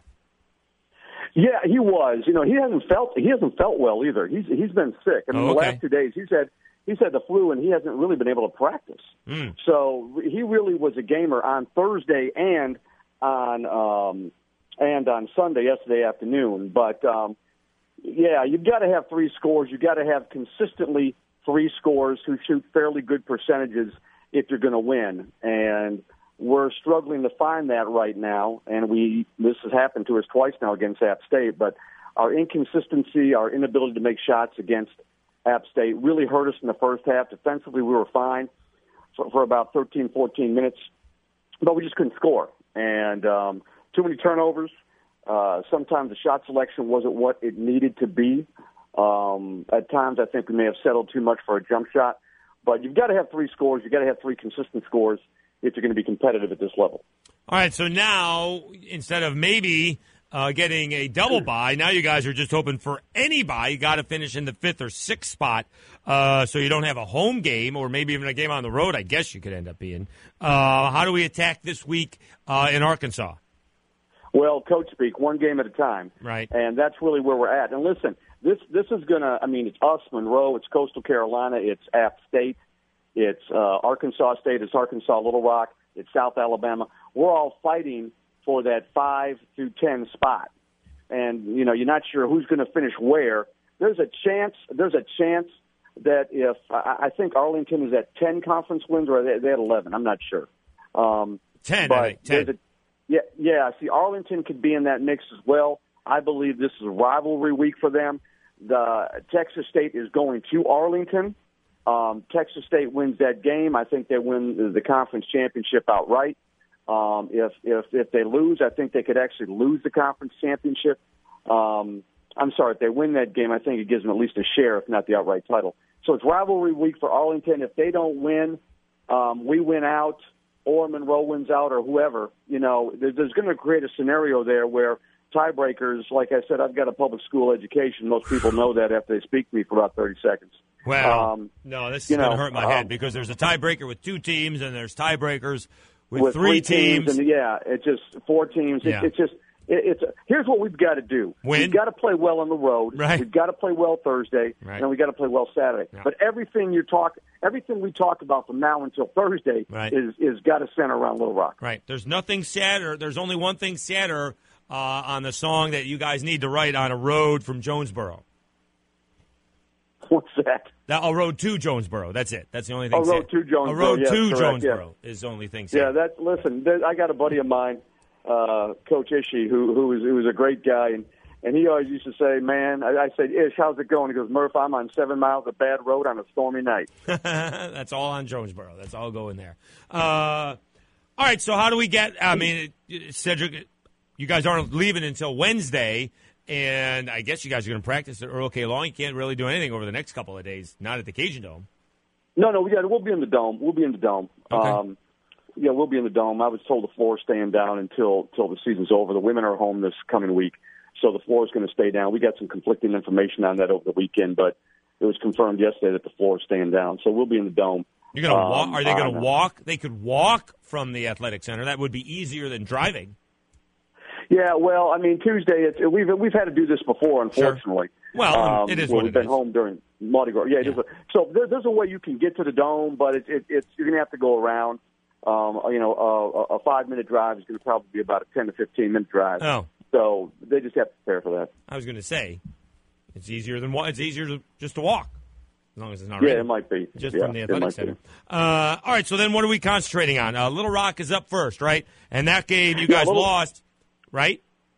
Yeah, he was. You know, he hasn't felt he hasn't felt well either. He's he's been sick. I mean, Oh, okay. the last two days he's had he's had the flu and he hasn't really been able to practice. Mm. So he really was a gamer on Thursday and on um, and on Sunday yesterday afternoon. But um, yeah, you've got to have three scores. You've got to have consistently three scores who shoot fairly good percentages if you're going to win. And we're struggling to find that right now. And we this has happened to us twice now against App State. But our inconsistency, our inability to make shots against App State really hurt us in the first half. Defensively, we were fine for, for about thirteen, fourteen minutes, but we just couldn't score. And um, too many turnovers. Uh, sometimes the shot selection wasn't what it needed to be. Um, at times, I think we may have settled too much for a jump shot. But you've got to have three scores. You've got to have three consistent scores if you're going to be competitive at this level. All right, so now instead of maybe uh, getting a double bye, now you guys are just hoping for any bye. You got to finish in the fifth or sixth spot, uh, so you don't have a home game or maybe even a game on the road. I guess you could end up being. Uh, how do we attack this week uh, in Arkansas? Well, coach speak, one game at a time. Right. And that's really where we're at. And listen, this this is going to, I mean, it's us, Monroe, it's Coastal Carolina, it's App State, it's uh, Arkansas State, it's Arkansas Little Rock, it's South Alabama. We're all fighting for that five through ten spot. And, you know, you're not sure who's going to finish where. There's a chance, there's a chance that if, I, I think Arlington is at ten conference wins or are they, they at eleven, I'm not sure. Um, ten, but I think, ten. there's a, Yeah, yeah. See, Arlington could be in that mix as well. I believe this is a rivalry week for them. The Texas State is going to Arlington. Um, Texas State wins that game. I think they win the conference championship outright. Um, if if if they lose, I think they could actually lose the conference championship. Um, I'm sorry, if they win that game, I think it gives them at least a share, if not the outright title. So it's rivalry week for Arlington. If they don't win, um, we win out, or Monroe wins out, or whoever. You know, there's, there's going to create a scenario there where tiebreakers, like I said, I've got a public school education. Most people know that after they speak to me for about thirty seconds. Well, um, no, this is you going know, to hurt my um, head because there's a tiebreaker with two teams and there's tiebreakers with, with three, teams. teams. And yeah, it's just four teams. It, Yeah. It's just it, it's here's what we've got to do. Win. We've got to play well on the road. Right. We've got to play well Thursday, Right. and we've got to play well Saturday. Yeah. But everything you talk, everything we talk about from now until Thursday Right. is is got to center around Little Rock. Right. There's nothing sadder. There's only one thing sadder uh, on the song that you guys need to write on a road from Jonesboro. What's that? That, a road to Jonesboro. That's it. That's the only thing. A road sad. to Jonesboro. A road yes, to correct, Jonesboro yeah. is the only thing. Yeah, sad. that. Listen, there, I got a buddy of mine, uh, Coach Ishii, who who was who was a great guy, and and he always used to say, "Man," I, I said, "Ish, how's it going?" He goes, "Murph, I'm on seven miles of bad road on a stormy night." That's all on Jonesboro. That's all going there. Uh, all right. So how do we get? I mean, Cedric, you guys aren't leaving until Wednesday. And I guess you guys are going to practice at Earl K. Long. You can't really do anything over the next couple of days. Not at the Cajun Dome. No, no, yeah, we'll be in the dome. We'll be in the dome. Okay. Um, yeah, we'll be in the dome. I was told the floor is staying down until until the season's over. The women are home this coming week, so the floor is going to stay down. We got some conflicting information on that over the weekend, but it was confirmed yesterday that the floor is staying down. So we'll be in the dome. You're going to um, walk? Are they going to on, walk? They could walk from the athletic center. That would be easier than driving. Yeah, well, I mean, Tuesday, it's, we've we've had to do this before, unfortunately. Sure. Well, um, it is well, what we've it been is. home during Mardi Gras. Yeah, it Yeah. is a, so there, there's a way you can get to the dome, but it, it, it's you're going to have to go around. Um, you know, a, a five minute drive is going to probably be about a ten to fifteen minute drive. Oh. So they just have to prepare for that. I was going to say, it's easier than wa- it's easier to, just to walk, as long as it's not Yeah, raining. it might be. Just Yeah, from the it athletic might center. be. Uh, all right, so then what are we concentrating on? Uh, Little Rock is up first, right? And that game you Yeah, guys Little- lost, right?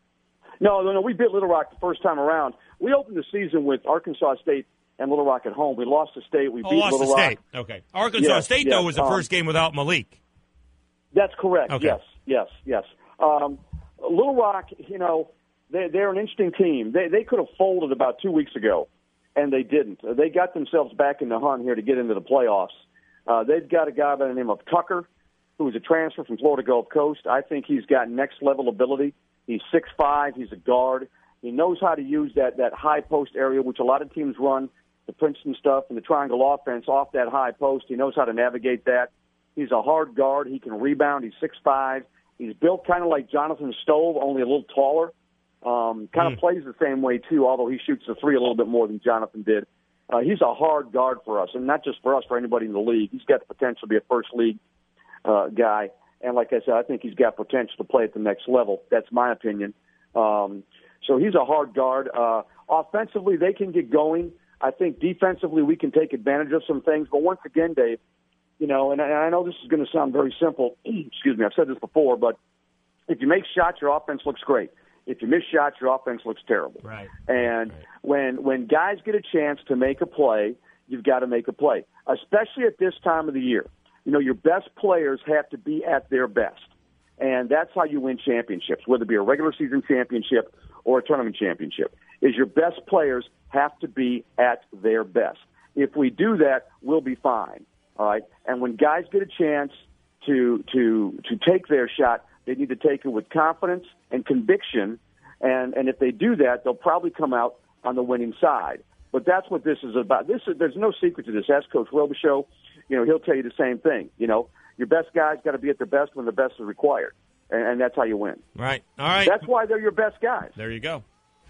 No, no, no. We beat Little Rock the first time around. We opened the season with Arkansas State and Little Rock at home. We lost to State. We Oh, beat lost Little to Rock. State. Okay. Arkansas Yes, State, yes, though, was the um, first game without Malik. That's correct. Okay. Yes, yes, yes. Um, Little Rock, you know, they, they're an interesting team. They they could have folded about two weeks ago, and they didn't. They got themselves back in the hunt here to get into the playoffs. Uh, they've got a guy by the name of Tucker, who is a transfer from Florida Gulf Coast. I think he's got next level ability. He's six five. He's a guard. He knows how to use that that high post area, which a lot of teams run, the Princeton stuff and the triangle offense off that high post. He knows how to navigate that. He's a hard guard. He can rebound. He's six five. He's built kind of like Jonathan Stove, only a little taller. Um, kind of Mm. plays the same way, too, although he shoots the three a little bit more than Jonathan did. Uh, he's a hard guard for us, and not just for us, for anybody in the league. He's got the potential to be a first league uh, guy. And like I said, I think he's got potential to play at the next level. That's my opinion. Um, so he's a hard guard. Uh, offensively, they can get going. I think defensively, we can take advantage of some things. But once again, Dave, you know, and I, and I know this is going to sound very simple. Excuse me, I've said this before, but if you make shots, your offense looks great. If you miss shots, your offense looks terrible. Right. And Right. when when guys get a chance to make a play, you've got to make a play, especially at this time of the year. You know, your best players have to be at their best. And that's how you win championships, whether it be a regular season championship or a tournament championship, is your best players have to be at their best. If we do that, we'll be fine. All right. And when guys get a chance to to to take their shot, they need to take it with confidence and conviction. And and if they do that, they'll probably come out on the winning side. But that's what this is about. This is, there's no secret to this. Ask Coach Robichaux. You know, he'll tell you the same thing. You know, your best guys got to be at their best when the best is required, and, and that's how you win. Right. All right. That's why they're your best guys. There you go.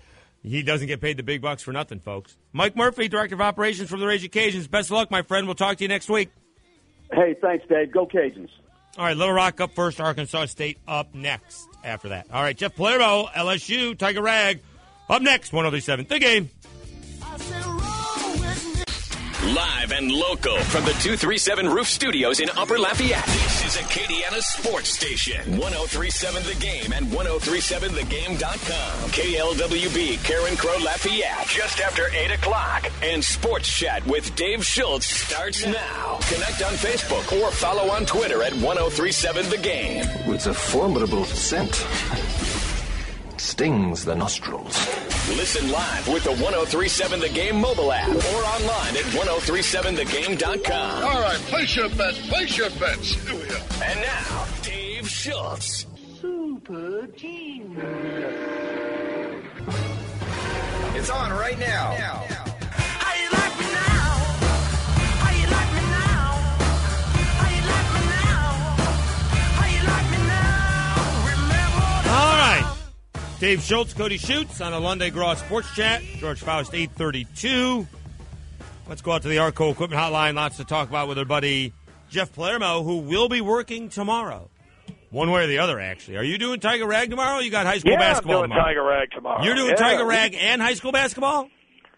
He doesn't get paid the big bucks for nothing, folks. Mike Murphy, Director of Operations for the Raging Cajuns. Best of luck, my friend. We'll talk to you next week. Hey, thanks, Dave. Go Cajuns. All right, Little Rock up first, Arkansas State up next after that. All right, Jeff Palermo, L S U, Tiger Rag, up next, one oh three seven, The Game. Live and local from the two thirty-seven Roof Studios in Upper Lafayette. This is Acadiana Sports Station. one oh three point seven The Game and ten thirty-seven the game dot com. K L W B, Karen Crow, Lafayette. Just after eight o'clock. And Sports Chat with Dave Schultz starts now. Connect on Facebook or follow on Twitter at ten thirty-seven The Game. It's a formidable scent. It stings the nostrils. Listen live with the ten thirty-seven The Game mobile app or online at ten thirty-seven the game dot com. All right, place your bets, place your bets. Here we go. And now, Dave Schultz. Super team. It's on right now. How you like me now? How you like me now? How you like me now? How you like me now? Remember the All right. Dave Schultz, Cody Schutz on a Lunday Graw Sports Chat. George Faust, eight thirty-two. Let's go out to the Arco Equipment Hotline. Lots to talk about with our buddy Jeff Palermo, who will be working tomorrow. One way or the other, actually. Are you doing Tiger Rag tomorrow? You got high school yeah, basketball I'm doing tomorrow. Tiger Rag tomorrow. You're doing yeah. Tiger Rag and high school basketball?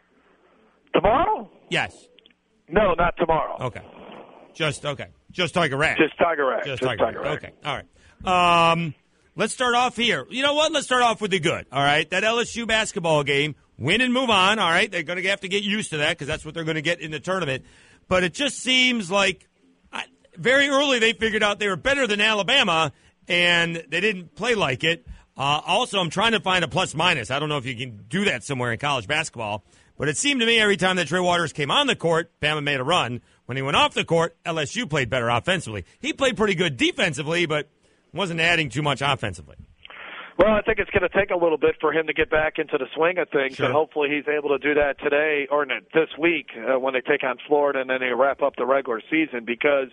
Tomorrow? Yes. No, not tomorrow. Okay. Just, okay. Just Tiger Rag. Just Tiger Rag. Just, Just Tiger, Tiger Rag. Rag. Okay. All right. Um, let's start off here. You know what? Let's start off with the good. All right. That L S U basketball game, win and move on. All right. They're going to have to get used to that because that's what they're going to get in the tournament. But it just seems like I, very early they figured out they were better than Alabama, and they didn't play like it. Uh, also, I'm trying to find a plus-minus. I don't know if you can do that somewhere in college basketball. But it seemed to me every time that Trey Waters came on the court, Bama made a run. When he went off the court, L S U played better offensively. He played pretty good defensively, but wasn't adding too much offensively. Well, I think it's going to take a little bit for him to get back into the swing of things, Sure. and hopefully he's able to do that today or this week uh, when they take on Florida and then they wrap up the regular season because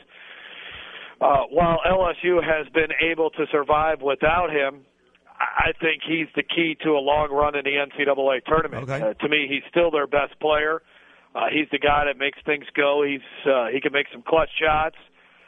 uh, while L S U has been able to survive without him, I think he's the key to a long run in the N C double A tournament. Okay. Uh, to me, he's still their best player. Uh, he's the guy that makes things go. He's uh, he can make some clutch shots.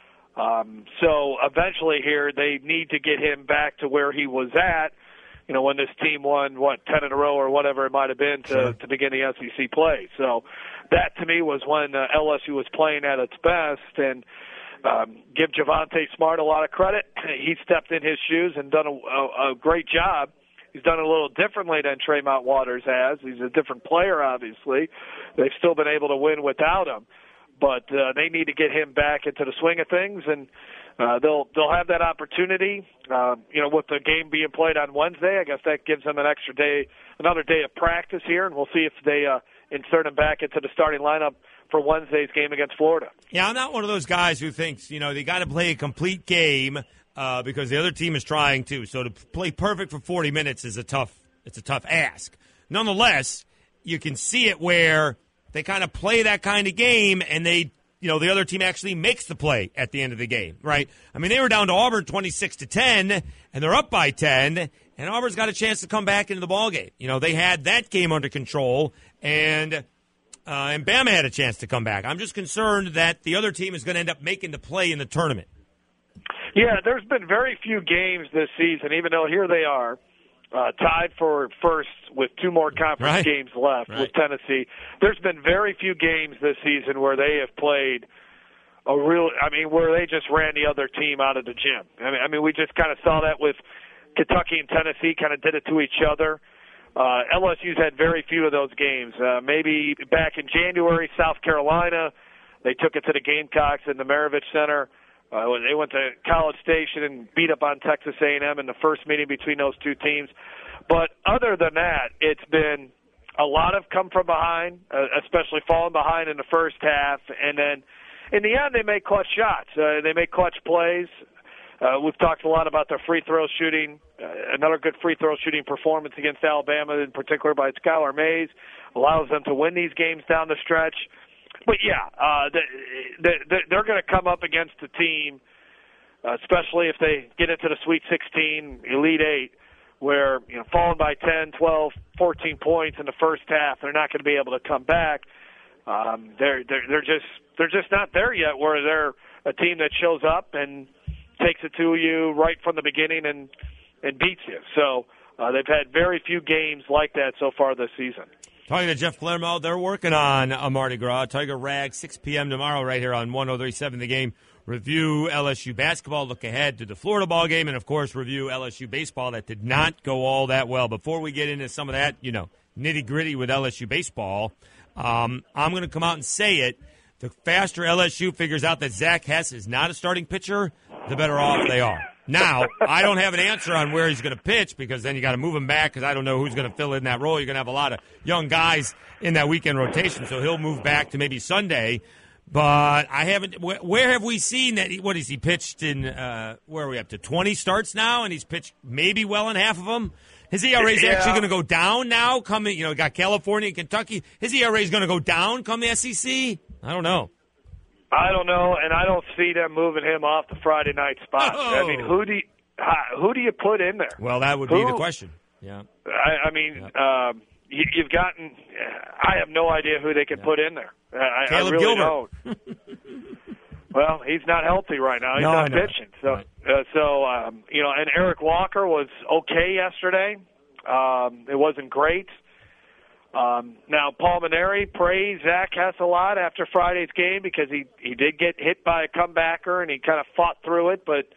Um, so eventually here they need to get him back to where he was at, you know, when this team won, what, ten in a row or whatever it might have been to, Sure. to begin the S E C play. So that to me was when uh, L S U was playing at its best. And um, give Javonte Smart a lot of credit. He stepped in his shoes and done a, a, a great job. He's done it a little differently than Tremont Waters has. He's a different player, obviously. They've still been able to win without him. But uh, they need to get him back into the swing of things, and uh, they'll they'll have that opportunity. Uh, you know, with the game being played on Wednesday, I guess that gives them an extra day, another day of practice here, and we'll see if they uh, insert him back into the starting lineup for Wednesday's game against Florida. Yeah, I'm not one of those guys who thinks, you know, they got to play a complete game uh, because the other team is trying to. So to play perfect for forty minutes is a tough, it's a tough ask. Nonetheless, you can see it where they kind of play that kind of game, and they, you know, the other team actually makes the play at the end of the game, right? I mean, they were down to Auburn twenty-six to ten, and they're up by ten, and Auburn's got a chance to come back into the ballgame. You know, they had that game under control, and uh, and Bama had a chance to come back. I'm just concerned that the other team is going to end up making the play in the tournament. Yeah, there's been very few games this season, even though here they are, Uh, tied for first with two more conference Right. games left Right. with Tennessee. There's been very few games this season where they have played a real, I mean, where they just ran the other team out of the gym. I mean, I mean we just kind of saw that with Kentucky and Tennessee, kind of did it to each other. Uh, L S U's had very few of those games. Uh, maybe back in January, South Carolina, they took it to the Gamecocks in the Maravich Center. Uh, when they went to College Station and beat up on Texas A and M in the first meeting between those two teams. But other than that, it's been a lot of come from behind, uh, especially falling behind in the first half. And then in the end, they make clutch shots. Uh, they make clutch plays. Uh, we've talked a lot about their free throw shooting. Uh, another good free throw shooting performance against Alabama, in particular by Skylar Mays, allows them to win these games down the stretch. But, yeah, uh, they, they, they're going to come up against a team, uh, especially if they get into the Sweet sixteen, Elite Eight, where, you know, falling by ten, twelve, fourteen points in the first half, they're not going to be able to come back. Um, they're, they're, they're, just, they're just not there yet where they're a team that shows up and takes it to you right from the beginning and, and beats you. So uh, they've had very few games like that so far this season. Talking to Jeff Palermo, they're working on a Mardi Gras. Tiger Rag, six p.m. tomorrow right here on one oh three point seven The Game. Review L S U basketball, look ahead to the Florida ball game, and, of course, review L S U baseball. That did not go all that well. Before we get into some of that, you know, nitty-gritty with L S U baseball, um, I'm going to come out and say it. The faster L S U figures out that Zach Hess is not a starting pitcher, the better off they are. Now, I don't have an answer on where he's going to pitch because then you got to move him back because I don't know who's going to fill in that role. You're going to have a lot of young guys in that weekend rotation, so he'll move back to maybe Sunday. But I haven't. Where, where have we seen that? He, what has he pitched in? Uh, where are we up to? twenty starts now, and he's pitched maybe well in half of them. His E R A is yeah. actually going to go down now. Coming, you know, got California and Kentucky. His E R A is going to go down come the S E C. I don't know. I don't know, and I don't see them moving him off the Friday night spot. Oh. I mean, who do you, who do you put in there? Well, that would who? be the question. Yeah. I, I mean, yeah. um, you, you've gotten. I have no idea who they can yeah. put in there. I, Caleb I really Gilbert. don't. Well, he's not healthy right now. He's no, not pitching. So, right. uh, so um, you know, and Eric Walker was okay yesterday. Um, it wasn't great. Um, now, Paul Mainieri praised Zach Hess a lot after Friday's game because he, he did get hit by a comebacker and he kind of fought through it. But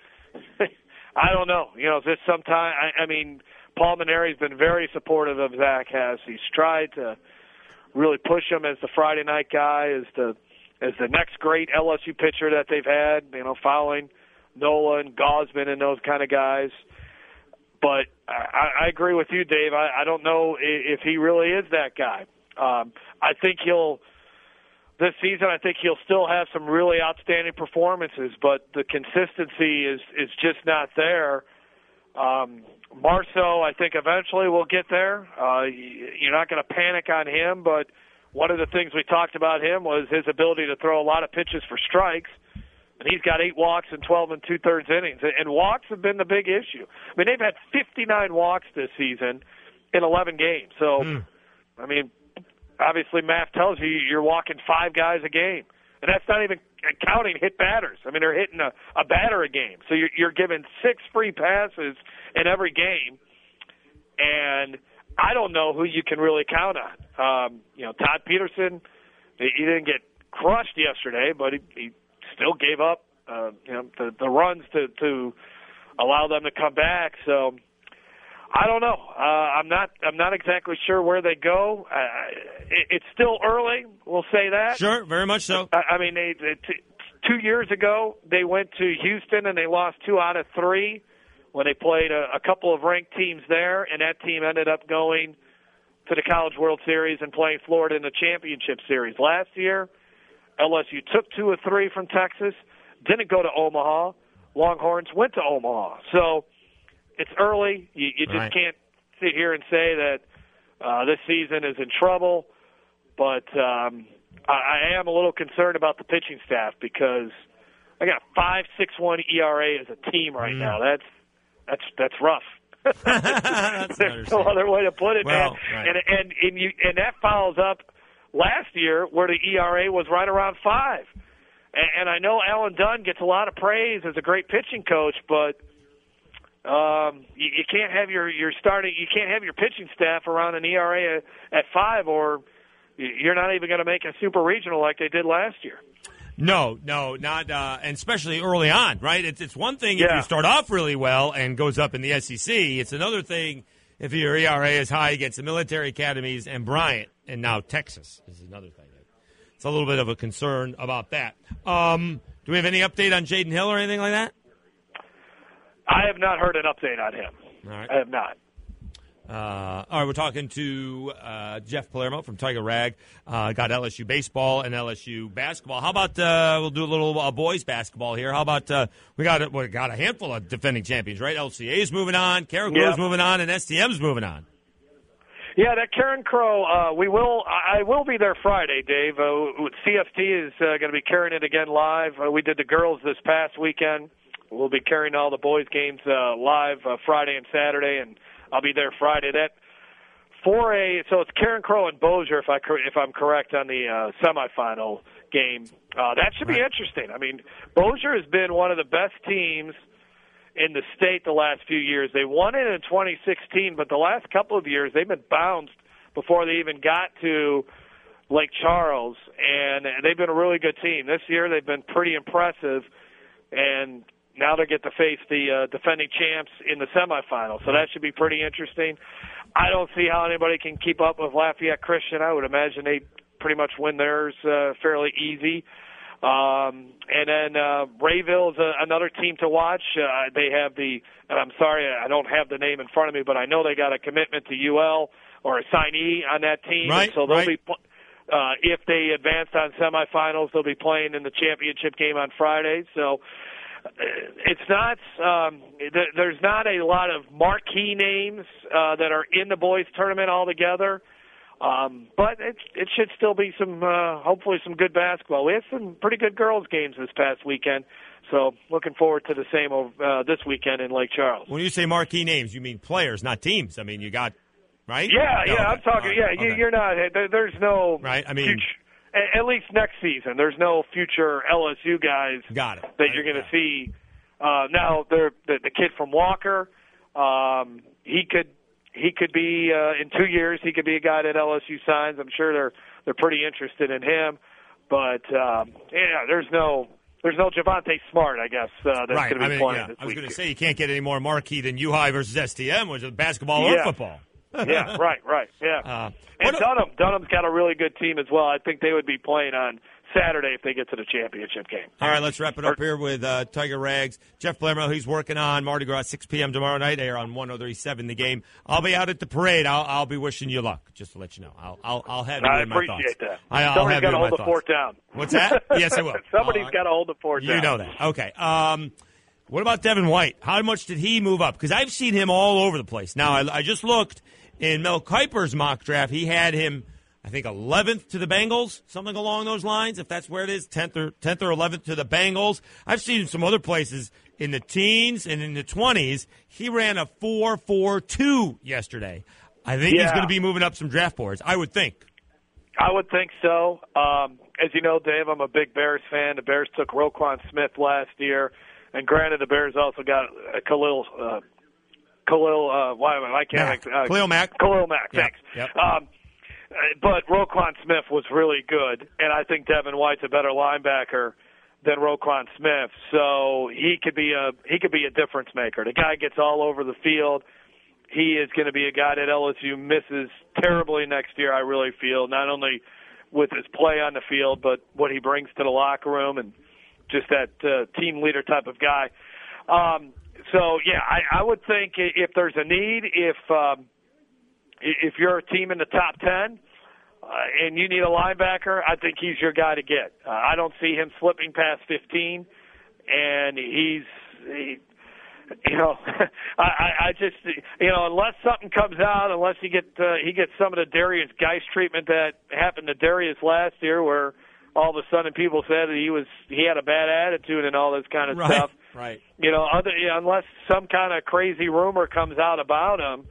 I don't know. You know, is this sometime? I, I mean, Paul Mainieri's been very supportive of Zach Hess. He's tried to really push him as the Friday night guy, as the as the next great L S U pitcher that they've had, you know, following Nolan, Gausman, and those kind of guys. But I, I agree with you, Dave. I, I don't know if he really is that guy. Um, I think he'll this season. I think he'll still have some really outstanding performances, but the consistency is is just not there. Um, Marceau, I think eventually will get there. Uh, you're not going to panic on him, but one of the things we talked about him was his ability to throw a lot of pitches for strikes, and he's got eight walks in twelve and two-thirds innings. And walks have been the big issue. I mean, they've had fifty-nine walks this season in eleven games. So, mm. I mean, obviously math tells you you're walking five guys a game. And that's not even counting hit batters. I mean, they're hitting a, a batter a game. So you're, you're giving six free passes in every game. And I don't know who you can really count on. Um, you know, Todd Peterson, he didn't get crushed yesterday, but he, he still gave up uh, you know, the, the runs to, to allow them to come back. So I don't know. Uh, I'm not. I'm not exactly sure where they go. Uh, it, it's still early. We'll say that. Sure, very much so. I, I mean, they, they, t- two years ago they went to Houston and they lost two out of three when they played a, a couple of ranked teams there, and that team ended up going to the College World Series and playing Florida in the championship series. Last year, L S U took two of three from Texas, didn't go to Omaha. Longhorns went to Omaha. So it's early. You, you just right. can't sit here and say that uh, this season is in trouble. But um, I, I am a little concerned about the pitching staff because I got a five point six one E R A as a team right mm. now. That's that's that's rough. That's There's no other way to put it, well, man. Right. And and and, you, and that follows up last year where the E R A was right around five. And, and I know Alan Dunn gets a lot of praise as a great pitching coach, but um, you, you can't have your your starting you can't have your pitching staff around an E R A at, at five, or you're not even going to make a super regional like they did last year. No, no, not, uh, and especially early on, right? It's it's one thing yeah. if you start off really well and goes up in the S E C. It's another thing if your E R A is high against the military academies and Bryant, and now Texas is another thing. It's a little bit of a concern about that. Um, do we have any update on Jaden Hill or anything like that? I have not heard an update on him. All right. I have not. Uh, all right, we're talking to uh, Jeff Palermo from Tiger Rag. Uh, got L S U baseball and L S U basketball. How about uh, we'll do a little uh, boys basketball here? How about uh, we got a, we got a handful of defending champions, right? L C A's moving on, Karen Crow's yeah. moving on, and S T M's moving on. Yeah, that Karen Crow. Uh, we will. I will be there Friday, Dave. Uh, C F T is uh, going to be carrying it again live. Uh, we did the girls this past weekend. We'll be carrying all the boys games uh, live uh, Friday and Saturday, and I'll be there Friday. That for a so it's Karen Crow and Bossier, if I if I'm correct on the uh, semifinal game. Uh, that should be right. interesting. I mean, Bossier has been one of the best teams in the state the last few years. They won it in twenty sixteen, but the last couple of years they've been bounced before they even got to Lake Charles, and they've been a really good team. This year they've been pretty impressive, and now they get to face the uh, defending champs in the semifinals, so that should be pretty interesting. I don't see how anybody can keep up with Lafayette Christian. I would imagine they pretty much win theirs uh, fairly easy. Um, and then uh, Rayville is a, another team to watch. Uh, they have the, and I'm sorry, I don't have the name in front of me, but I know they got a commitment to U L or a signee on that team. Right, and so they'll right. be, uh, if they advanced on semifinals, they'll be playing in the championship game on Friday. So it's not, um, th- there's not a lot of marquee names uh, that are in the boys tournament altogether. Um, but it, it should still be some, uh, hopefully some good basketball. We had some pretty good girls games this past weekend, so looking forward to the same uh, this weekend in Lake Charles. When you say marquee names, you mean players, not teams. I mean, you got, right? Yeah, No, yeah, okay. I'm talking, yeah, Okay. you, you're not, there, there's no Right, I mean- future, at, at least next season, there's no future L S U guys Got it. that you're going to see. Uh, now, the, the kid from Walker, um, he could, He could be uh, in two years. He could be a guy that L S U signs. I'm sure they're they're pretty interested in him. But um, yeah, there's no there's no Javante Smart, I guess, uh, that's Right. going to be I mean, playing yeah. this I was week. going to say you can't get any more marquee than U High versus S T M, which is basketball Yeah. or football. yeah, right, right, yeah. Uh, and Dunham, Dunham's got a really good team as well. I think they would be playing on Saturday if they get to the championship game. All right, let's wrap it up here with uh, Tiger Rags. Jeff Blamero, he's working on Mardi Gras, six p.m. tomorrow night here on one oh three seven The Game. I'll be out at the parade. I'll, I'll be wishing you luck, just to let you know. I'll, I'll, I'll have you I in my appreciate thoughts. that. I, I'll Somebody's have got you to in my hold the thoughts. fort down. What's that? Yes, I will. Somebody's Uh, got to hold the fort down. You know that. Okay. Um, what about Devin White? How much did he move up? Because I've seen him all over the place. Now, I, I just looked in Mel Kiper's mock draft. He had him, I think, eleventh to the Bengals, something along those lines, if that's where it is, tenth or tenth or eleventh to the Bengals. I've seen him some other places in the teens and in the twenties. He ran a four four two yesterday. I think he's Yeah. going to be moving up some draft boards, I would think. I would think so. Um, as you know, Dave, I'm a big Bears fan. The Bears took Roquan Smith last year, and granted, the Bears also got uh, Khalil. Uh, Khalil, uh, why am I? I can't. Mack. Uh, Khalil Mack. Khalil Mack. Yep, Thanks. yep. Um, but Roquan Smith was really good, and I think Devin White's a better linebacker than Roquan Smith. So he could be a he could be a difference maker. The guy gets all over the field. He is going to be a guy that L S U misses terribly next year, I really feel, not only with his play on the field, but what he brings to the locker room and just that uh, team leader type of guy. Um, so, yeah, I, I would think if there's a need, if um, if you're a team in the top ten uh, and you need a linebacker, I think he's your guy to get. Uh, I don't see him slipping past fifteen, and he's he, – You know, I, I just, you know, unless something comes out, unless he get uh, he gets some of the Darius Geist treatment that happened to Darius last year, where all of a sudden people said that he was he had a bad attitude and all this kind of Right, stuff. right. You know, other you know, unless some kind of crazy rumor comes out about him,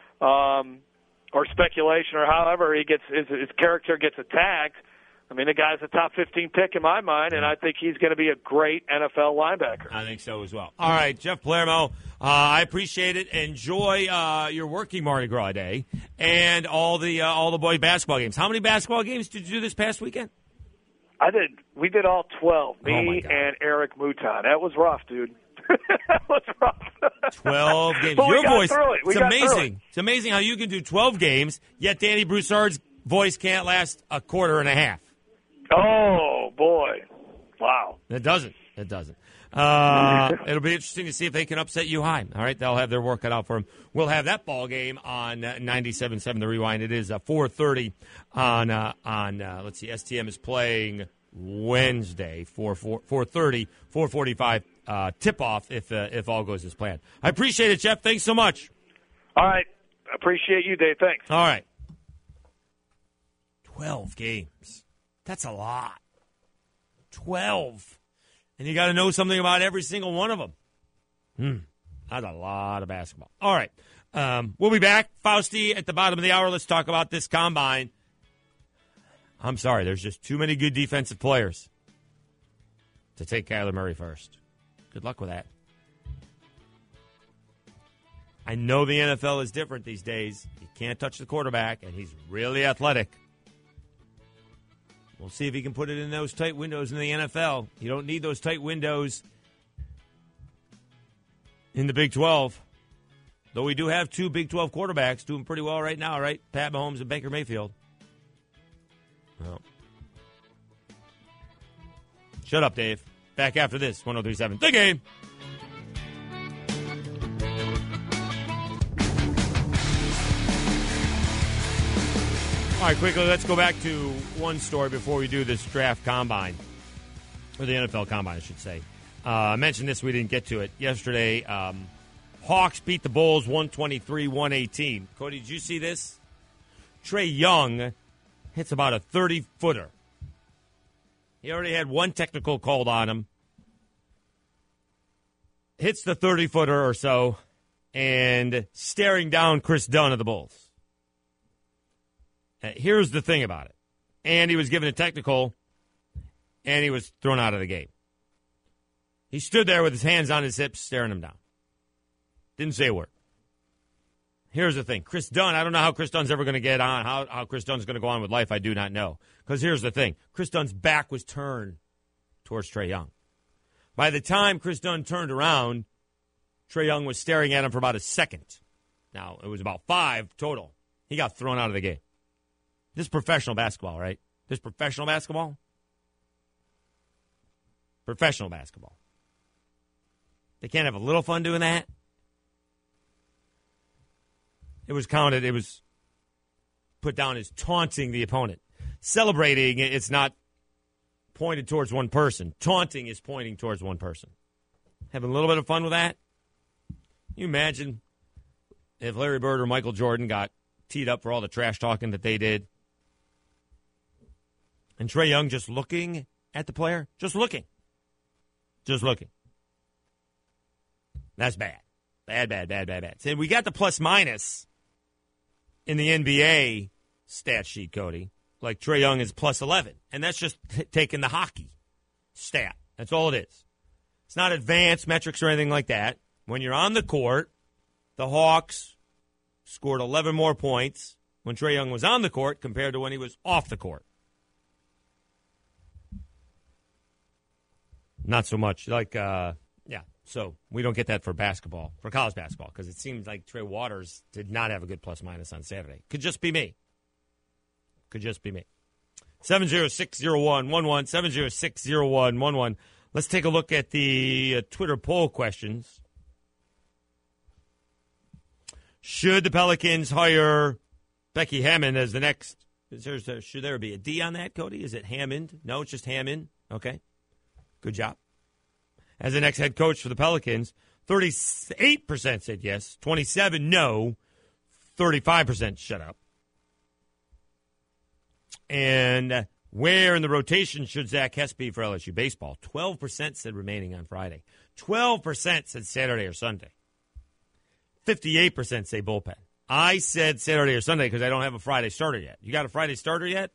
um, or speculation, or however he gets his, his character gets attacked. I mean, the guy's a top fifteen pick in my mind, and I think he's going to be a great N F L linebacker. I think so as well. All right, Jeff Palermo, uh, I appreciate it. Enjoy uh, your working Mardi Gras day and all the uh, all the boy basketball games. How many basketball games did you do this past weekend? I did. We did all twelve. Oh, my Me God. and Eric Mouton. That was rough, dude. that was rough. Twelve games. But we Your got voice. through it. We It's got through amazing. it. It's amazing how you can do twelve games, yet Danny Broussard's voice can't last a quarter and a half. Oh boy! Wow. It doesn't. It doesn't. Uh, it'll be interesting to see if they can upset U High. All right, they'll have their work cut out for them. We'll have that ball game on uh, ninety-seven point seven The Rewind. It is uh, four thirty on uh, on. Uh, let's see, S T M is playing Wednesday, four four thirty, four forty five uh, tip off if uh, if all goes as planned. I appreciate it, Jeff. Thanks so much. All right. Appreciate you, Dave. Thanks. All right. Twelve games. That's a lot. Twelve. And you got to know something about every single one of them. Hmm. That's a lot of basketball. All right. Um, we'll be back. Fausti at the bottom of the hour. Let's talk about this combine. I'm sorry. There's just too many good defensive players to take Kyler Murray first. Good luck with that. I know the N F L is different these days. You can't touch the quarterback, and he's really athletic. We'll see if he can put it in those tight windows in the N F L. You don't need those tight windows in the Big twelve. Though we do have two Big twelve quarterbacks doing pretty well right now, right? Pat Mahomes and Baker Mayfield. Well. Shut up, Dave. Back after this, one oh three point seven The Game. All right, quickly, let's go back to one story before we do this draft combine, or the N F L combine, I should say. Uh, I mentioned this, we didn't get to it. Yesterday, um, Hawks beat the Bulls one twenty-three to one eighteen. Cody, did you see this? Trae Young hits about a thirty-footer. He already had one technical called on him. Hits the thirty-footer or so, and staring down Chris Dunn of the Bulls. Uh, here's the thing about it. And he was given a technical, and he was thrown out of the game. He stood there with his hands on his hips, staring him down. Didn't say a word. Here's the thing. Chris Dunn, I don't know how Chris Dunn's ever going to get on, how, how Chris Dunn's going to go on with life, I do not know. Because here's the thing. Chris Dunn's back was turned towards Trae Young. By the time Chris Dunn turned around, Trae Young was staring at him for about a second. Now, it was about five total. He got thrown out of the game. This is professional basketball, right? This is professional basketball? Professional basketball. They can't have a little fun doing that? It was counted, it was put down as taunting the opponent. Celebrating, it's not pointed towards one person. Taunting is pointing towards one person. Having a little bit of fun with that? Can you imagine if Larry Bird or Michael Jordan got teed up for all the trash talking that they did? And Trae Young just looking at the player? Just looking. Just looking. That's bad. Bad, bad, bad, bad, bad. And we got the plus minus in the N B A stat sheet, Cody. Like Trae Young is plus eleven. And that's just t- taking the hockey stat. That's all it is. It's not advanced metrics or anything like that. When you're on the court, the Hawks scored eleven more points when Trae Young was on the court compared to when he was off the court. Not so much. Like, uh, yeah, so we don't get that for basketball, for college basketball, because it seems like Trey Waters did not have a good plus-minus on Saturday. Could just be me. Could just be me. seven oh six oh one one one, seven oh six oh one one one. Let's take a look at the uh, Twitter poll questions. Should the Pelicans hire Becky Hammond as the next? Is there, should there be a D on that, Cody? Is it Hammond? No, it's just Hammond. Okay. Good job. As the next head coach for the Pelicans, thirty-eight percent said yes, twenty-seven no, thirty-five percent shut up. And where in the rotation should Zach Hess be for L S U baseball? twelve percent said remaining on Friday. twelve percent said Saturday or Sunday. fifty-eight percent say bullpen. I said Saturday or Sunday because I don't have a Friday starter yet. You got a Friday starter yet?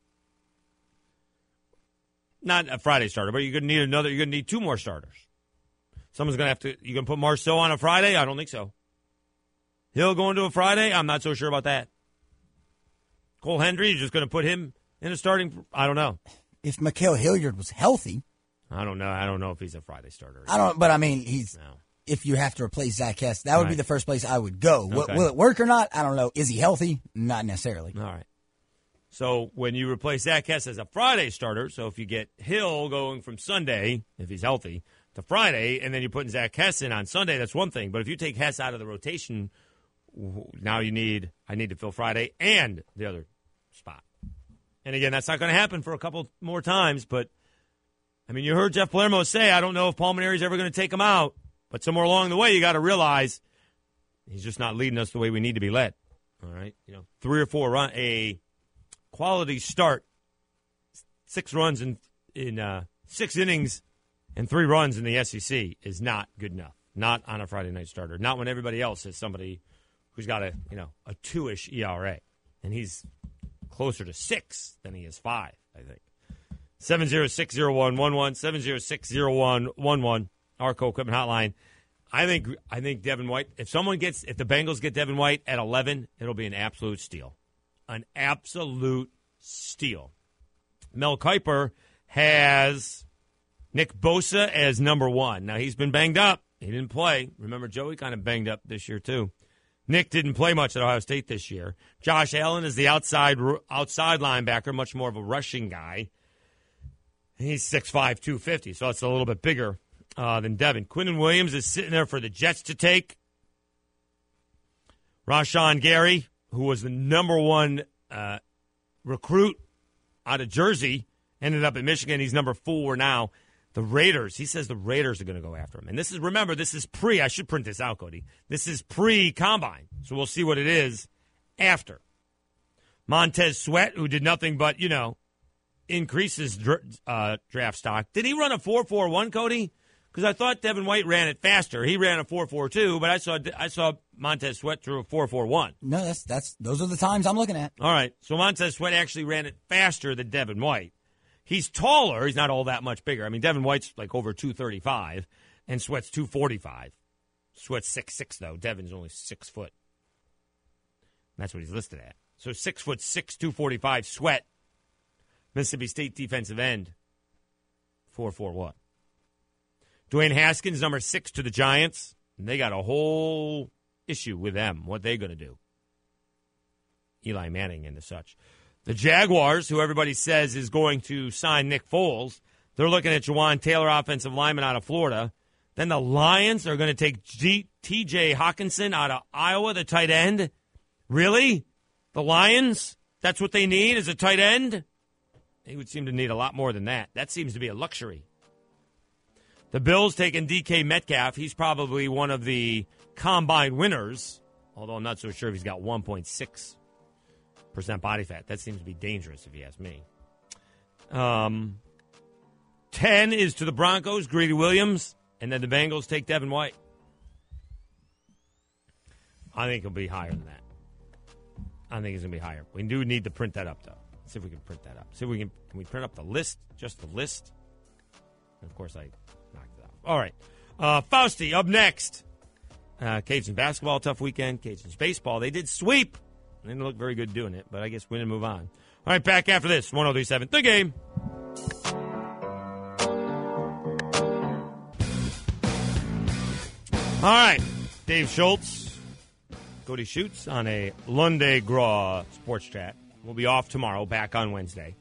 Not a Friday starter, but you're going to need another. You're going to need two more starters. Someone's going to have to. You going to put Marceau on a Friday? I don't think so. Hill going to a Friday? I'm not so sure about that. Cole Hendry, you're just going to put him in a starting? I don't know. If Mikael Hilliard was healthy, I don't know. I don't know if he's a Friday starter. I don't. But I mean, he's. No. If you have to replace Zach Hess, that would right. be the first place I would go. Okay. Will, will it work or not? I don't know. Is he healthy? Not necessarily. All right. So when you replace Zach Hess as a Friday starter, so if you get Hill going from Sunday, if he's healthy, to Friday, and then you're putting Zach Hess in on Sunday, that's one thing. But if you take Hess out of the rotation, now you need, I need to fill Friday and the other spot. And again, that's not going to happen for a couple more times. But, I mean, you heard Jeff Palermo say, I don't know if Palmineri's ever going to take him out. But somewhere along the way, you got to realize he's just not leading us the way we need to be led. All right? You know, three or four run, a quality start, six runs in in uh, six innings and three runs in the S E C is not good enough. Not on a Friday night starter. Not when everybody else is somebody who's got a you know a two-ish E R A, and he's closer to six than he is five. I think seven zero six zero one one one seven zero six zero one one one Arco Equipment Hotline. I think I think Devin White, if someone gets, if the Bengals get Devin White at eleven, it'll be an absolute steal. An absolute steal. Mel Kiper has Nick Bosa as number one. Now, he's been banged up. He didn't play. Remember, Joey kind of banged up this year, too. Nick didn't play much at Ohio State this year. Josh Allen is the outside outside linebacker, much more of a rushing guy. He's six five, two fifty, so that's a little bit bigger uh, than Devin. Quinnen Williams is sitting there for the Jets to take. Rashawn Gary, who was the number one uh, recruit out of Jersey, ended up at Michigan. He's number four now. The Raiders, he says the Raiders are going to go after him. And this is, remember, this is pre, I should print this out, Cody. This is pre-combine, so we'll see what it is after. Montez Sweat, who did nothing but, you know, increase his uh, draft stock. Did he run a four four one, Cody? Because I thought Devin White ran it faster. He ran a four four two, but I saw I saw Montez Sweat threw a four four one. No, that's that's those are the times I'm looking at. All right, so Montez Sweat actually ran it faster than Devin White. He's taller. He's not all that much bigger. I mean, Devin White's like over two thirty-five, and Sweat's two forty-five. Sweat's six six, though. Devin's only six foot. That's what he's listed at. So six foot six, two forty-five. Sweat, Mississippi State defensive end, four four one. Dwayne Haskins, number six to the Giants. And they got a whole issue with them, what they're going to do. Eli Manning and the such. The Jaguars, who everybody says is going to sign Nick Foles, they're looking at Jawan Taylor, offensive lineman out of Florida. Then the Lions are going to take G- T J Hawkinson out of Iowa, the tight end. Really? The Lions? That's what they need is a tight end? They would seem to need a lot more than that. That seems to be a luxury. The Bills taking D K Metcalf. He's probably one of the combine winners, although I'm not so sure if he's got one point six percent body fat. That seems to be dangerous if you ask me. Um, ten is to the Broncos, Greedy Williams, and then the Bengals take Devin White. I think it'll be higher than that. I think it's going to be higher. We do need to print that up, though. Let's see if we can print that up. See if we can, can we print up the list, just the list? And of course, I knocked it off. All right. Uh, Fausti, up next. Uh, Cajuns basketball, tough weekend. Cajuns baseball, they did sweep. They didn't look very good doing it, but I guess we didn't move on. All right, back after this. one oh three point seven, The Game. All right, Dave Schultz, Cody Schutz on a Lunde Graw Sports Chat. We'll be off tomorrow, back on Wednesday.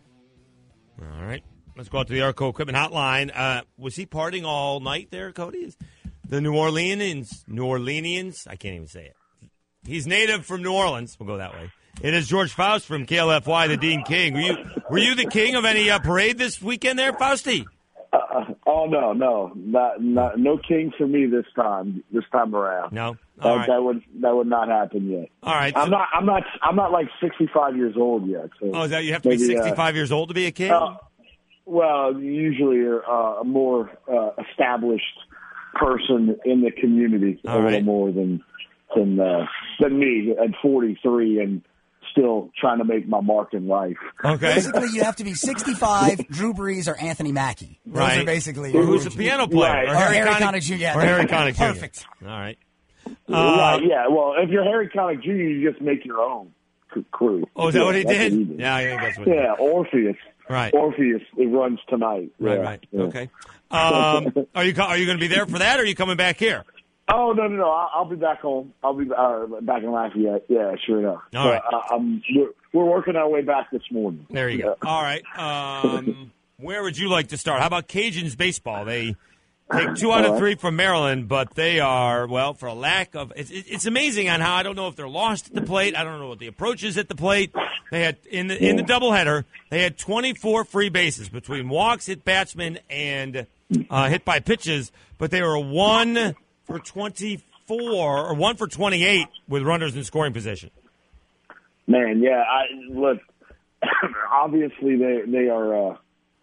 All right, let's go out to the Arco Equipment Hotline. Uh, was he partying all night there, Cody? The New Orleanians, New Orleanians, I can't even say it. He's native from New Orleans. We'll go that way. It is George Faust from K L F Y, the Dean King. Were you were you the king of any uh, parade this weekend there, Fausti? Uh, oh, no, no. Not, not, no king for me this time, this time around. No? That, All right. that would that would not happen yet. All right. I'm so- not I'm not I'm not like sixty-five years old yet. So Oh, is that you have to maybe, be uh, sixty-five years old to be a king? Uh, well, usually you're uh, a more uh, established person in the community, All a little right. more than than uh, than me at forty-three and still trying to make my mark in life. Okay. Basically, you have to be sixty-five, Drew Brees, or Anthony Mackie. Those Right. are basically Who's a piano player? Right. Or Or Harry, Harry Connick, Connick Junior Yeah, Or Harry there. Connick Junior Perfect. All right. right, Uh, yeah. Well, if you're Harry Connick Junior, you just make your own c- crew. Oh, is that Yeah, what he that's did? he did. Yeah, I think that's what he Yeah, Orpheus. Right. Orpheus, it runs tonight. Right, Yeah, right. yeah. Okay. Um, are you co- are you going to be there for that, or are you coming back here? Oh no no no! I'll, I'll be back home. I'll be uh, back in Lafayette. Yeah, sure enough. All right. Uh, I'm, we're, we're working our way back this morning. There you go. All right. Um, where would you like to start? How about Cajuns baseball? They take two out of three from Maryland, but they are, well, for a lack of it's, it's amazing on how I don't know if they're lost at the plate. I don't know what the approach is at the plate. They had in the in the doubleheader, they had twenty-four free bases between walks, hit batsmen, and uh, hit by pitches, but they were one for twenty-four or one for twenty-eight with runners in scoring position. Man, yeah. I look. Obviously, they they are. Uh,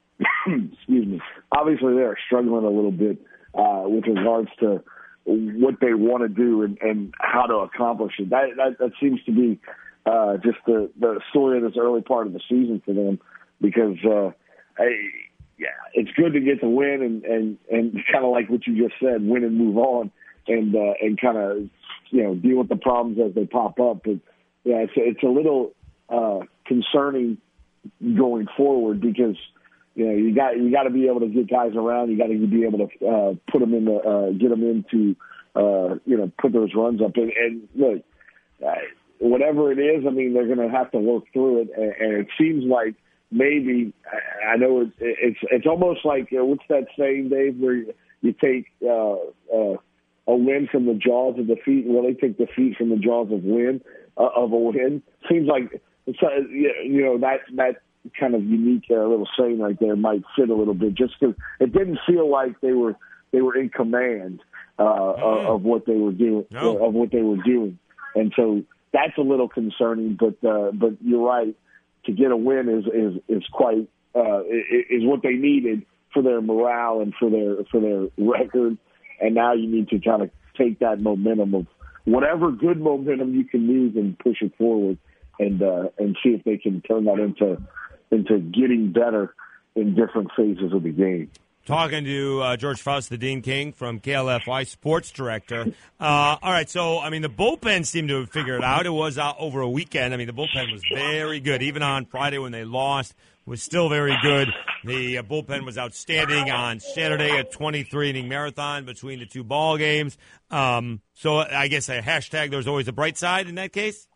excuse me. Obviously, they are struggling a little bit uh, with regards to what they want to do and, and how to accomplish it. That that, that seems to be uh, just the, the story of this early part of the season for them because, uh, I, yeah, it's good to get the win and, and, and kind of like what you just said, win and move on. and uh, and kind of you know deal with the problems as they pop up. But yeah, it's it's a little uh, concerning going forward because you know you got you got to be able to get guys around. You got to be able to uh, put them in the uh, get them into uh, you know put those runs up. And, and look, uh, whatever it is, I mean they're going to have to work through it. And, and it seems like maybe I, I know it's it's it's almost like uh, what's that saying, Dave, where you, you take uh, uh, a win from the jaws of defeat, and really take defeat from the jaws of win uh, of a win. Seems like it's, uh, you know that that kind of unique uh, little saying right there might fit a little bit, just because it didn't feel like they were they were in command uh, mm. of, of what they were doing no. of what they were doing, and so that's a little concerning. But uh, but you're right, to get a win is is is quite uh, is what they needed for their morale and for their for their record. And now you need to kind of take that momentum of whatever good momentum you can use and push it forward, and uh, and see if they can turn that into into getting better in different phases of the game. Talking to uh, George Faust, the Dean King from K L F Y Sports Director. Uh, all right, so, I mean, the bullpen seemed to have figured it out. It was uh, over a weekend. I mean, the bullpen was very good. Even on Friday when they lost, was still very good. The uh, bullpen was outstanding on Saturday, a twenty-three inning marathon between the two ball games. Um, so I guess a hashtag there's always a bright side in that case?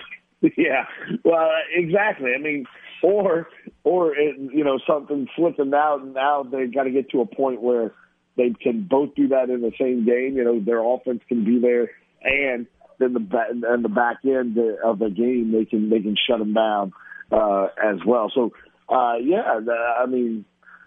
Yeah, well, exactly. I mean, or, or it, you know, something flipping out, and now they've got to get to a point where they can both do that in the same game. You know, their offense can be there, and then the back, and the back end of the game, they can they can shut them down uh, as well. So, uh, yeah, I mean,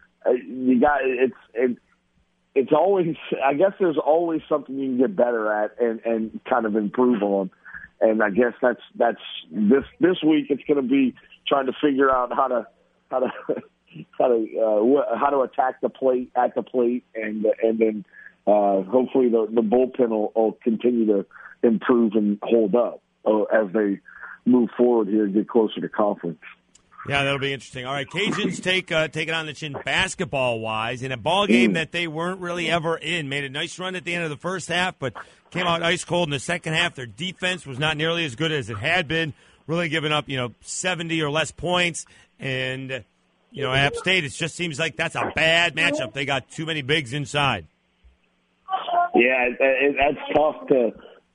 you got it's it, it's always. I guess there's always something you can get better at and, and kind of improve on. And I guess that's that's this this week. It's going to be trying to figure out how to how to how to uh, how to attack the plate at the plate, and and then uh, hopefully the, the bullpen will, will continue to improve and hold up uh, as they move forward here and get closer to conference. Yeah, that'll be interesting. All right, Cajuns take uh, take it on the chin basketball-wise in a ball game that they weren't really ever in. Made a nice run at the end of the first half, but came out ice cold in the second half. Their defense was not nearly as good as it had been, really giving up, you know, seventy or less points. And, you know, App State, it just seems like that's a bad matchup. They got too many bigs inside. Yeah, it, it, that's tough to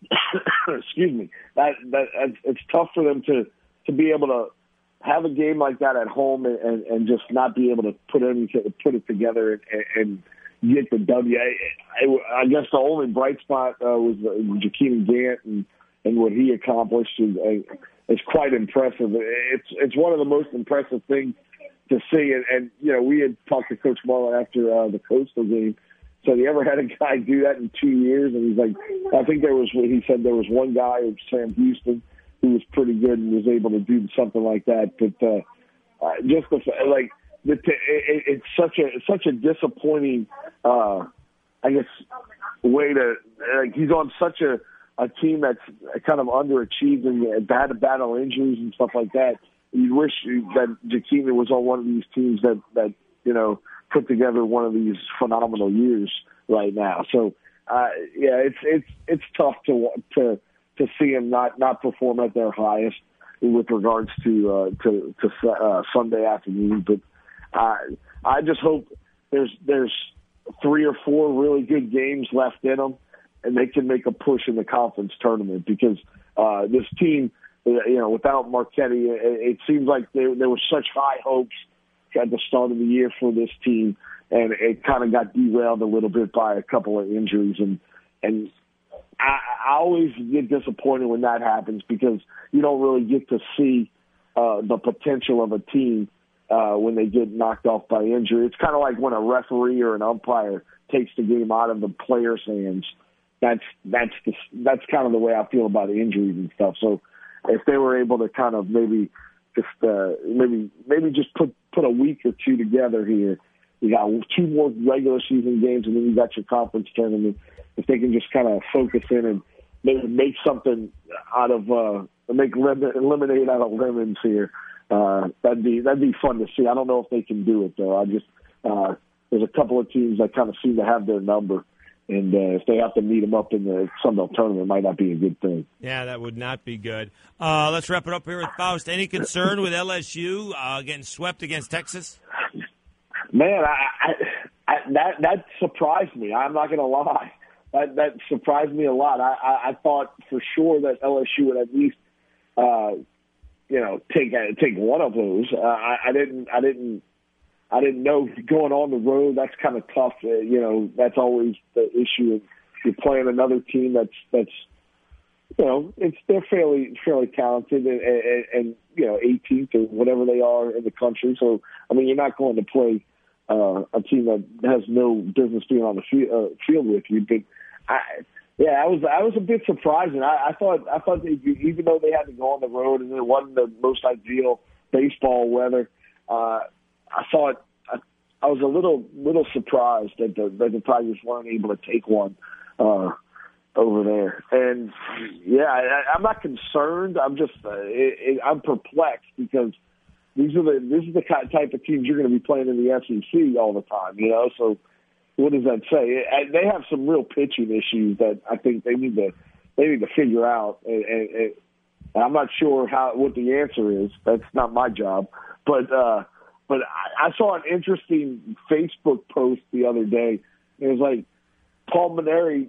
– excuse me. That, that It's tough for them to, to be able to have a game like that at home and, and, and just not be able to put anything, put it together and, and get the W. I, I, I guess the only bright spot uh, was Jakeem Gant and, and what he accomplished is, uh, is quite impressive. It's it's one of the most impressive things to see. And, and you know, we had talked to Coach Marlin after uh, the Coastal game. So he ever had a guy do that in two years? And he's like, I think there was, he said there was one guy, Sam Houston, who was pretty good and was able to do something like that. But uh, uh, just the, like the, it, it's such a such a disappointing, uh, I guess, way to. Like, he's on such a, a team that's kind of underachieving, had to battle injuries and stuff like that. You wish that Jakeem was on one of these teams that that you know put together one of these phenomenal years right now. So uh, yeah, it's it's it's tough to to. to see them not, not perform at their highest with regards to uh, to, to uh, Sunday afternoon. But uh, I just hope there's there's three or four really good games left in them, and they can make a push in the conference tournament because uh, this team, you know, without Marchetti, it, it seems like there, there were such high hopes at the start of the year for this team, and it kind of got derailed a little bit by a couple of injuries. And and I, I always get disappointed when that happens because you don't really get to see uh, the potential of a team uh, when they get knocked off by injury. It's kind of like when a referee or an umpire takes the game out of the player's hands. That's that's the, that's kind of the way I feel about injuries and stuff. So if they were able to kind of maybe just uh, maybe maybe just put put a week or two together here, you got two more regular season games and then you got your conference tournament. If they can just kind of focus in and maybe make something out of uh, make lemon, lemonade out of lemons here, uh, that'd be that'd be fun to see. I don't know if they can do it though. I just uh, there's a couple of teams that kind of seem to have their number And uh, if they have to meet them up in the Sun Belt tournament, it might not be a good thing. Yeah, that would not be good. Uh, let's wrap it up here with Faust. Any concern with L S U uh, getting swept against Texas? Man, I, I, I, that that surprised me. I'm not going to lie. That that surprised me a lot. I, I, I thought for sure that L S U would at least, uh, you know, take take one of those. Uh, I, I didn't. I didn't. I didn't know going on the road. That's kind of tough. Uh, you know, that's always the issue. You're playing another team that's that's, you know, it's they're fairly fairly talented and, and, and you know, eighteenth or whatever they are in the country. So I mean, you're not going to play uh, a team that has no business being on the field, uh, field with you. But I, yeah, I was I was a bit surprised. And I, I thought I thought they, even though they had to go on the road and it wasn't the most ideal baseball weather. Uh, I thought I, I was a little little surprised that the that the Tigers weren't able to take one uh, over there. And yeah, I, I'm not concerned. I'm just uh, it, it, I'm perplexed because these are the this is the type of teams you're going to be playing in the S E C all the time. You know, so what does that say? And they have some real pitching issues that I think they need to they need to figure out. And, and, and I'm not sure how what the answer is. That's not my job, but. Uh, But I, I saw an interesting Facebook post the other day. It was like Paul Mainieri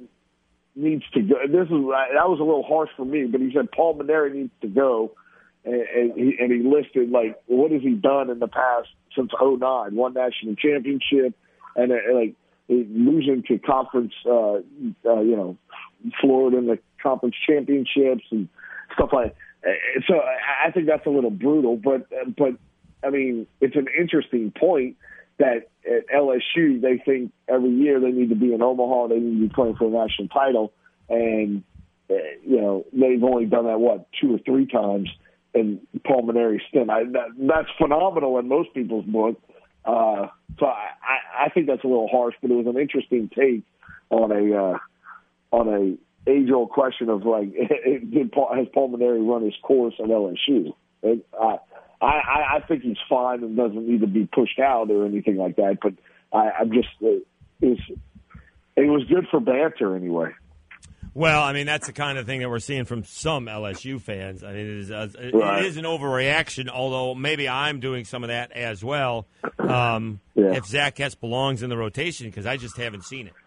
needs to go. This is that was a little harsh for me, but he said Paul Mainieri needs to go, and, and, he, and he listed like what has he done in the past since oh nine, one national championship, and, and like losing to conference, uh, uh, you know, Florida in the conference championships and stuff like that. So I think that's a little brutal, but but. I mean, it's an interesting point that at L S U, they think every year they need to be in Omaha, they need to be playing for a national title. And, uh, you know, they've only done that, what, two or three times in Paul Mainieri's stint. I, that, that's phenomenal in most people's book. Uh, so I, I think that's a little harsh, but it was an interesting take on a uh, on a age-old question of, like, did Paul, has Paul Mainieri run his course at L S U? It, I, I, I think he's fine and doesn't need to be pushed out or anything like that. But I, I'm just it was, it was good for banter anyway. Well, I mean, that's the kind of thing that we're seeing from some L S U fans. I mean, it is, uh, it, right. it is an overreaction, although maybe I'm doing some of that as well. Um, yeah. If Zach Hess belongs in the rotation, because I just haven't seen it.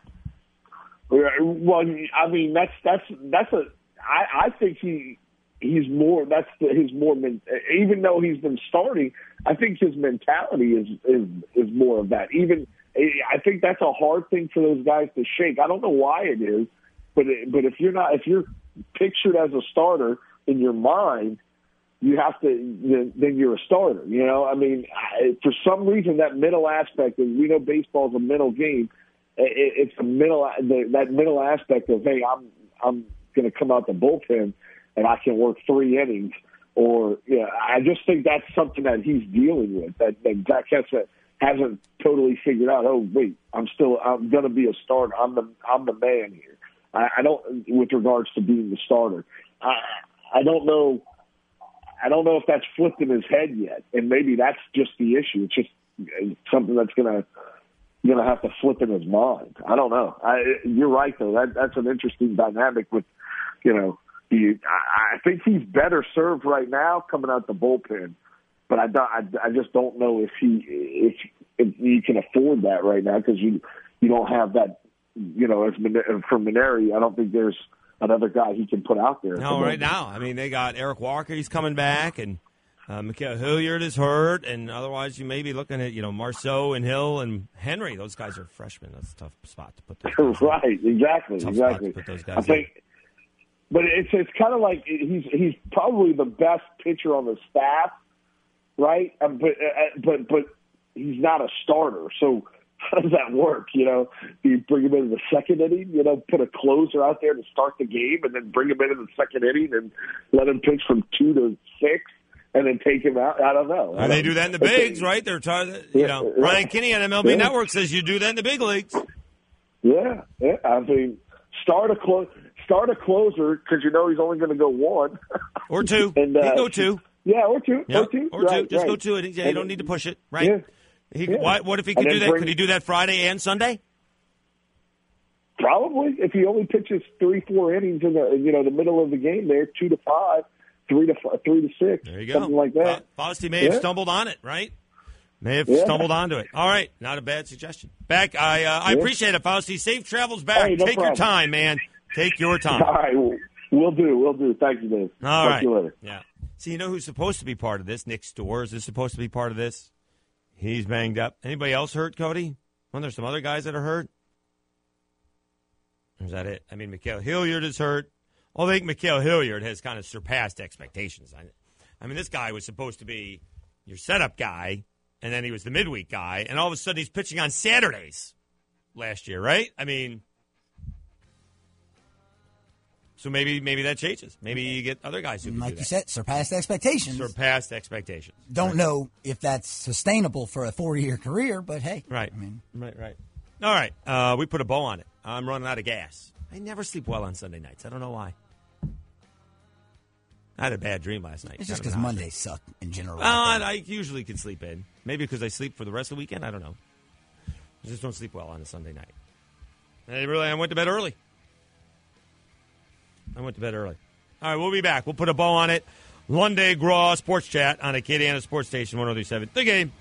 Well, I mean, that's that's that's a. I, I think he. He's more. That's the, his more. Even though he's been starting, I think his mentality is is is more of that. Even I think that's a hard thing for those guys to shake. I don't know why it is, but it, but if you're not, if you're pictured as a starter in your mind, you have to. Then, then you're a starter. You know, I mean, I, for some reason that middle aspect, and we know baseball is a mental game. It, it's a middle. The, that middle aspect of hey, I'm I'm going to come out the bullpen. And I can work three innings, or yeah, I just think that's something that he's dealing with. That, that Zach Hess hasn't totally figured out. Oh, wait, I'm still I'm going to be a starter. I'm the I'm the man here. I, I don't with regards to being the starter. I I don't know. I don't know if that's flipped in his head yet, and maybe that's just the issue. It's just something that's gonna gonna have to flip in his mind. I don't know. I, you're right though. That that's an interesting dynamic with you know. He, I think he's better served right now coming out the bullpen, but I, don't, I, I just don't know if he if, if he can afford that right now because you you don't have that you know as for Mainieri. I don't think there's another guy he can put out there. No, right now. I mean, they got Eric Walker. He's coming back, and uh, Mikael Hilliard is hurt, and otherwise you may be looking at you know Marceau and Hill and Henry. Those guys are freshmen. That's a tough spot to put those guys right. Exactly. Tough exactly. Spot to put those guys I think. In. But it's it's kind of like he's he's probably the best pitcher on the staff, right? Um, but uh, but but he's not a starter. So how does that work? You know, do you bring him into the second inning? You know, put a closer out there to start the game, and then bring him into the second inning and let him pitch from two to six, and then take him out. I don't know. And they do that in the bigs, right? They're trying. To, you know, yeah, Brian Kinney on M L B yeah. Network says you do that in the big leagues. Yeah, yeah. I mean, start a close. Start a closer because you know he's only going to go one or two. and, uh, he can go two. Yeah, or two. Yep. Or two. Or right, two. Just right. go two innings. Yeah, you don't need to push it. Right. Yeah. He, yeah. why, what if he could And do that? bring, could he do that Friday and Sunday? Probably, if he only pitches three, four innings in the you know the middle of the game, there, two to five, three to five, three to six, there you go. Something like that. Fausti may yeah. have stumbled on it, right? May have Yeah. stumbled onto it. All right, not a bad suggestion. Back, I uh, I Yeah. appreciate it, Fausti. Safe travels back. Hey, no Take problem. your time, man. Take your time. All right, we'll, we'll do, we'll do. Thank you, Dave. All Talk right. to you later. Yeah. See, you know who's supposed to be part of this? Nick Storrs is supposed to be part of this. He's banged up. Anybody else hurt, Cody? Well, there's some other guys that are hurt. Or is that it? I mean, Mikhail Hilliard is hurt. Well, I think Mikhail Hilliard has kind of surpassed expectations. I, I mean, this guy was supposed to be your setup guy, and then he was the midweek guy, and all of a sudden he's pitching on Saturdays last year, right? I mean, so maybe maybe that changes. Maybe you get other guys who can Like do you that. said, surpassed expectations. Surpassed expectations. Don't Right. know if that's sustainable for a four-year career, but hey. Right. I mean, Right, right. All right. Uh, we put a bow on it. I'm running out of gas. I never sleep well on Sunday nights. I don't know why. I had a bad dream last night. it's just Kind because of an odd Mondays suck in general. dream. Well, I, I usually can sleep in. Maybe because I sleep for the rest of the weekend. I don't know. I just don't sleep well on a Sunday night. And I really, I went to bed early. I went to bed early. All right, we'll be back. We'll put a bow on it. Lunday Graw Sports Chat on Acadiana Sports Station one oh three seven. The Game.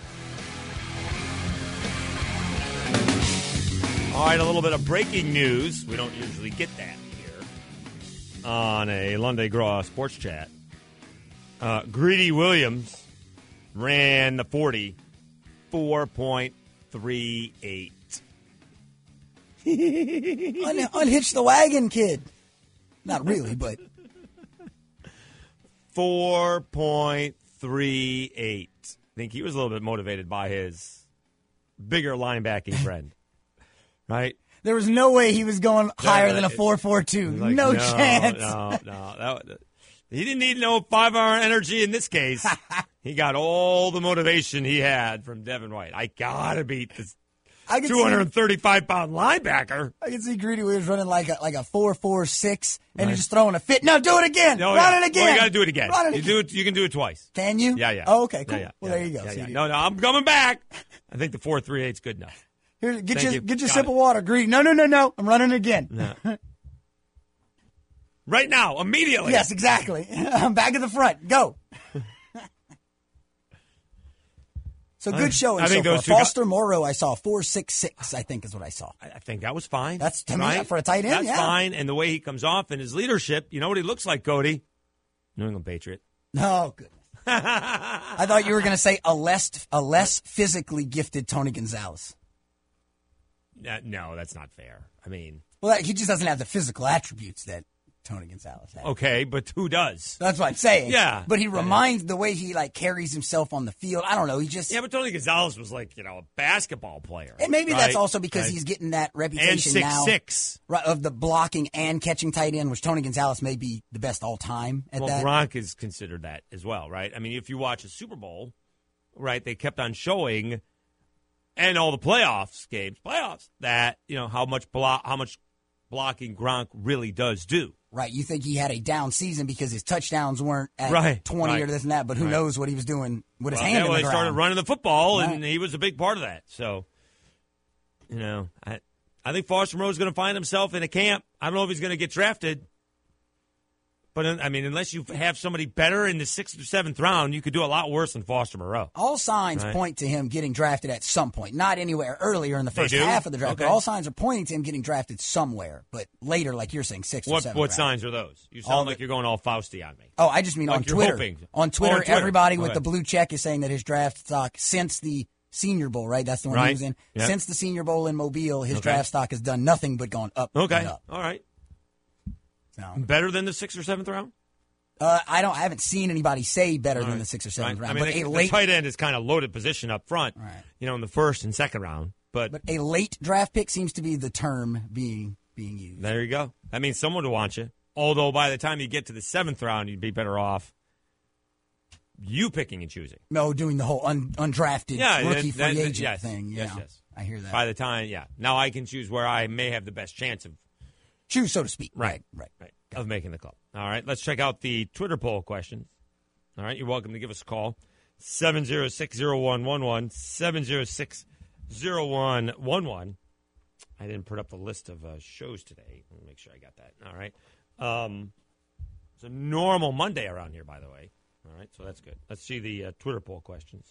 All right, a little bit of breaking news. We don't usually get that here on a Lunday Graw Sports Chat. Uh, Greedy Williams ran the forty, four point three eight. Un- unhitch the wagon, kid. Not really, but four point three eight. I think he was a little bit motivated by his bigger linebacking friend, right? there was no way he was going higher Yeah, than a it- four four two. Like, no, no chance. No, no. That, he didn't need no five-hour energy in this case. He got all the motivation he had from Devin White. I got to beat this I can two hundred thirty-five pound linebacker. I can see Greedy Williams running like a, like a four four six, and Right. you're just throwing a fit. No, do it again. Oh, Run yeah. it again. Well, you got to do it again. Run it You again. do it. You can do it twice. Can you? Yeah, yeah. Oh, okay, cool. Yeah, yeah, well, yeah, there you go. yeah, So yeah. you- No, no, I'm coming back. I think the four three eight's good enough. Here, get Thank your you. get your Got sip it. of water, Greedy. No, no, no, no. I'm running again. No. Right now, immediately. Yes, exactly. I'm back at the front. Go. So I- good showing I think so far. those two guys- Foster Morrow, I saw four six six. I think is what I saw. I think that was fine. That's to me right? for a tight end. That's yeah. fine. And the way he comes off and his leadership, you know what he looks like, Cody? New England Patriot. Oh goodness. I thought you were going to say a less a less physically gifted Tony Gonzalez. Uh, no, that's not fair. I mean, Well, he just doesn't have the physical attributes that Tony Gonzalez has. okay, but who does? That's what I'm saying. Yeah. But he Yeah. reminds the way he like carries himself on the field. I don't know. He just Yeah, but Tony Gonzalez was like, you know, a basketball player. and maybe right? that's also because Right. he's getting that reputation and six now six. right, of the blocking and catching tight end, which Tony Gonzalez may be the best all time at Well, that. Gronk is considered that as well, right? I mean, if you watch a Super Bowl, right, they kept on showing, and all the playoffs games, playoffs, that you know how much block, how much blocking Gronk really does do. Right. You think he had a down season because his touchdowns weren't at Right, twenty right, or this and that, but who right. knows what he was doing with his Well, hand yeah, in well, the they ground. started running the football, and Right. he was a big part of that. So, you know, I I think Foster Moreau is going to find himself in a camp. I don't know if he's going to get drafted, but I mean, unless you have somebody better in the sixth or seventh round, you could do a lot worse than Foster Moreau. All signs Right. point to him getting drafted at some point. Not anywhere earlier in the They first do? half of the draft, Okay. but all signs are pointing to him getting drafted somewhere. But later, like you're saying, sixth or What seventh what round. signs are those? You sound All like the- you're going all Fausti on me. Oh, I just mean Like on you're Twitter. hoping. On Twitter, Oh, on Twitter. everybody with Okay. the blue check is saying that his draft stock since the Senior Bowl, right? That's the one Right. he was in. Yep. Since the Senior Bowl in Mobile, his Okay. draft stock has done nothing but gone up Okay, and up. all right. So, Better than the sixth or seventh round. uh, I don't. I haven't seen anybody say better All than right. the sixth or seventh Right. round. I mean, but the, a the late, tight end is kind of loaded position up front. Right. You know, in the first and second round. But, but a late draft pick seems to be the term being being used. there you go. That means someone to want you. Although by the time you get to the seventh round, you'd be better off you picking and choosing. No, doing the whole un, undrafted Yeah, rookie that- free that- agent yes, thing. yes, Yeah, yes. I hear that. By the time, yeah. Now I can choose where I may have the best chance of Choose, so to speak. Right, right, right. Of making the call. All right, let's check out the Twitter poll questions. All right, you're welcome to give us a call. seven oh six, oh one one one, seven oh six, oh one one one. I didn't put up the list of uh, shows today. Let me make sure I got that. All right. Um, it's a normal Monday around here, by the way. All right, so that's good. Let's see the uh, Twitter poll questions.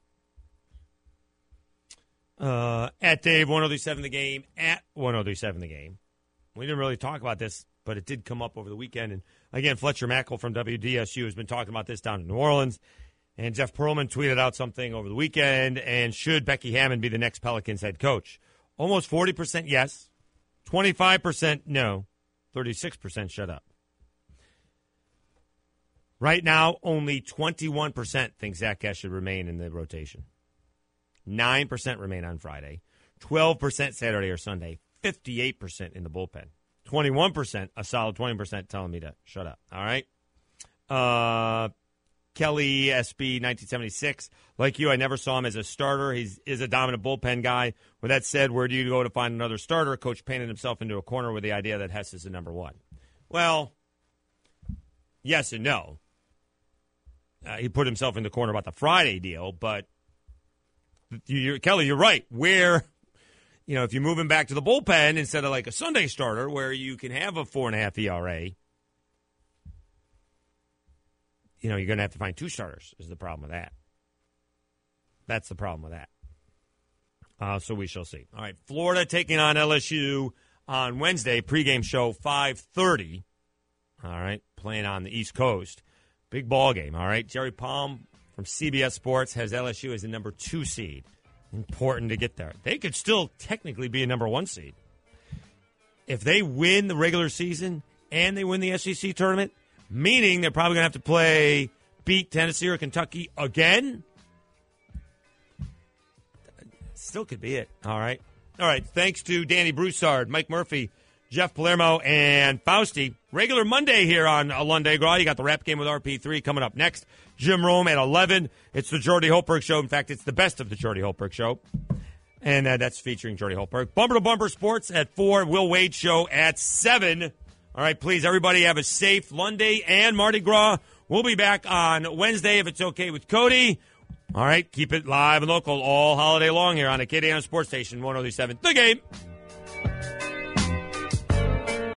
Uh, at Dave, one oh three seven The Game, at one oh three seven The Game. We didn't really talk about this, but it did come up over the weekend. And, again, Fletcher Mackel from W D S U has been talking about this down in New Orleans. And Jeff Pearlman tweeted out something over the weekend. And should Becky Hammon be the next Pelicans head coach? Almost forty percent yes, twenty-five percent no, thirty-six percent shut up. Right now, only twenty-one percent think Zach Guest should remain in the rotation. nine percent remain on Friday, twelve percent Saturday or Sunday, fifty-eight percent in the bullpen. twenty-one percent, a solid twenty percent telling me to shut up. All right? Uh, Kelly S B nineteen seventy-six. Like you, I never saw him as a starter. He is a dominant bullpen guy. With that said, where do you go to find another starter? Coach painted himself into a corner with the idea that Hess is the number one. Well, yes and no. Uh, he put himself in the corner about the Friday deal, but you, Kelly, you're right. Where, you know, if you move him back to the bullpen instead of like a Sunday starter where you can have a four and a half E R A, you know, you're going to have to find two starters is the problem with that. That's the problem with that. Uh, so we shall see. All right, Florida taking on L S U on Wednesday, pregame show five thirty. All right, playing on the East Coast. Big ball game, all right? Jerry Palm from C B S Sports has L S U as the number two seed. Important to get there. They could still technically be a number one seed. If they win the regular season and they win the S E C tournament, meaning they're probably going to have to play, beat Tennessee or Kentucky again, still could be it, all right? All right, thanks to Danny Broussard, Mike Murphy, Jeff Palermo, and Fausti. Regular Monday here on a Lunday Gras. You got the rap game with R P three coming up next. Jim Rome at eleven. It's the Jordy Holtberg Show. In fact, it's the best of the Jordy Holtberg Show. And uh, that's featuring Jordy Holtberg. Bumper to Bumper Sports at four. Will Wade Show at seven. All right, please, everybody have a safe Lunday and Mardi Gras. We'll be back on Wednesday if it's okay with Cody. All right, keep it live and local all holiday long here on Acadiana Sports Station one oh three seven The Game.